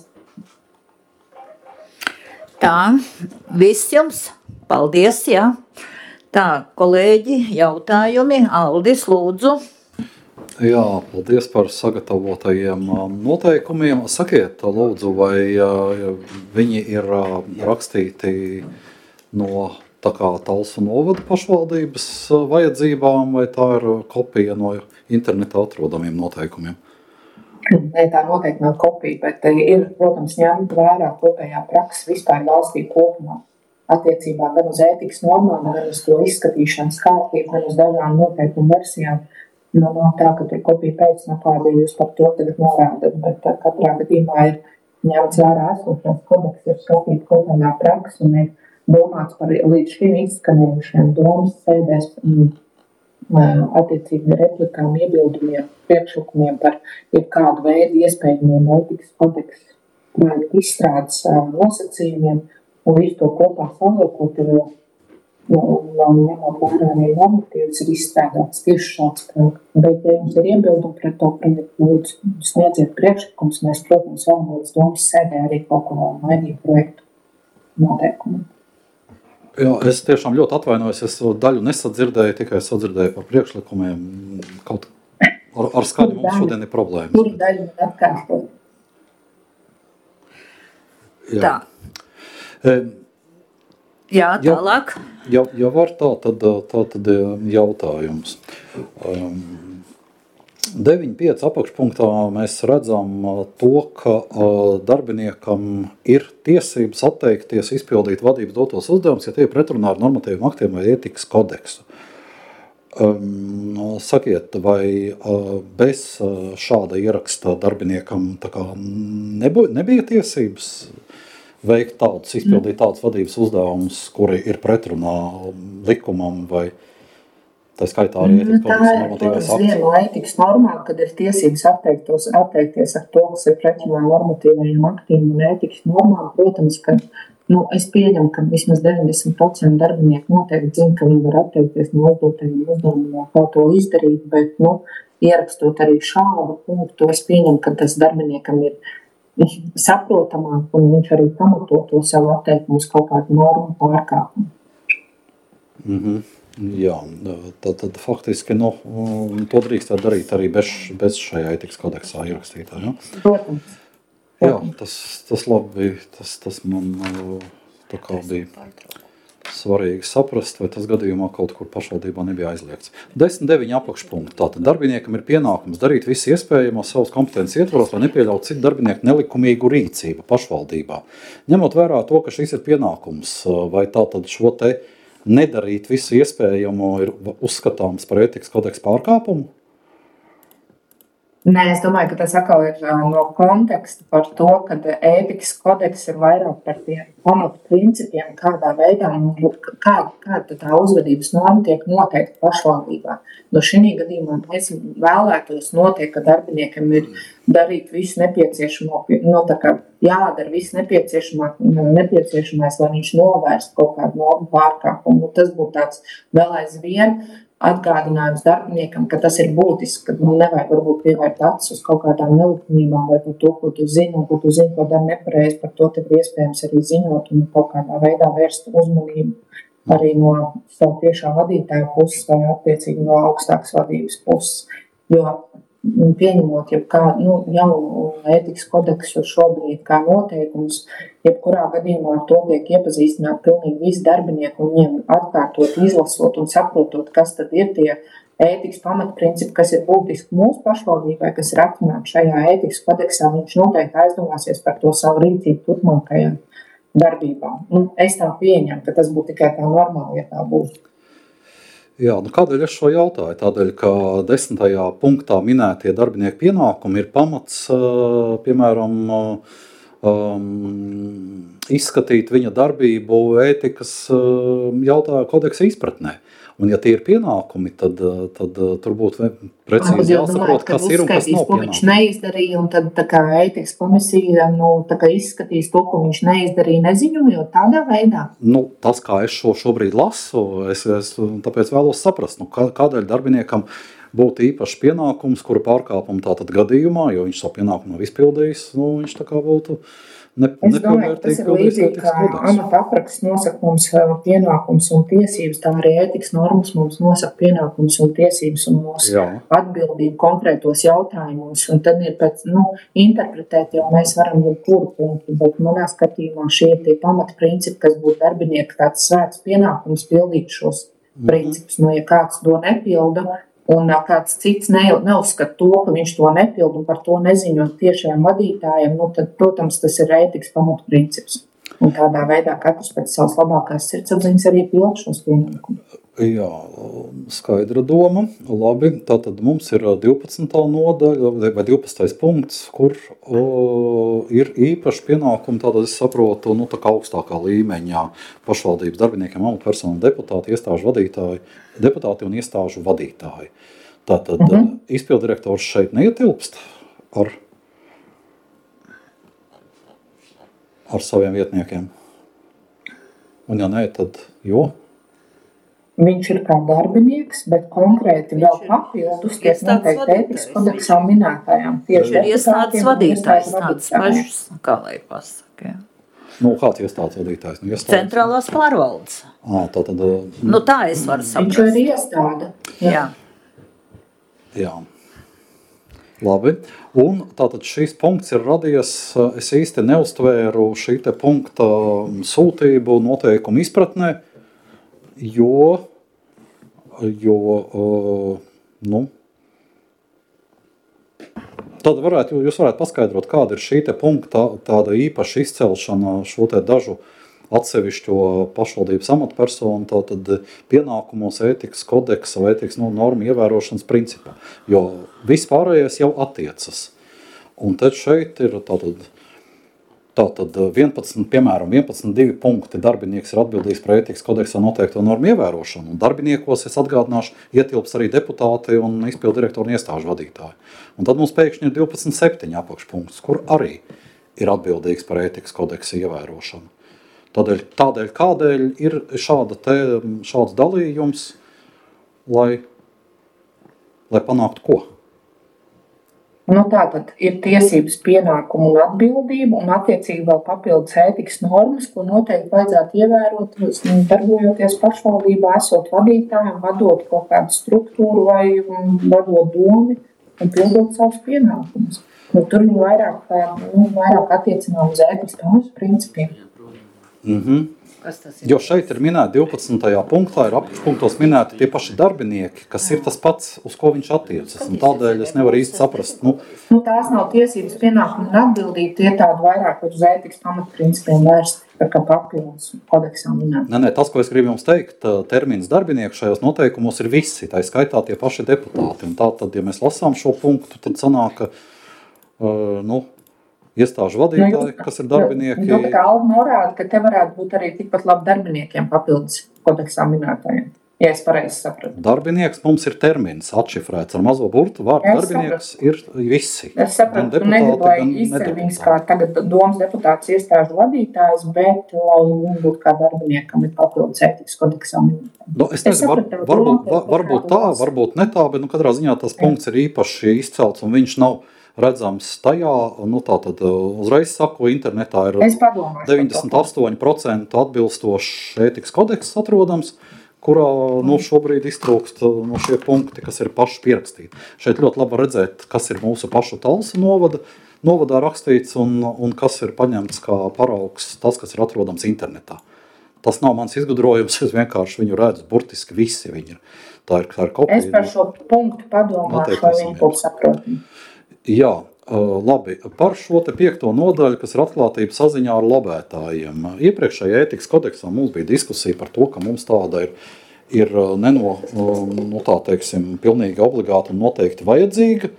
Tā, viss jums. Paldies, jā. Tā, kolēģi, jautājumi. Aldis, lūdzu. Jā, paldies par sagatavotajiem noteikumiem. Sakiet, lūdzu, vai viņi ir rakstīti no tā kā Talsu novada pašvaldības vajadzībām, vai tā ir kopija no internetā atrodamiem noteikumiem? Nē, tā noteikti nav kopija, bet ir, protams, ņemt vērā kopējā praksa vispār valstī kopumā. Attiecībā gan uz ētikas normām, gan uz to izskatīšanas kārtību, gan uz dažām noteikumu versijām. Nu, no tā, ka tur kopija pēc, no kāda jūs par to tagad norādat, bet katrā gadījumā ir ņemts vērā esošais kodeks, ir skatīt kopējā praksa un ir domāts par līdz šim izskanējušiem domas sēdēs attiecīgi replikām, iebildumiem, priekšlikumiem par jebkādu veidu iespējamiem ētikas kodeksu projektu izstrādes nosacījumiem un visu to kopā savilkot ir, un ņemot vērā arī normatīvas ir izstrādāts tieši šāds projekts. Bet, ja jums ir iebildumi pret to projektu, lūdzu sniedziet priekšlikums, mēs, protams, vēlamies domas sēdē arī kaut ko vēl mainīt projektu noteikumu. Jā, es tiešām ļoti atvainojos, es daļu nesadzirdēju, tikai sadzirdēju par priekšlikumiem. Kaut ar, ar skaļu mums šodien ir problēmas. Kur daļu man atkārtot? Jā. Tā. E, Jā, tālāk. Ja, ja var tā, tad, tā tad jautājums. Um, deviņi pieci apakšpunktā mēs redzam to, ka uh, darbiniekam ir tiesības atteikties izpildīt vadības dotos uzdevumus, ja tie ir pretrunā ar normatīviem aktiem vai ētikas kodeksu. Um, sakiet, vai uh, bez uh, šāda ieraksta darbiniekam tā kā nebija, nebija tiesības veikt tādus, izpildīt tādus vadības uzdevumus, kuri ir pretrunā likumam vai tā skaitā arī ētikas kodeksa normatīvais akts? Tā ir viena ētikas normā, kad ir tiesības atteiktos, atteikties ar to, kas ir pretrunā normatīvajiem aktiem un ētikas normām. Protams, ka nu, es pieņemu, ka vismaz deviņdesmit procenti darbinieku noteikti zina, ka viņi var atteikties no uzdotajiem uzdevumiem, kā to izdarīt, bet nu, ierakstot arī šādu punktu, es pieņemu, ka tas darbiniekam ir saprotamāk, un viņš arī pamato to savu atteikumu uz kaut kādu normu pārkāpumu. Mm-hmm. Jā, tad, tad faktiski nu, to drīkstētu darīt arī bez, bez šajā ētikas kodeksā ierakstītā. Ja? Protams. Jā, tas, tas labi, tas, tas man tā kā bija svarīgi saprast, vai tas gadījumā kaut kur pašvaldībā nebija aizliegts. desmit deviņi apakšpunkti. Tātad darbiniekam ir pienākums darīt visu iespējamo savas kompetences ietvaros, lai nepieļaut citu darbinieku nelikumīgu rīcību pašvaldībā. Ņemot vērā to, ka šis ir pienākums, vai tātad šo te nedarīt visu iespējamo ir uzskatāms par ētikas kodeksa pārkāpumu? Nē, es domāju, ka tas atkal ir no konteksta par to, ka ētikas kodeks ir vairāk par tiem pamatu principiem, kādā veidā, kā, kā tā uzvedības norma tiek noteikta pašvaldībā. No šī gadījumā mēs vēlētos noteikt, ka darbiniekam ir darīt visu nepieciešamo, no tā kā jādara visu nepieciešamais, lai viņš novērst kaut kādu normu pārkāpumu. Tas būtu tāds vēl aizvien atgādinājums darbiniekam, ka tas ir būtiski, ka nu, nevajag varbūt pievērt acis uz kaut kādām nelikumībām vai par to, ko tu zini, un ko tu zini, ko dara nepareizi, par to tev iespējams arī ziņot un kaut kādā veidā vērst uzmanību arī no savu tiešā vadītāja puses vai attiecīgi no augstākas vadības puses. Jo pieņemot jebkādu nu, jaunu ētikas kodeksu šobrīd kā noteikums, jebkurā gadījumā ar to tiek iepazīstināt pilnīgi visi darbinieki un viņiem atkārtot, izlasot un saprotot, kas tad ir tie ētikas pamatprincipi, kas ir būtiski mūsu pašvaldībai, kas ir atrunāti šajā ētikas kodeksā, viņš noteikti aizdomāsies par to savu rīcību turpmākajā darbībā. Nu, es tā pieņemu, ka tas būtu tikai tā normāli, ja tā būtu. Jā, nu kādēļ es šo jautāju? Tādēļ, ka desmitajā punktā minētie darbinieku pienākumi ir pamats, piemēram, um, izskatīt viņa darbību ētikas jautājumu kodeksa izpratnē. Un ja tie ir pienākumi, tad, tad tur būtu precīzi jāsaprot, kas ir un kas nav pienākumi. Viņš neizdarīja, un tad tā kā ētikas komisija nu, tā kā izskatīs to, ko viņš neizdarīja, neziņojot tādā veidā. Nu, tas, kā es šo šobrīd lasu, es, es tāpēc vēlos saprast, nu, kādēļ darbiniekam būtu īpašs pienākums, kura pārkāpuma tātad gadījumā, jo viņš savu pienākumu nav izpildījis, nu, viņš tā kā būtu ne, Es domāju, ka tas ir līdzīgi, kā amata apraksts nosaka mums pienākums un tiesības, tā arī ētikas normas mums nosaka pienākums un tiesības un mūsu Jā. atbildību konkrētos jautājumos. Un tad ir pēc, nu, interpretēt, jau mēs varam būt kuru punktu, bet manā skatījumā šie ir tie pamata principi, kas būtu darbinieki tāds svēts pienākums pildīt šos principus. Nu, ja kāds to nepilda, un kāds cits ne, neuzskata to, ka viņš to nepilda un par to neziņo tiešajam vadītājiem, nu, tad, protams, tas ir ētikas pamatu princips. Un tādā veidā katrs pēc savas labākās sirdsapziņas arī pild šos pienākumus. Jā, skaidra doma. Labi, tātad mums ir divpadsmitā nodaļa vai divpadsmitais punkts, kur o, ir īpaši pienākumi, tātad es saprotu, nu, tā kā augstākā līmeņā pašvaldības darbiniekiem, amatpersonu, deputāti, iestāžu vadītāji, deputāti un iestāžu vadītāji. Tātad uh-huh. izpilddirektors šeit neietilpst ar, ar saviem vietniekiem. Un ja nē, tad jo? Viņš ir kā darbinieks, bet konkrēti vēl papildus tiek noteikti ētikas kodeksā minētājām. Viņš ir iestādes vadītājs, tāds pašs, kā lai pasaka. Nu, kāds iestādes vadītājs? Nu, iestādes. Centrālās pārvaldes. Ā, tā tad... Nu, tā es varu saprast. Viņš ir iestāde. Jā. Jā. Jā. Labi. Un tātad šīs punkts ir radies, es īsti neuztvēru šī te punkta sūtību noteikumu izpratnē, jo, jo uh, nu, tad varētu, jūs varētu paskaidrot, kāda ir šī te punkta tāda īpaša izcelšana šo te dažu atsevišķo pašvaldības amatpersonu, tātad pienākumos ētikas kodeksa vai ētikas normu ievērošanas principā, jo viss pārējais jau attiecas. Un tad šeit ir tātad, tātad vienpadsmit, piemēram, vienpadsmit divi punkti darbinieks ir atbildīgs par ētikas kodeksā noteikto normu ievērošanu. Un darbiniekos, es atgādināšu, ietilps arī deputāti un izpilddirektori un iestāžu vadītāji. Un tad mums pēkšņi ir divpadsmit septiņi apakšpunkts, kur arī ir atbildīgs par ētikas kodeksa ievērošanu. Tādēļ, tādēļ kādēļ ir šāda te, šāds dalījums, lai, lai panāktu ko? Nu, tātad ir tiesības pienākumu un atbildību, un attiecīgi vēl papildus ētikas normas, ko noteikti vajadzētu ievērot, darbojoties pašvaldībā, esot vadītājiem, vadot kaut kādu struktūru vai vadot domi un pildot savus pienākumus. Nu, tur ir vairāk, nu, vairāk attiecinām uz ētikas normas principiem. Mm-hmm. Jo šeit ir minēti divpadsmitajā punktā, ir apakšpunktos minēti tie paši darbinieki, kas ir tas pats, uz ko viņš attiecas. Un tādēļ es nevaru īsti saprast. Nu, nu, tās nav tiesības pienākumi un atbildība, tie tādi vairāk uz ētikas pamatprincipiem vērsti, kā papildus kodeksā minēt. Nē, nē, tas, ko es gribu jums teikt, termins darbinieku šajos noteikumos ir visi, tā skaitā tie paši deputāti. Un tā tad, ja mēs lasām šo punktu, tad sanāk, ka, uh, nu, iestāžu vadītāji, nu, kas ir darbinieki. Nu, tā kā Alba norāda, ka te varētu būt arī tikpat labi darbiniekiem papildus kodeksā minētājiem, ja es pareizi sapratu. Darbinieks mums ir termins atšifrēts ar mazo burtu, vārdu ja, darbinieks sapratu. Ir visi. Es sapratu, tu negribu, lai izcer viņas kā tagad domas deputāts iestāžu vadītājs, bet lai viņi būtu kā darbiniekam ir papildus ētikas kodeksā minētājiem. No, es nezinu, var, varbūt, var, varbūt tā, varbūt ne tā, bet nu, katrā ziņā tas punkts ir īpaši izcelts un viņš nav redzams tajā, nu tātad uzreiz saku, internetā ir deviņdesmit astoņi procenti atbilstošs ētikas kodeks atrodams, kurā nu, šobrīd iztrūkst no šie punkti, kas ir paši pierakstīti. Šeit ļoti labi redzēt, kas ir mūsu pašu Talsu novada, novadā rakstīts un, un kas ir paņemts kā paraugs, tas, kas ir atrodams internetā. Tas nav mans izgudrojums, es vienkārši viņu redzu, burtiski visi viņi ir. Tā ir, tā ir kopija. Es par šo punktu padomāšu, lai viņi būtu saprotami. Jā, labi. Par šo te piekto nodaļu, kas ir atklātība saziņā ar lobētājiem. Iepriekšējā ētikas kodeksā mums bija diskusija par to, ka mums tāda ir, ir neno, nu tā teiksim, pilnīgi obligāti un noteikti vajadzīga,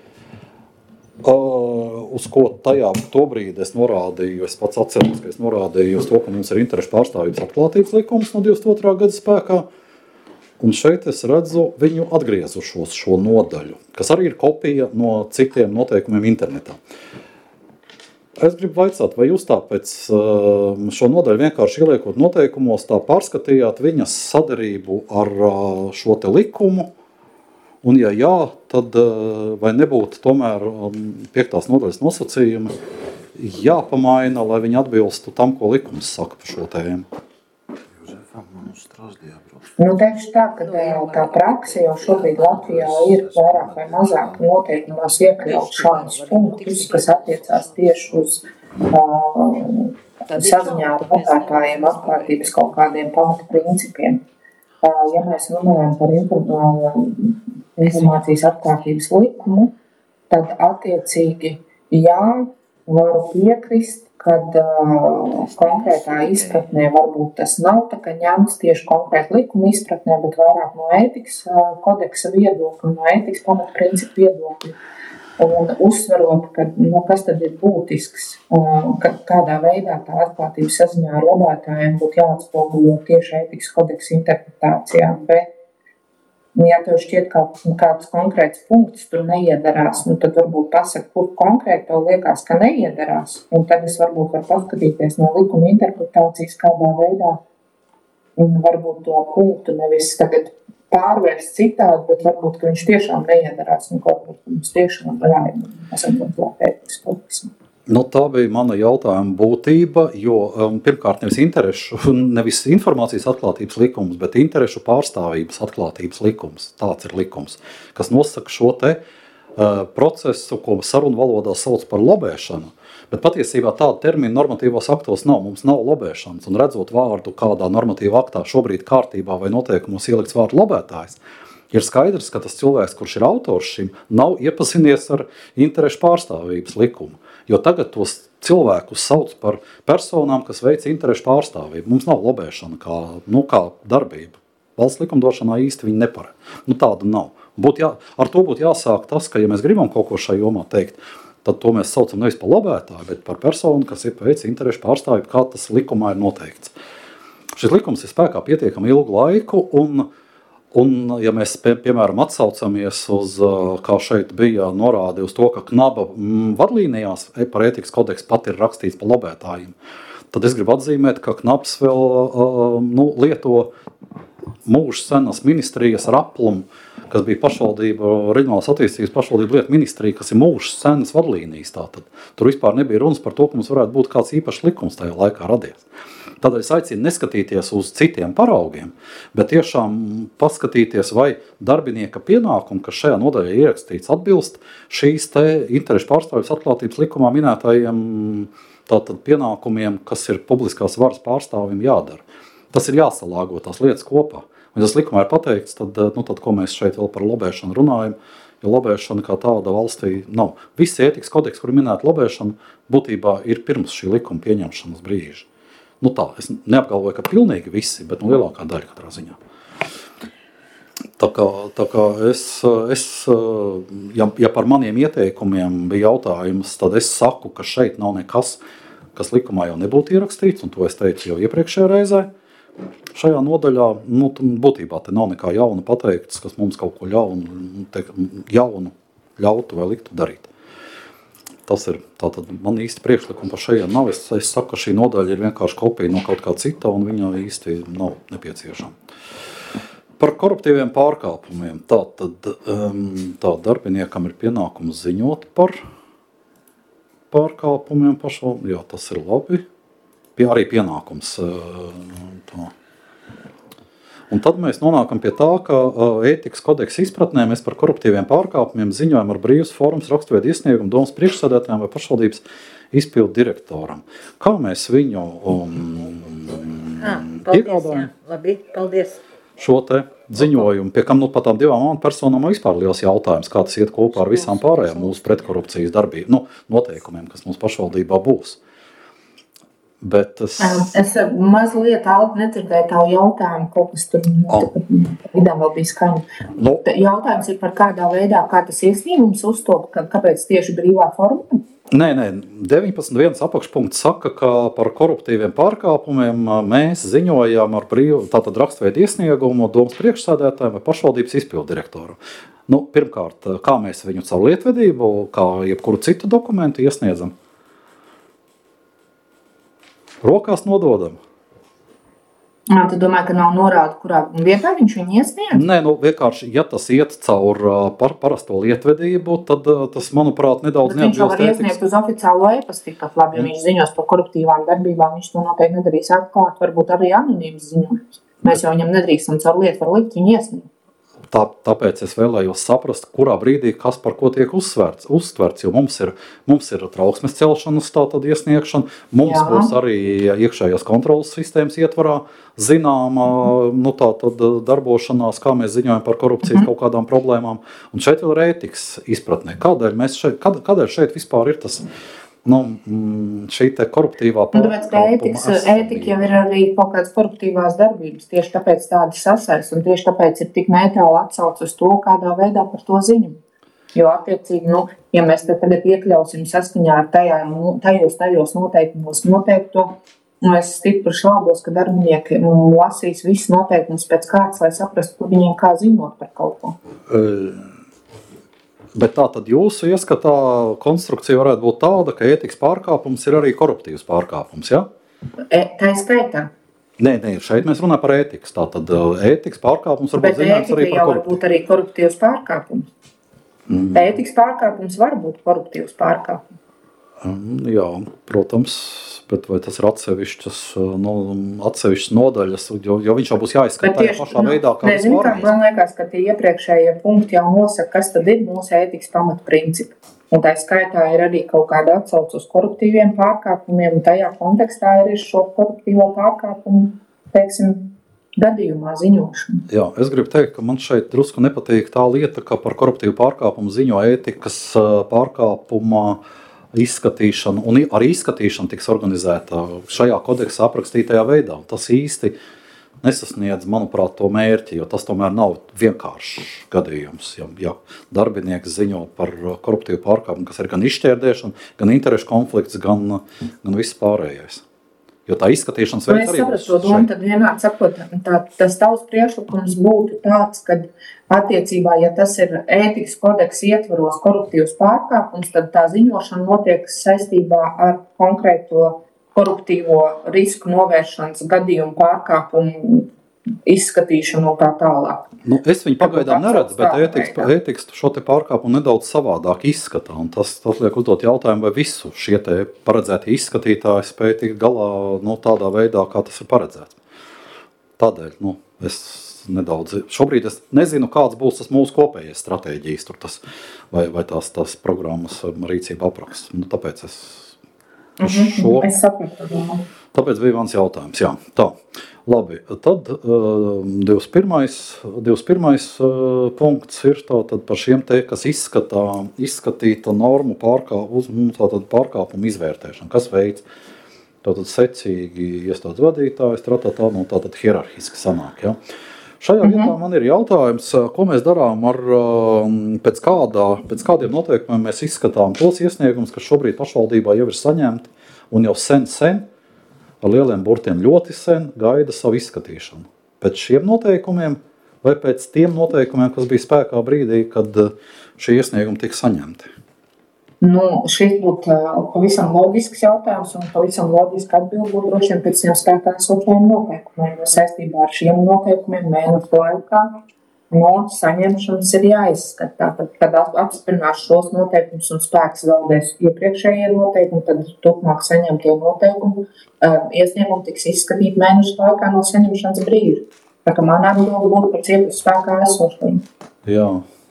uz ko tajā tobrīd es norādīju, es pats atceros, ka es norādīju uz to, ka mums ir interešu pārstāvības atklātības likums no divdesmit otrā gada spēkā. Un šeit es redzu viņu atgriezušos šo nodaļu, kas arī ir kopija no citiem noteikumiem internetā. Es gribu vaicāt, vai jūs tāpēc šo nodaļu vienkārši ieliekot noteikumos, tā pārskatījāt viņas sadarību ar šo te likumu Un, ja jā, tad vai nebūtu tomēr piektās nodaļas nosacījumi jāpamaina, lai viņi atbilstu tam, ko likums saka par šo tēmu? Nu, teikšu tā, ka tā praksa jau šobrīd Latvijā ir vairāk vai mazāk noteikumos iekļaut šādus punktus, kas attiecās tieši uz uh, saziņā ar patērētājiem atklātības kaut kādiem pamata principiem. Uh, ja mēs runājam par informācijas atklātības likumu, tad attiecīgi jā, varu piekrist, kad uh, konkrētā izpratnē varbūt tas nav tā, ka ņemts tieši konkrēti likuma izpratnē, bet vairāk no ētikas uh, kodeksa viedokļa, no ētikas pamatprincipu viedokļa. Un uzsverot, ka, nu, kas tad ir būtisks, uh, ka, kādā veidā tā atklātības saziņā ar lobētājiem būtu jāatspoguļo tieši ētikas kodeksa interpretācijā, bet ja tev šķiet kaut kāds konkrēts punkts tur neiedarās, nu tad varbūt pasaka, kur konkrēti tev liekas, ka neiedarās, un tad es varbūt varu paskatīties no likuma interpretācijas kādā veidā, un varbūt to punktu nevis tagad pārvērst citādi, bet varbūt, ka viņš tiešām neiedarās, un kaut kur mums tiešām vajag, esam varbūt ētikas kodeksa. Nu, tā bija mana jautājuma būtība, jo um, pirmkārt nevis interešu, nevis informācijas atklātības likums, bet interešu pārstāvības atklātības likums. Tāds ir likums, kas nosaka šo te uh, procesu, ko sarunu valodā sauc par lobēšanu. Bet patiesībā tāda termina normatīvos aktos nav. Mums nav lobēšanas, un redzot vārdu kādā normatīvā aktā šobrīd kārtībā vai noteikumos ielikts vārdu lobētājs, ir skaidrs, ka tas cilvēks, kurš ir autors šim, nav iepazinies ar interešu pārstāvības likumu. Jo tagad tos cilvēkus sauc par personām, kas veic interešu pārstāvību. Mums nav lobēšana kā, nu, kā darbība. Valsts likumdošanā īsti viņi neparē. Nu, tāda nav. Būt jā, ar to būtu jāsāk tas, ka, ja mēs gribam kaut ko šai jomā teikt, tad to mēs saucam nevis par lobētāju, bet par personu, kas ir veic interešu pārstāvību, kā tas likumā ir noteikts. Šis likums ir spēkā pietiekami ilgu laiku, un Un, ja mēs, pie, piemēram, atsaucamies uz, kā šeit bija norādi uz to, ka Knaba m, vadlīnijās par ētikas kodeksu pat ir rakstīts par lobētājiem, tad es gribu atzīmēt, ka Knabs vēl uh, nu, lieto mūža senas ministrijas raplumu, kas bija pašvaldība, reģionālās attīstības pašvaldība lietu ministrija, kas ir mūža senas vadlīnijas. Tātad. Tur vispār nebija runas par to, ka mums varētu būt kāds īpašs likums tajā laikā radies. Tādēļ es aicinu neskatīties uz citiem paraugiem, bet tiešām paskatīties, vai darbinieka pienākumi, kas šajā nodaļā ierakstīts, atbilst šīs te interešu pārstāvības atklātības likumā minētajiem tātad pienākumiem, kas ir publiskās varas pārstāvim jādara. Tas ir jāsalāgo tās lietas kopā. Un tas likumā ir pateikts, tad, nu, tad ko mēs šeit vēl par lobēšanu runājam, jo lobēšana kā tāda valstī nav. Visi ētikas kodeks, kur minēta lobēšana, būtībā ir pirms šī likuma pieņemšanas brīža. Nu tā, es neapgalvoju, ka pilnīgi visi, bet nu lielākā daļa katrā ziņā. Tā kā, tā kā es, es ja, ja par maniem ieteikumiem bija jautājums, tad es saku, ka šeit nav nekas, kas likumā jau nebūtu ierakstīts, un to es teicu jau iepriekšējā reizē. Šajā nodaļā, nu, būtībā te nav nekā jauna pateikts, kas mums kaut ko jaunu, te, jaunu ļautu vai liktu darīt. Tas ir, tātad man īsti priekšlikuma par šajiem nav. Es, es saku, ka šī nodaļa ir vienkārši kopija no kaut kā cita, un viņa īsti nav nepieciešama. Par koruptīviem pārkāpumiem. Tātad um, tā darbiniekam ir pienākums ziņot par pārkāpumiem pašo. Jā, tas ir labi. Pie, arī pienākums. Uh, tā. Un tad mēs nonākam pie tā, ka uh, ētikas kodeksa izpratnē mēs par koruptīviem pārkāpumiem ziņojam ar brīvas formas raksturveidu iesniegumu domas priekšsēdētājiem vai pašvaldības izpildu direktoram. Kā mēs viņu um, ah, paldies, iegādājam? Jā. Labi, paldies. Šo te ziņojumu, pie kam nu pat tām divām amatpersonām vispār liels jautājums, kā tas iet kopā ar visām pārējām mūsu pretkorupcijas darbību, nu, noteikumiem, kas mums pašvaldībā būs. Bet es... es mazliet Aldi nedzirdēju tavu jautājumu, kaut kas tur oh. vidām vēl bija skaņa. No. Jautājums ir par kādā veidā, kā tas iesniegums uztop, kāpēc tieši brīvā forma? Nē, nē, deviņpadsmit viens apakšpunkts saka, ka par koruptīviem pārkāpumiem mēs ziņojām ar brīvu, tātad rakstveidu iesniegumu domas priekšsēdētājiem vai pašvaldības izpildu direktoru. Nu, pirmkārt, kā mēs viņu caur lietvedību, kā jebkuru citu dokumentu iesniedzam? Rokās nododam. Nā, tu domā, ka nav norāda, kurā vietā viņš viņu iesniedz? Nē, nu vienkārši, ja tas iet caur par, parasto lietvedību, tad tas, manuprāt, nedaudz Bet viņš jau var neatbilst iesniegt ētikas. uz oficiālo e-pastu tikpat labi, ja viņš ziņos par koruptīvām darbībām, viņš to noteikti nedarīs atklāt, varbūt arī anonīms ziņojums. Mēs jau viņam nedrīkstam caur lietu var likt viņu iesniegt. Tā, tāpēc es vēlējos saprast, kurā brīdī kas par ko tiek uzsvērts, uztverts, jo mums ir, mums ir trauksmes celšanas tātad iesniegšana, mums Jā. būs arī iekšējās kontrolas sistēmas ietvarā zināma nu, tātad darbošanās, kā mēs ziņojam par korupcijas Mhm. kaut kādām problēmām. Un šeit vēl ir ētikas izpratne. Kādēļ, mēs šeit, kad, kādēļ šeit vispār ir tas nu, šī te koruptīvā Un tāpēc, ka ētikas, ētika jau ir arī kaut kādas koruptīvās darbības, tieši tāpēc tāda sasaist, un tieši tāpēc ir tik neitrāli atsauc uz to, kādā veidā par to ziņu. Jo attiecīgi, nu, ja mēs te tagad iekļausim saskaņā ar tajā, nu, tajos, tajos noteikumos noteikto, nu, es stipri šaubos, ka darbinieki nu, lasīs visus noteikumus pēc kārtas, lai saprastu, kur viņiem kā ziņot par kaut ko. Uh, Bet tā tad jūsu ieskatā konstrukcija varētu būt tāda, ka ētikas pārkāpums ir arī koruptīvs pārkāpums, ja? E, tā ir skaitā. Nē, nē, šeit mēs runājam par ētikas. Tātad ētikas pārkāpums var Bet būt zināms ētika arī jau par var korupciju. būt arī koruptīvs pārkāpums. Mm. Ētikas pārkāpums var būt koruptīvs pārkāpums. Mm, jā, protams, bet vai tas ir atsevišķas, nu, atsevišķas nodaļas, jo, jo viņš jau būs jāizskata tajā pašā veidā, kā nezinu, kā vispārējais. man liekas, ka tie iepriekšējie punkti jau nosaka, kas tad ir mūsu ētikas pamatprincipi. Un tā skaitā ir arī kaut kāda atsauce uz koruptīviem pārkāpumiem, un tajā kontekstā ir šo koruptīvo pārkāpumu, teiksim, gadījumā ziņošana. Jā, es gribu teikt, ka man šeit drusku nepatīk tā lieta, ka par koruptīvu pārkāpumu ziņo ētikas pārkāpumā izskatīšana, un arī izskatīšana tiks organizēta šajā kodeksā aprakstītajā veidā. Tas īsti nesasniedz, manuprāt, to mērķi, jo tas tomēr nav vienkāršs gadījums. Ja, ja darbinieks ziņo par koruptīvu pārkāpumu, kas ir gan izšķērdēšana, gan interešu konflikts, gan, gan viss pārējais. Jo tā izskatīšanas Nu, veids es arī sapratu būs to domu, šeit. tad vienmēr sakot, tā, tas tavs priekšlikums būtu tāds, ka attiecībā, ja tas ir ētikas kodeksa ietvaros koruptīvs pārkāpums, tad tā ziņošana notiek saistībā ar konkrēto koruptīvo risku novēršanas gadījumu pārkāpumu izskatīšanu un tā tālāk. Nu, es viņu pagaidām Varbūt neredzu, bet atsauc ētikas, tādā ētikas šo te pārkāpumu nedaudz savādāk izskatā. Un tas, tas liek uzdot jautājumu, vai visu šie te paredzētie izskatītāji spēj tikt galā nu, tādā veidā, kā tas ir paredzēts. Tādēļ nu, es nedaudz, šobrīd es nezinu, kāds būs tas mūsu kopējais stratēģijas, tur tas, vai, vai tās, tās programmas rīcība apraksts. Nu, tāpēc es šo... Es sapratu. Jā. Tāpēc bija mans jautājums. Jā, tā. Labi, tad uh, divdesmit pirmais uh, punkts ir tātad par šiem te, kas izskatā, izskatīta normu pārkā, uz, tātad pārkāpumu izvērtēšanu. Kas veids? Tātad secīgi iestādes vadītājs, tātad, nu, tātad hierarhiski sanāk. Ja? Šajā Mhm. vietā man ir jautājums, ko mēs darām ar pēc, kādā, pēc kādiem noteikumiem mēs izskatām tos iesniegumus, kas šobrīd pašvaldībā jau ir saņemti un jau sen, sen, ar lieliem burtiem ļoti sen gaida savu izskatīšanu. Pēc šiem noteikumiem vai pēc tiem noteikumiem, kas bija spēkā brīdī, kad šie iesniegumi tika saņemti? Nu, šis būtu uh, pavisam loģisks jautājums, un pavisam loģiski atbild būtu droši vien pēc tiem spēkā esošajiem noteikumiem. Jo saistībā ar šiem noteikumiem mēnešu laikā notas saņemšanas ir jāizskata. Tātad, kad apstiprinās šos noteikumus un spēks zaudēs iepriekšējie noteikumi, tad turpmāk saņemtie noteikumi uh, iesniegumi tiks izskatīti mēnešu laikā no saņemšanas brīža. Tā kā manā atbilde būtu pēc iepriekš spēkā esošajiem. Jā.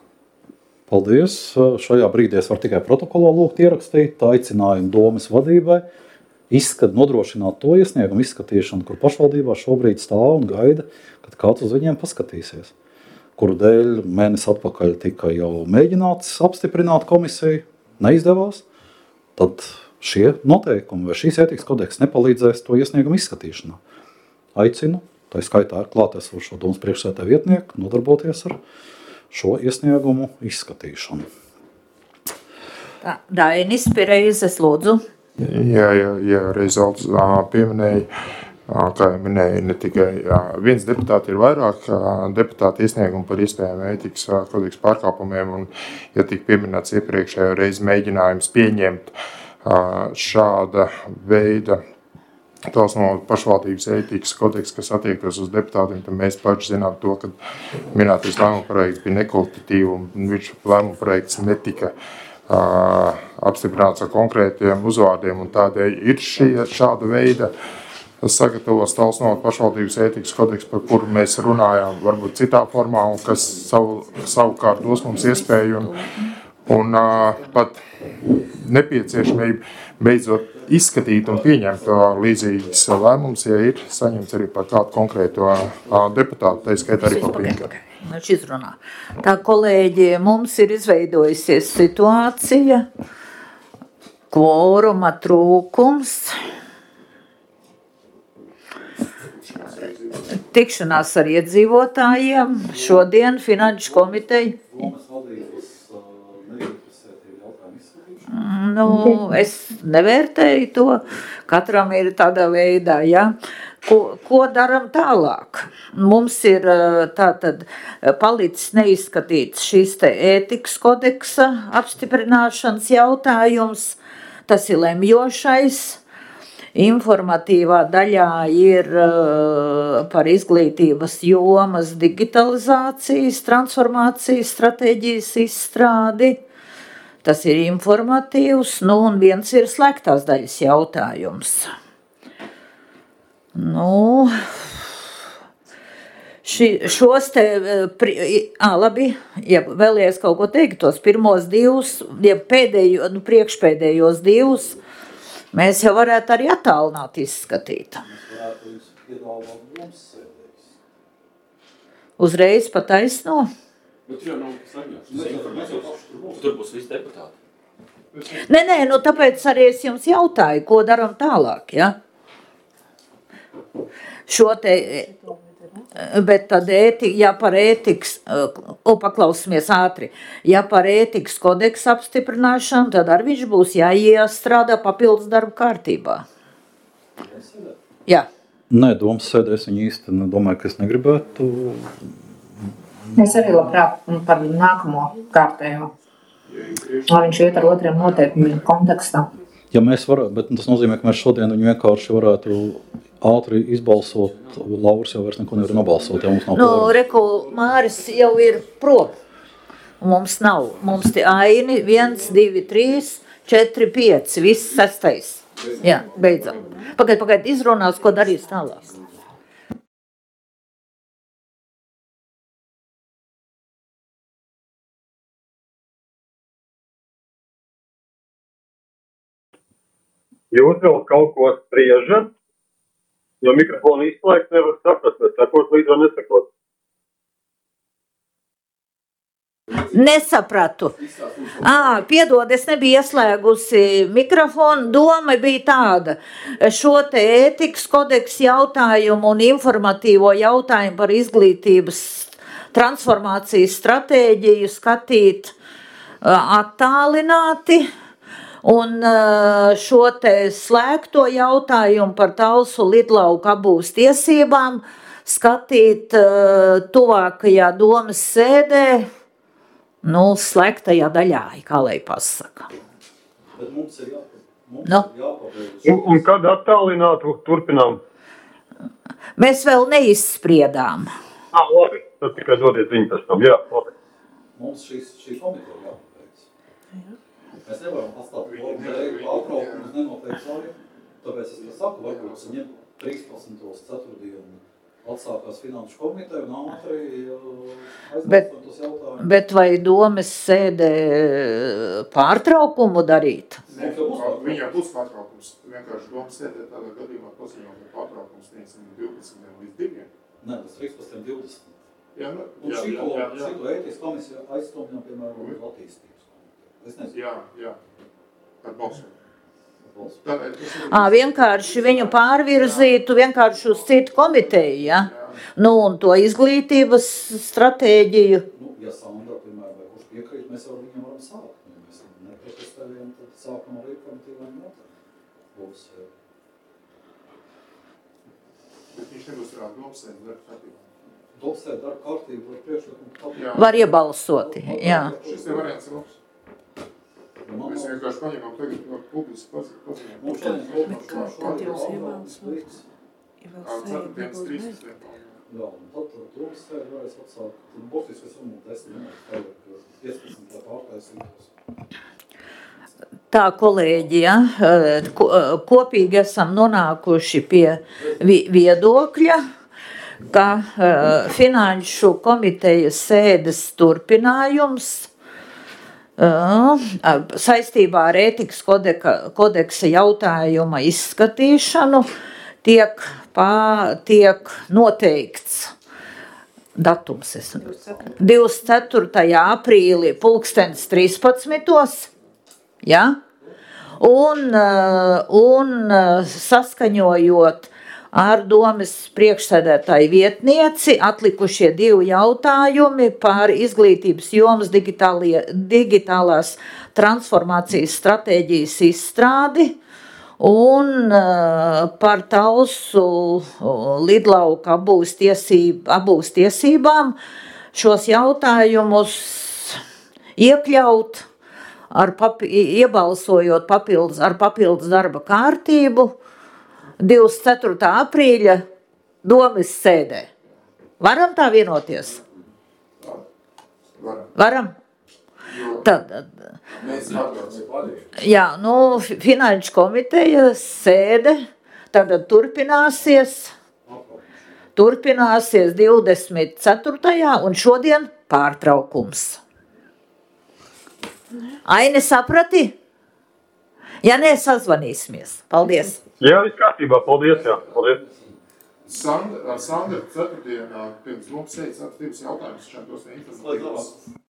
Paldies. Šajā brīdī es varu tikai protokolā lūgt ierakstīt aicinājumu domes vadībai izskat, nodrošināt to iesniegumu izskatīšanu, kur pašvaldībā šobrīd stāv un gaida, kad kāds uz viņiem paskatīsies. Kuru dēļ mēnesi atpakaļ tika jau mēģināts apstiprināt komisiju, neizdevās, tad šie noteikumi vai šīs ētikas kodeks nepalīdzēs to iesniegumu izskatīšanā. Aicinu, tā skaitā ar klātesošo domas priekšsēdētāja vietnieku, nodarboties ar šo iesniegumu izskatīšanu. Tā, Dainis Pireizes, lūdzu. Jā, jā, jā Reizolds pieminēja, kā jau minēja, ne tikai viens deputāti, ir vairāk deputāti iesniegumu par iespējām ētikas kodeksa pārkāpumiem, un, ja tika pieminēts iepriekšējo reizi mēģinājums pieņemt šāda veida tās no pašvaldības ētikas kodeks, kas attiektos uz deputātiem, tad mēs paši zinām to, ka minētais lēmuma projekts bija nekvalitatīvi un viņš lēmuma projekts netika uh, apstiprināts ar konkrētiem uzvārdiem un tādēļ ir šie, šāda veida sagatavos Talsnovads pašvaldības ētikas kodeks, par kuru mēs runājām varbūt citā formā un kas savu, savukārt dos mums iespēju un, un uh, pat nepieciešamību beidzot izskatīt un pieņemt līdzīgas lēmumus, ja ir saņemts arī par kādu konkrēto deputātu, tā skaitā arī par Pinkeru. Viņš izrunā. Tā, kolēģi, mums ir izveidojusies situācija, kvoruma trūkums, tikšanās ar iedzīvotājiem, šodien Finanšu komiteja. Nu, es nevērtēju to, katram ir tādā veidā, ja. Ko, ko daram tālāk? Mums ir tātad palicis neizskatīts šīs te ētikas kodeksa apstiprināšanas jautājums, tas ir lemjošais. Informatīvā daļā ir par izglītības jomas digitalizācijas, transformācijas stratēģijas izstrādi. Tas ir informatīvs, nu un viens ir slēgtās daļas jautājums. Nu, ši, šos te, pri, ā, labi, ja vēlies kaut ko teikt, tos pirmos divus, ja pēdējo, nu priekšpēdējos divus, mēs jau varētu arī attālināt izskatīt. Uzreiz pa taisno? Bet jau nav saņemts. Tur būs visi deputāti. Nē, nē, nu tāpēc arī es jums jautāju, ko daram tālāk, ja? Šo te, bet tad ēti, ja par ētikas, o, paklausamies ātri, ja par ētikas kodeksu apstiprināšanu, tad arī viņš būs jāiestrādā papildus darba kārtībā. Jā. Nē, domas sēdē es viņu īsti domāju, ka es negribētu. Es arī labprāt par nākamo kārtējo, lai viņš iet ar otriem noteikumiem kontekstā. Ja mēs varētu, bet tas nozīmē, ka mēs šodien viņu vienkārši varētu ātri izbalsot, Lauris jau vairs neko nevar nobalsot, ja mums nav. Nu, reku, Māris jau ir prom, mums nav, mums tie aini, viens, divi, trīs, četri, pieci, viss sestais. Jā, beidzam. Pagaid, pagaid, izrunās, ko darīs tālāk. Jūs vēl kaut ko spriežat, jo mikrofonu izslēgt nevar saprast, vai sakot līdz vai nesakot. Nesapratu. Ā, piedod, es nebiju ieslēgusi mikrofonu. Doma bija tāda, šo te ētikas kodeksu jautājumu un informatīvo jautājumu par izglītības transformācijas stratēģiju skatīt attālināti. Un šo te slēgto jautājumu par Talsu lidlauku apbūves tiesībām skatīt tuvākajā domas sēdē, nu, slēgtajā daļā, kā lai pasaka. Bet mums ir jāpēc. Nu. Un, un kad attālinātu turpinām? Mēs vēl neizspriedām. Ā, labi, tad tikai dodiet ziņu pēc tam, jā, labi. Mums šīs, šī komiteja jāpēc. Mēs nevaram pastāvēt pārtraukumus nenoteikts laiku, tāpēc es saku, varbūt saņem trīspadsmitajā ceturtdienu atsākās Finanšu komiteja un ātri aizbalstot tos jautājumus. Bet vai domas sēdē pārtraukumu darīt? Nē, viņam būs pārtraukums. Vienkārši domas sēdē tādā gadījumā paziņot, ka pārtraukums tieksim divpadsmitiem līdz diviem. Nē, tas trīspadsmitiem divdesmit. Jā, nu, un jā, šito, jā, jā. šito ētikas komisiju aizstomjam, piemēram, attīstības. Es nezinu. Jā, jā. Ar balsu. À, vienkārši viņu pārvirzītu vienkārši uz citu komiteju, ja? Nu, un to izglītības stratēģiju. Nu, ja Sandra, piemēram, vai kurš piekrīt, mēs jau viņam varam sākt. Ja mēs neprotestējam, tad sākam ar informatīvām jautājumiem. Būs. Bet viņš nebūs rāda domsēdi, darba kārtību. Domsēdi darba kārtību var priekšlikumu. Var iebalsoti, jā. Šis ir variants labs. man. Mēs vienkārši paņemam tagad no publiski paziņojumu. Mums šodien kopā kā tad jūs iebalsot? Ceturtdienas trīsdesmit. Jā, un tad drūs sēdi varēs atsākt. Tad būtiski es un testi minūtes tagad, ka piecpadsmit pārtaisītos. Tā, kolēģi, ja, kopīgi esam nonākuši pie viedokļa, ka uh, Finanšu komitejas sēdes turpinājums uh, saistībā ar ētikas kodeka, kodeksa jautājuma izskatīšanu tiek, pā, tiek noteikts datums. divdesmit ceturtajā aprīlī pulkstens trīspadsmitos. Ja? Un, un saskaņojot ar domes priekšsēdētāju vietnieci atlikušie divi jautājumi par izglītības jomas digitālās transformācijas stratēģijas izstrādi un par Talsu lidlauka abūs tiesīb, abūs tiesībām šos jautājumus iekļaut ar papi, iebalsojot papildus, ar papildus darba kārtību divdesmit ceturtā aprīļa domes sēdē. Varam tā vienoties? Varam. Varam? Tad, jā, nu, Finanšu komitejas sēde tagad turpināsies, turpināsies divdesmit ceturtajā un šodien pārtraukums. Aini saprati? Ja nē, sazvanīsimies. Paldies. Jā, viss kārtībā. Paldies, jā. Paldies. Sandra, Sandra ceturtdienā pirms mums sēdz divas jautājumus, šeit tos neinteresē.